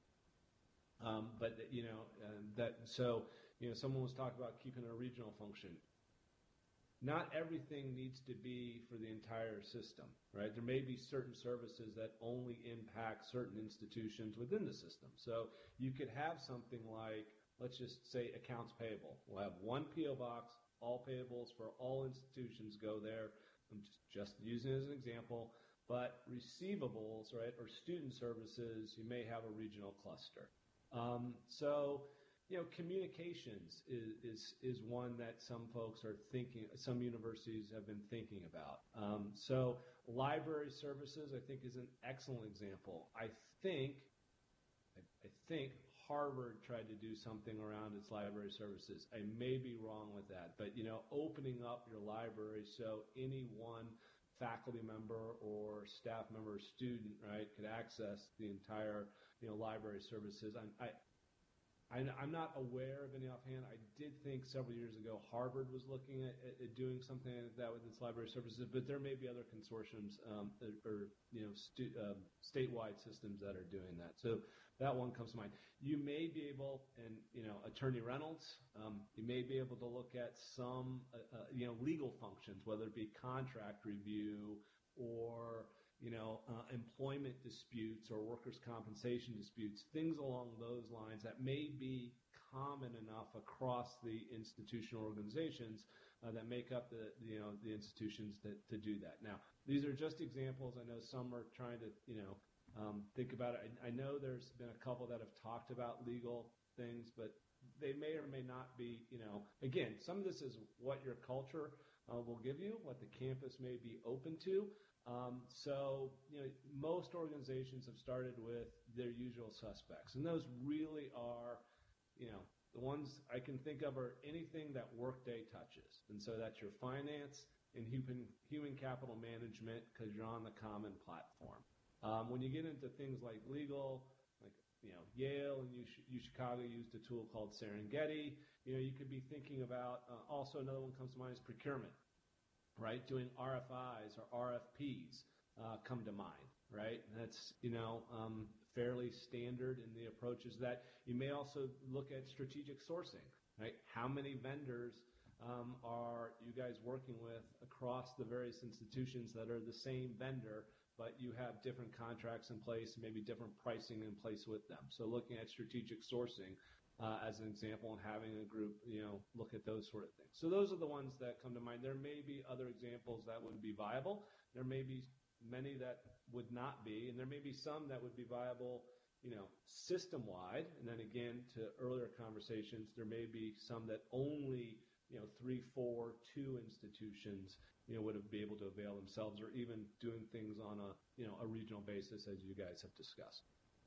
Um, but, you know, uh, that so, you know, someone was talking about keeping a regional function. Not everything needs to be for the entire system, right? There may be certain services that only impact certain institutions within the system. So you could have something like, let's just say accounts payable. We'll have one P O box, all payables for all institutions go there. I'm just, just using it as an example. But receivables, right, or student services, you may have a regional cluster. Um, so, you know, communications is, is is one that some folks are thinking, some universities have been thinking about. Um, so library services, I think, is an excellent example. I think, I, I think Harvard tried to do something around its library services. I may be wrong with that, but, you know, opening up your library so any one faculty member or staff member or student, right, could access the entire, you know, library services. I'm, I, I, I'm not aware of any offhand. I did think several years ago Harvard was looking at, at doing something like that with its library services, but there may be other consortiums um, or, or, you know, stu- uh, statewide systems that are doing that. So that one comes to mind. You may be able, and, you know, Attorney Reynolds, um, you may be able to look at some, uh, uh, you know, legal functions, whether it be contract review or, you know, uh, employment disputes or workers' compensation disputes, things along those lines that may be common enough across the institutional organizations uh, that make up the, you know, the institutions that, to do that. Now, these are just examples. I know some are trying to, you know, Um, think about it. I, I know there's been a couple that have talked about legal things, but they may or may not be, you know, again, some of this is what your culture uh, will give you, what the campus may be open to. Um, so, you know, most organizations have started with their usual suspects, and those really are, you know, the ones I can think of are anything that Workday touches. And so that's your finance and human, human capital management because you're on the common platform. Um, when you get into things like legal, like, you know, Yale and U, U Chicago used a tool called Serengeti. You know, you could be thinking about, uh, also another one comes to mind is procurement, right? Doing R F Is or R F Ps uh, come to mind, right? That's, you know, um, fairly standard in the approaches that you may also look at strategic sourcing, right? How many vendors um, are you guys working with across the various institutions that are the same vendor but you have different contracts in place, maybe different pricing in place with them. So looking at strategic sourcing uh, as an example and having a group, you know, look at those sort of things. So those are the ones that come to mind. There may be other examples that would be viable. There may be many that would not be, and there may be some that would be viable, you know, system-wide. And then again, to earlier conversations, there may be some that only, you know, three, four, two institutions, you know, would be able to avail themselves, or even doing things on a, you know, a regional basis, as you guys have discussed.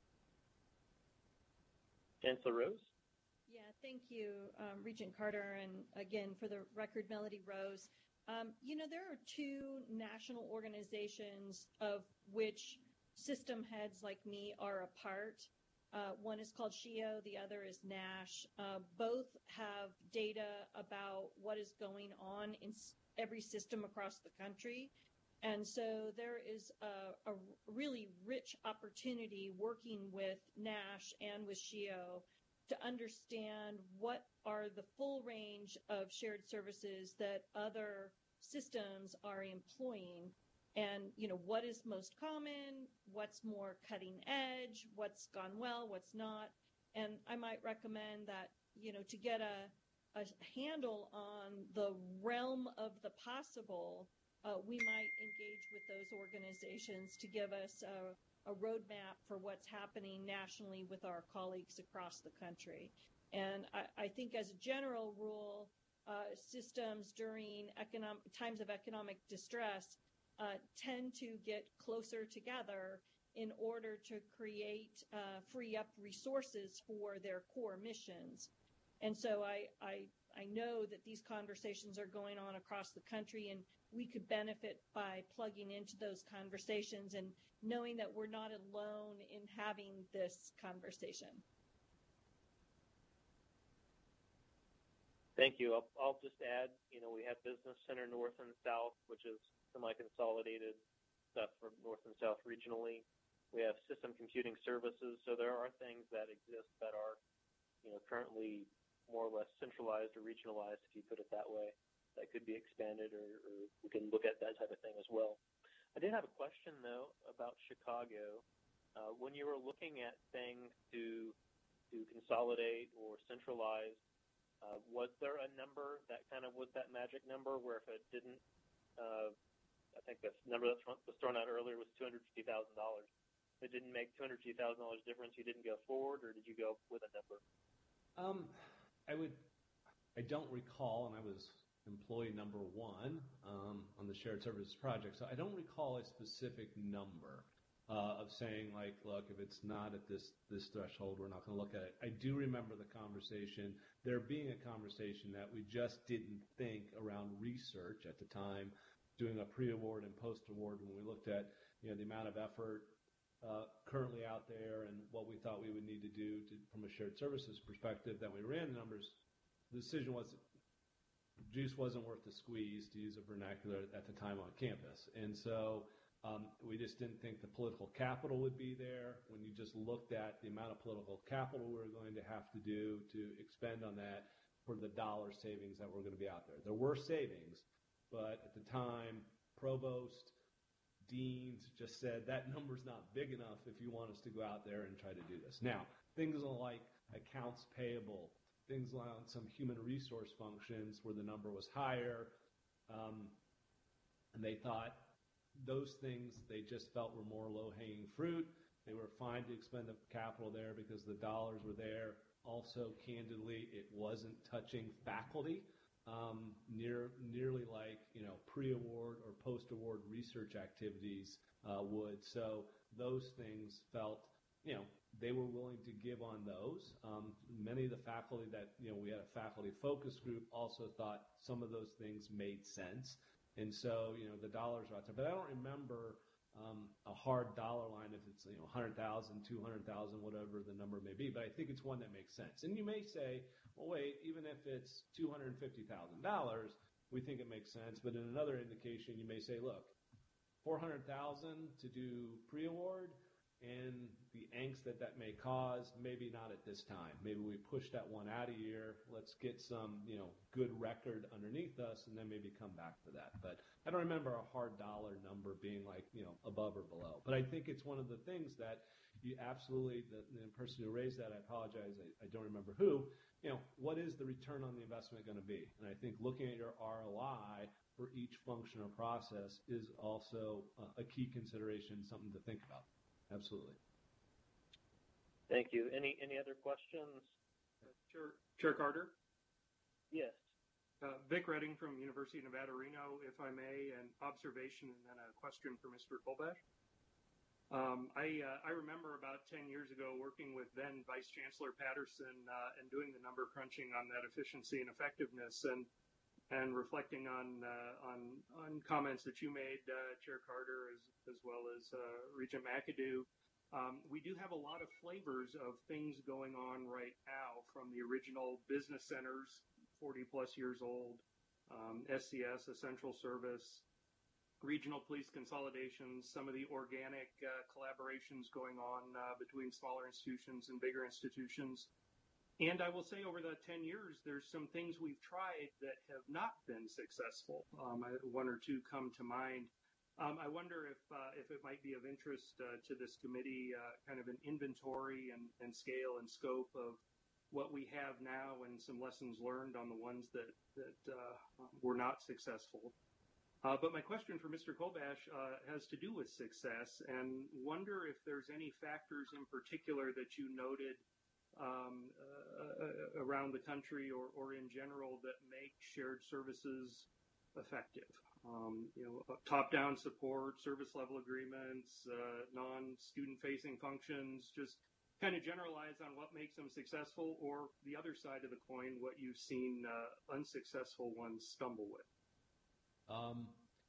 Chancellor Rose? Yeah, thank you, um, Regent Carter, and again, for the record, Melody Rose. Um, you know, there are two national organizations of which system heads like me are a part. Uh, one is called S H I O, the other is NASH. Uh, both have data about what is going on in every system across the country. And so there is a, a really rich opportunity working with NASH and with S H I O to understand what are the full range of shared services that other systems are employing, and, you know, what is most common, what's more cutting edge, what's gone well, what's not. And I might recommend that, you know, to get a, a handle on the realm of the possible, uh, we might engage with those organizations to give us a, a roadmap for what's happening nationally with our colleagues across the country. And I, I think as a general rule, uh, systems during economic times of economic distress uh, tend to get closer together in order to create, uh, free up resources for their core missions. And so I, I, I know that these conversations are going on across the country, and we could benefit by plugging into those conversations and knowing that we're not alone in having this conversation. Thank you. I'll, I'll just add, you know, we have Business Center North and South, which is semi-consolidated stuff for North and South regionally. We have System Computing Services, so there are things that exist that are, you know, currently more or less centralized or regionalized, if you put it that way, that could be expanded, or, or we can look at that type of thing as well. I did have a question, though, about Chicago. Uh, when you were looking at things to to consolidate or centralize, uh, was there a number that kind of was that magic number where if it didn't, uh, I think the number that was thrown out earlier was two hundred fifty thousand dollars. If it didn't make two hundred fifty thousand dollars difference, you didn't go forward, or did you go with a number? Um, I would, I don't recall, and I was employee number one um, on the shared services project, so I don't recall a specific number uh, of saying, like, look, if it's not at this this threshold, we're not going to look at it. I do remember the conversation, there being a conversation that we just didn't think around research at the time, doing a pre-award and post-award when we looked at, you know, the amount of effort uh, currently out there and what we thought we would need to do to, from a shared services perspective, that we ran the numbers. The decision was juice wasn't worth the squeeze, to use a vernacular, at the time on campus. And so um, we just didn't think the political capital would be there. When you just looked at the amount of political capital we were going to have to do to expend on that for the dollar savings that were going to be out there. There were savings, but at the time, provost, deans just said that number's not big enough if you want us to go out there and try to do this. Now, things like accounts payable, things like some human resource functions where the number was higher, um, and they thought those things they just felt were more low-hanging fruit. They were fine to expend the capital there because the dollars were there. Also, candidly, it wasn't touching faculty um, near nearly like, you know, pre-award or post-award research activities uh, would. So those things felt, you know, they were willing to give on those. Um, many of the faculty that, you know, we had a faculty focus group also thought some of those things made sense. And so, you know, the dollars are out there. But I don't remember um, a hard dollar line if it's, you know, one hundred thousand, two hundred thousand, whatever the number may be. But I think it's one that makes sense. And you may say, well, wait, even if it's two hundred fifty thousand dollars, we think it makes sense. But in another indication, you may say, look, four hundred thousand dollars to do pre-award and the angst that that may cause, maybe not at this time. Maybe we push that one out a year. Let's get some, you know, good record underneath us, and then maybe come back to that. But I don't remember a hard dollar number being like, you know, above or below. But I think it's one of the things that you absolutely, the, the person who raised that, I apologize, I, I don't remember who, you know, what is the return on the investment going to be? And I think looking at your R O I for each function or process is also uh, a key consideration, something to think about. Absolutely. Thank you. Any any other questions? Chair, Chair Carter? Yes. Uh, Vic Redding from University of Nevada, Reno, if I may, an observation and then a question for Mister Kolbash. Um, I, uh, I remember about ten years ago working with then Vice Chancellor Patterson uh, and doing the number crunching on that efficiency and effectiveness, and and reflecting on uh, on on comments that you made, uh, Chair Carter, as as well as uh, Regent McAdoo. Um, we do have a lot of flavors of things going on right now, from the original business centers, forty plus years old, um, S C S, Essential Service, regional police consolidations, some of the organic uh, collaborations going on uh, between smaller institutions and bigger institutions. And I will say, over the ten years, there's some things we've tried that have not been successful. Um, I, one or two come to mind. Um, I wonder if uh, if it might be of interest uh, to this committee, uh, kind of an inventory and, and scale and scope of what we have now and some lessons learned on the ones that, that uh, were not successful. Uh, but my question for Mister Kolbash uh, has to do with success, and wonder if there's any factors in particular that you noted Um, uh, around the country or, or in general that make shared services effective. Um, you know, top-down support, service level agreements, uh, non-student facing functions, just kind of generalize on what makes them successful, or the other side of the coin, what you've seen uh, unsuccessful ones stumble with. Um,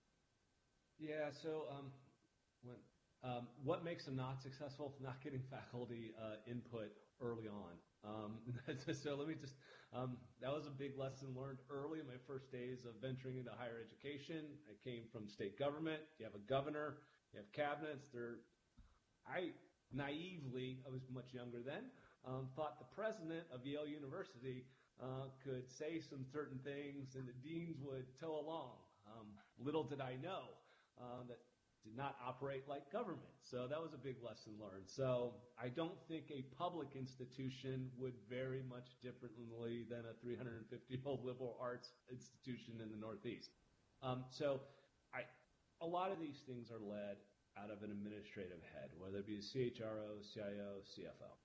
yeah, so um, when, um, what makes them not successful? Not getting faculty uh, input early on. Um, so let me just, um, that was a big lesson learned early in my first days of venturing into higher education. I came from state government. You have a governor, you have cabinets. They're, I naively, I was much younger then, um, thought the president of Yale University uh, could say some certain things and the deans would toe along. Um, little did I know uh, that did not operate like government. So that was a big lesson learned. So I don't think a public institution would very much differently than a three hundred fifty year old liberal arts institution in the Northeast. Um, so I, a lot of these things are led out of an administrative head, whether it be a C H R O, C I O, C F O.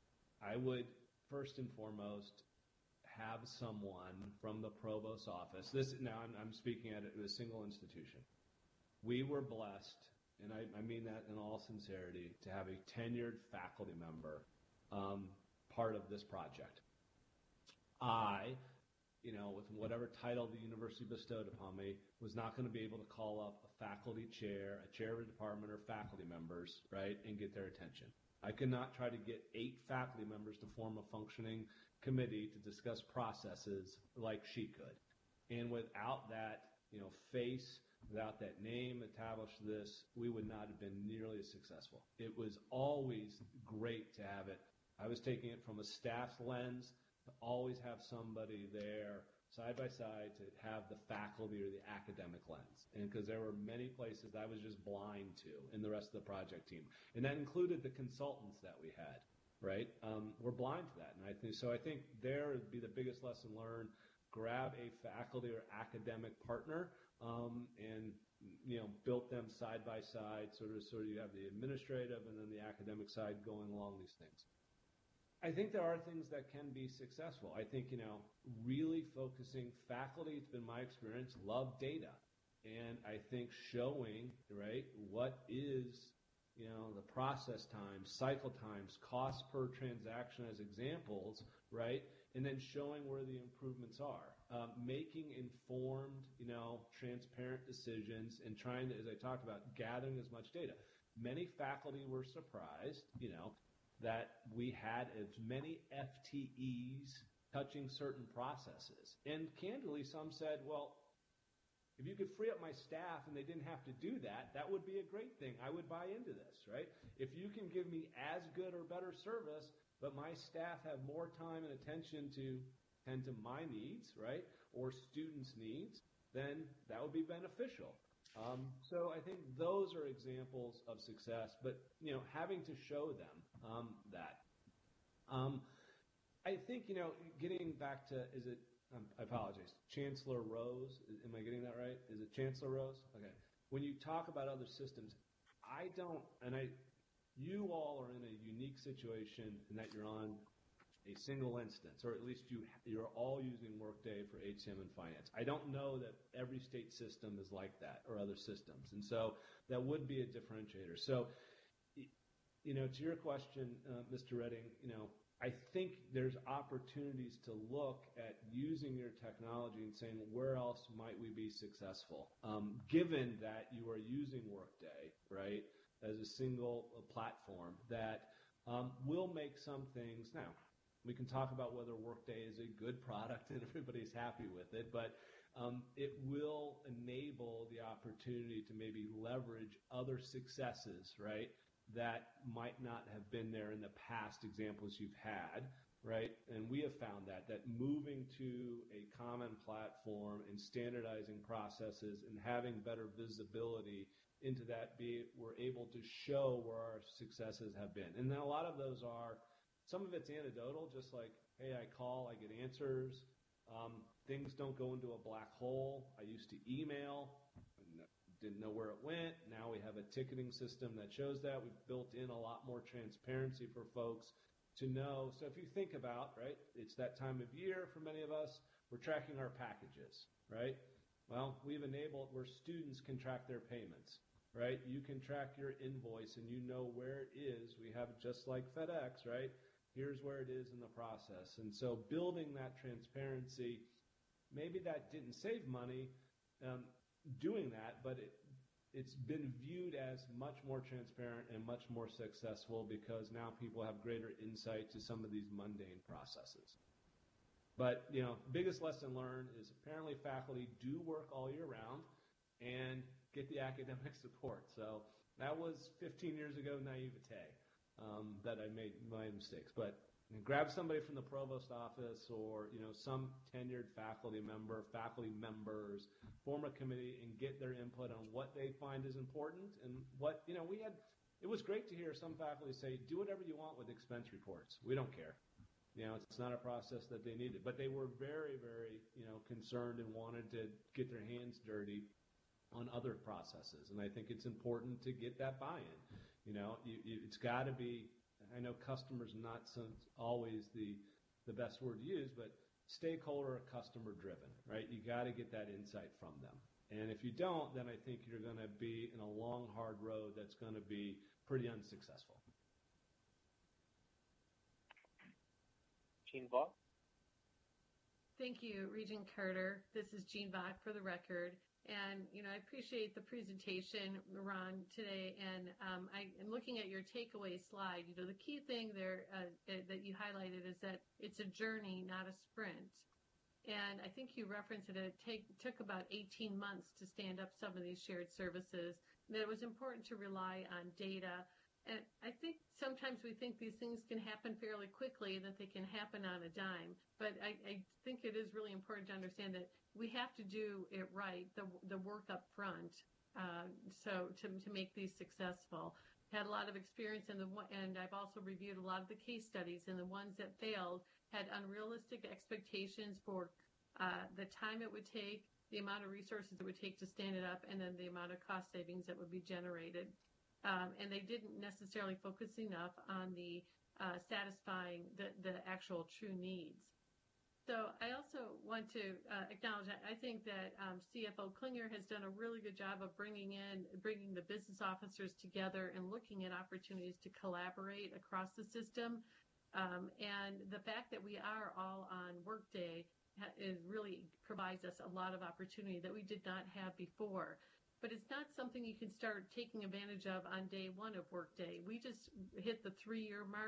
I would first and foremost have someone from the provost's office. This now I'm, I'm speaking at a single institution. We were blessed, and I, I mean that in all sincerity, to have a tenured faculty member um, part of this project. I, you know, with whatever title the university bestowed upon me, was not going to be able to call up a faculty chair, a chair of a department, or faculty members, right, and get their attention. I could not try to get eight faculty members to form a functioning committee to discuss processes like she could. And without that, you know, face, without that name attached to this, we would not have been nearly as successful. It was always great to have it. I was taking it from a staff's lens to always have somebody there side by side to have the faculty or the academic lens. And because there were many places I was just blind to in the rest of the project team. And that included the consultants that we had, right? Um, we're blind to that. And I think, so I think there would be the biggest lesson learned. Grab a faculty or academic partner um, and, you know, built them side by side, sort of, sort of you have the administrative and then the academic side going along these things. I think there are things that can be successful. I think, you know, really focusing faculty, it's been my experience, love data. And I think showing, right, what is, you know, the process times, cycle times, cost per transaction as examples, right? And then showing where the improvements are, um, making informed, you know, transparent decisions and trying to, as I talked about, gathering as much data. Many faculty were surprised, you know, that we had as many F T Es touching certain processes. And candidly, some said, well, If you could free up my staff and they didn't have to do that, that would be a great thing. I would buy into this, right? If you can give me as good or better service, but my staff have more time and attention to tend to my needs, right, or students' needs, then that would be beneficial. Um, so I think those are examples of success, but, you know, having to show them um, that. Um, I think, you know, getting back to, is it, um, I apologize, Chancellor Rose, am I getting that right? Is it Chancellor Rose? Okay. When you talk about other systems, I don't, and I, you all are in a unique situation in that you're on a single instance, or at least you, you're all using Workday for H C M and finance. I don't know that every state system is like that or other systems. And so that would be a differentiator. So, you know, to your question, uh, Mister Redding, you know, I think there's opportunities to look at using your technology and saying, where else might we be successful? Um, given that you are using Workday, right, as a single uh, platform that um, will make some things. Now, we can talk about whether Workday is a good product and everybody's happy with it, but um, it will enable the opportunity to maybe leverage other successes, right, that might not have been there in the past examples you've had, right? And we have found that, that moving to a common platform and standardizing processes and having better visibility into that, be we're able to show where our successes have been. And then a lot of those are, some of it's anecdotal, just like, hey, I call, I get answers. Um, things don't go into a black hole. I used to email, didn't know where it went. Now we have a ticketing system that shows that. We've built in a lot more transparency for folks to know. So if you think about, right, it's that time of year for many of us, we're tracking our packages, right? Well, we've enabled where students can track their payments, right? You can track your invoice and you know where it is. We have just like FedEx, right? Here's where it is in the process. And so building that transparency, maybe that didn't save money um, doing that, but it, it's been viewed as much more transparent and much more successful because now people have greater insight to some of these mundane processes. But, you know, biggest lesson learned is apparently faculty do work all year round and get the academic support. So that was fifteen years ago naivete um, that I made my mistakes. But you know, grab somebody from the provost office or, you know, some tenured faculty member, faculty members, form a committee and get their input on what they find is important and what, you know, we had, it was great to hear some faculty say, do whatever you want with expense reports. We don't care. You know, it's not a process that they needed, but they were very, very, you know, concerned and wanted to get their hands dirty on other processes. And I think it's important to get that buy-in. You know, you, you, it's got to be, I know customer's not some, always the, the best word to use, but stakeholder or customer driven, right? You got to get that insight from them. And if you don't, then I think you're going to be in a long, hard road that's going to be pretty unsuccessful. Jean Bach? Thank you, Regent Carter. This is Jean Bach for the record. And, you know, I appreciate the presentation, Ron, today. And um, I am looking at your takeaway slide. You know, the key thing there uh, that you highlighted is that it's a journey, not a sprint. And I think you referenced that it take, took about eighteen months to stand up some of these shared services, and that it was important to rely on data. And I think sometimes we think these things can happen fairly quickly, that they can happen on a dime. But I, I think it is really important to understand that we have to do it right, the the work up front, uh, so to to make these successful. Had a lot of experience in the and I've also reviewed a lot of the case studies, and the ones that failed had unrealistic expectations for uh, the time it would take, the amount of resources it would take to stand it up, and then the amount of cost savings that would be generated. Um, and they didn't necessarily focus enough on the uh, satisfying the, the actual true needs. So I also want to uh, acknowledge, I think that um, C F O Klinger has done a really good job of bringing in, bringing the business officers together and looking at opportunities to collaborate across the system. Um, and the fact that we are all on Workday ha- is really provides us a lot of opportunity that we did not have before. But it's not something you can start taking advantage of on day one of Workday. We just hit the three-year mark,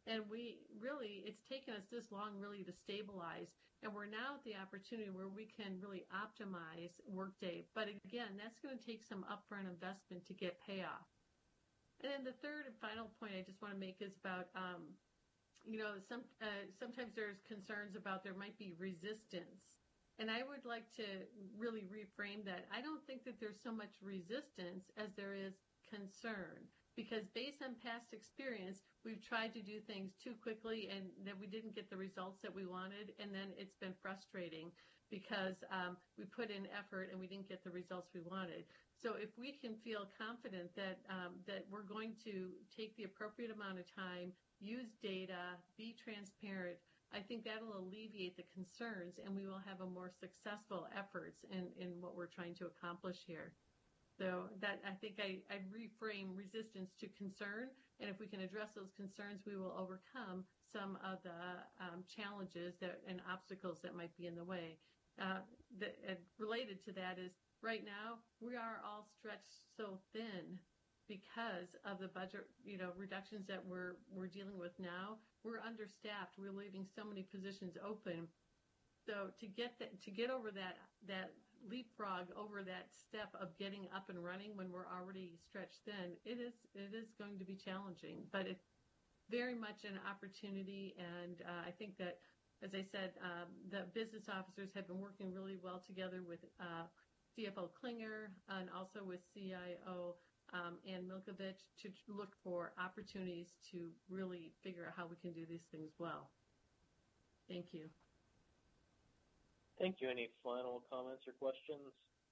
And we really, it's taken us this long really to stabilize. And we're now at the opportunity where we can really optimize Workday. But again, that's going to take some upfront investment to get payoff. And then the third and final point I just want to make is about, um, you know, some uh, sometimes there's concerns about there might be resistance. And I would like to really reframe that. I don't think that there's so much resistance as there is concern. Because based on past experience, we've tried to do things too quickly and that we didn't get the results that we wanted. And then it's been frustrating because um, we put in effort and we didn't get the results we wanted. So if we can feel confident that um, that we're going to take the appropriate amount of time, use data, be transparent, I think that'll alleviate the concerns and we will have a more successful efforts in, in what we're trying to accomplish here. So that I think I, I reframe resistance to concern, and if we can address those concerns, we will overcome some of the um, challenges that and obstacles that might be in the way. Uh, the, uh, related to that is right now we are all stretched so thin because of the budget, you know, reductions that we're we're dealing with now. We're understaffed. We're leaving so many positions open. So to get that to get over that that leapfrog over that step of getting up and running when we're already stretched thin, it is it is going to be challenging, but it's very much an opportunity. And uh, I think that, as I said, um, the business officers have been working really well together with uh, C F O Klinger and also with C I O um, Ann Milkovich to look for opportunities to really figure out how we can do these things well. Thank you. Thank you. Any final comments or questions?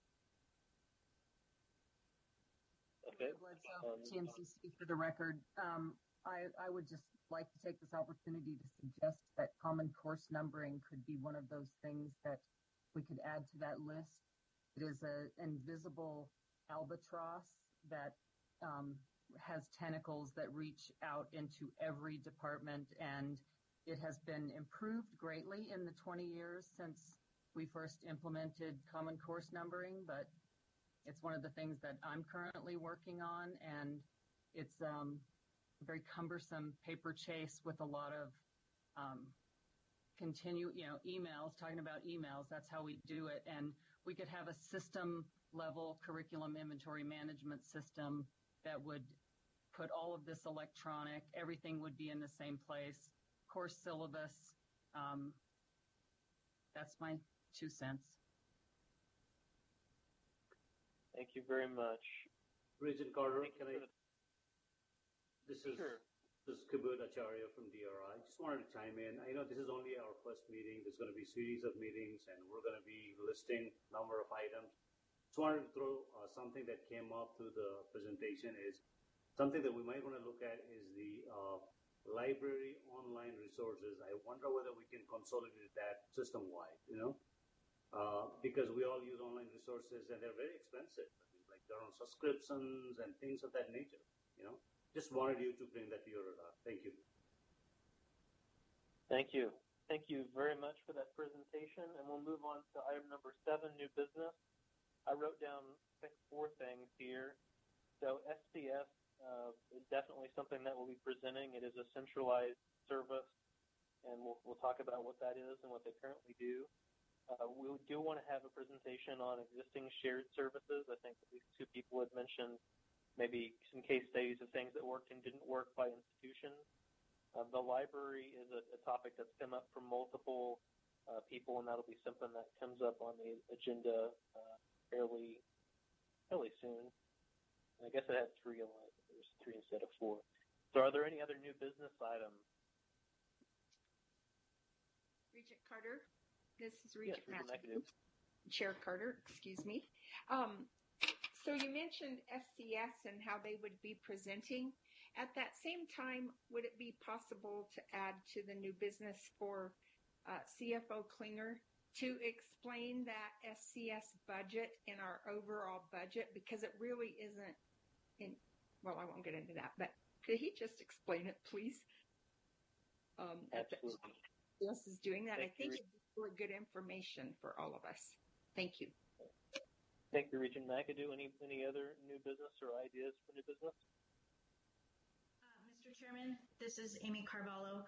Okay. Um, T M C C for the record. Um, I, I would just like to take this opportunity to suggest that common course numbering could be one of those things that we could add to that list. It is an invisible albatross that um, has tentacles that reach out into every department, and it has been improved greatly in the twenty years since we first implemented common course numbering, but it's one of the things that I'm currently working on, and it's um, a very cumbersome paper chase with a lot of um, continue, you know, emails, talking about emails. That's how we do it, and we could have a system-level curriculum inventory management system that would put all of this electronic. Everything would be in the same place. Course syllabus. Um, that's my two cents. Thank you very much. Regent Carter, Thank can I? the... This is sure. this is Kabut Acharya from D R I. Just wanted to chime in. I know this is only our first meeting. There's going to be a series of meetings, and we're going to be listing a number of items. Just wanted to throw uh, something that came up through the presentation is something that we might want to look at is the uh, library online resources. I wonder whether we can consolidate that system-wide, you know, uh, because we all use online resources and they're very expensive. I mean, like they're on subscriptions and things of that nature, you know. Just wanted you to bring that to your radar. Thank you. Thank you. Thank you very much for that presentation. And we'll move on to item number seven, new business. I wrote down, I think, four things here. So S C S uh, is definitely something that we'll be presenting. It is a centralized service, and we'll, we'll talk about what that is and what they currently do. Uh, we do want to have a presentation on existing shared services. I think at least two people had mentioned maybe some case studies of things that worked and didn't work by institutions. Uh, the library is a, a topic that's come up from multiple uh, people, and that'll be something that comes up on the agenda uh, fairly, fairly soon. I guess I had three on it. There's three instead of four. So are there any other new business items? Regent Carter, this is Regent yes, McAdoo. Chair Carter, excuse me. Um, so you mentioned S C S and how they would be presenting. At that same time, would it be possible to add to the new business for uh, C F O Klinger to explain that S C S budget in our overall budget? Because it really isn't in, well, I won't get into that, but could he just explain it, please? Um, Absolutely. Yes, is doing that. Thank I think you. it's really good information for all of us. Thank you. Thank you, Regent McAdoo. Any any other new business or ideas for new business? Uh, Mister Mister Chairman. This is Amy Carvalho.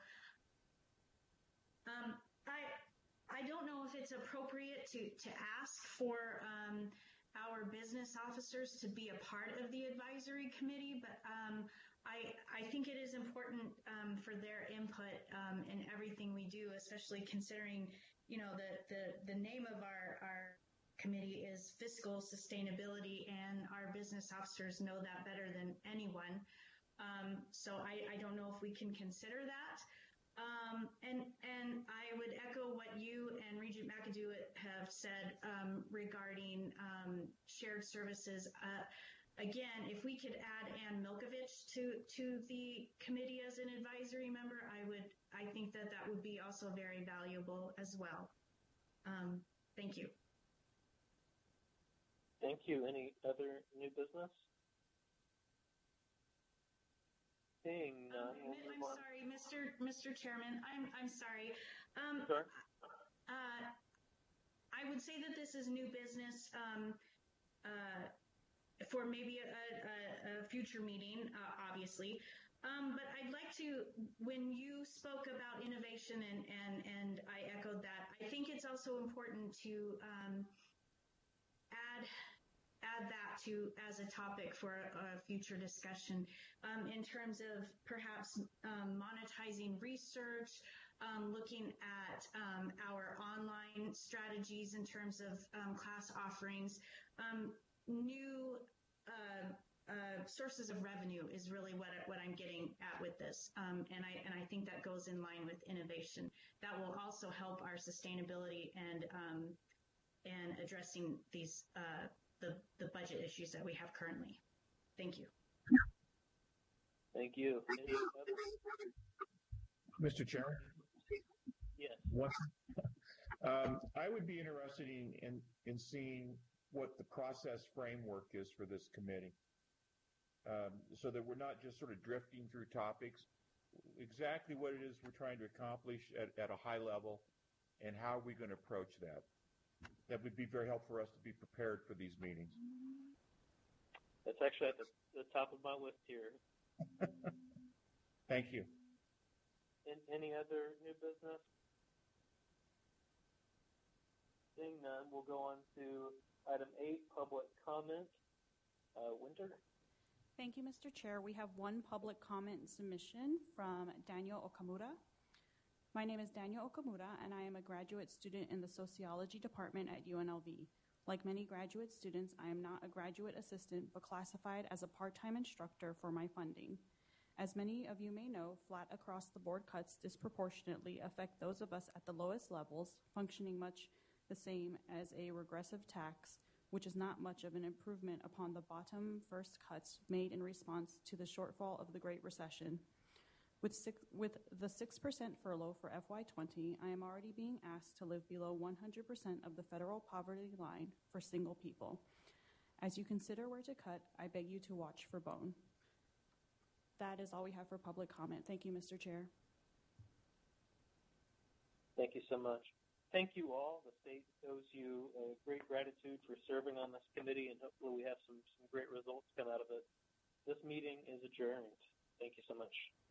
Um, I I don't know if it's appropriate to, to ask for um, our business officers to be a part of the advisory committee, but um, I I think it is important um, for their input um, in everything we do, especially considering, you know, the, the, the name of our, our committee is fiscal sustainability, and our business officers know that better than anyone. Um, so I, I don't know if we can consider that. Um, and and I would echo what you and Regent McAdoo have said um, regarding um, shared services. Uh, again, if we could add Ann Milkovich to to the committee as an advisory member, I would I think that that would be also very valuable as well. Um, thank you. Thank you. Any other new business? Seeing none, Um, we'll I'm move on. sorry, Mister Mister Chairman. I'm I'm sorry. Um, Sure. uh, I would say that this is new business um, uh, for maybe a, a, a future meeting, uh, obviously. Um, but I'd like to, when you spoke about innovation, and, and, and I echoed that, I think it's also important to um, add add that to as a topic for a, a future discussion um, in terms of perhaps um, monetizing research, um, looking at um, our online strategies in terms of um, class offerings, um, new uh, uh, sources of revenue is really what I, what I'm getting at with this, um, and I and I think that goes in line with innovation. That will also help our sustainability and um, and addressing these. Uh, The, the budget issues that we have currently. Thank you. Thank you. Any other? Mister Chairman? Yes. What, um, I would be interested in, in, in seeing what the process framework is for this committee, um, so that we're not just sort of drifting through topics, exactly what it is we're trying to accomplish at, at a high level, and how are we going to approach that. That would be very helpful for us to be prepared for these meetings. That's actually at the, the top of my list here. Thank you. In, any other new business? Seeing none, we'll go on to item eight, public comment. Uh, Winter? Thank you, Mister Chair. We have one public comment submission from Daniel Okamura. My name is Daniel Okamura, and I am a graduate student in the Sociology Department at U N L V. Like many graduate students, I am not a graduate assistant, but classified as a part-time instructor for my funding. As many of you may know, flat across-the-board cuts disproportionately affect those of us at the lowest levels, functioning much the same as a regressive tax, which is not much of an improvement upon the bottom-first cuts made in response to the shortfall of the Great Recession. With, six, with the six percent furlough for F Y twenty, I am already being asked to live below one hundred percent of the federal poverty line for single people. As you consider where to cut, I beg you to watch for bone. That is all we have for public comment. Thank you, Mister Chair. Thank you so much. Thank you all. The state owes you uh, great gratitude for serving on this committee, and hopefully we have some, some great results come out of it. This meeting is adjourned. Thank you so much.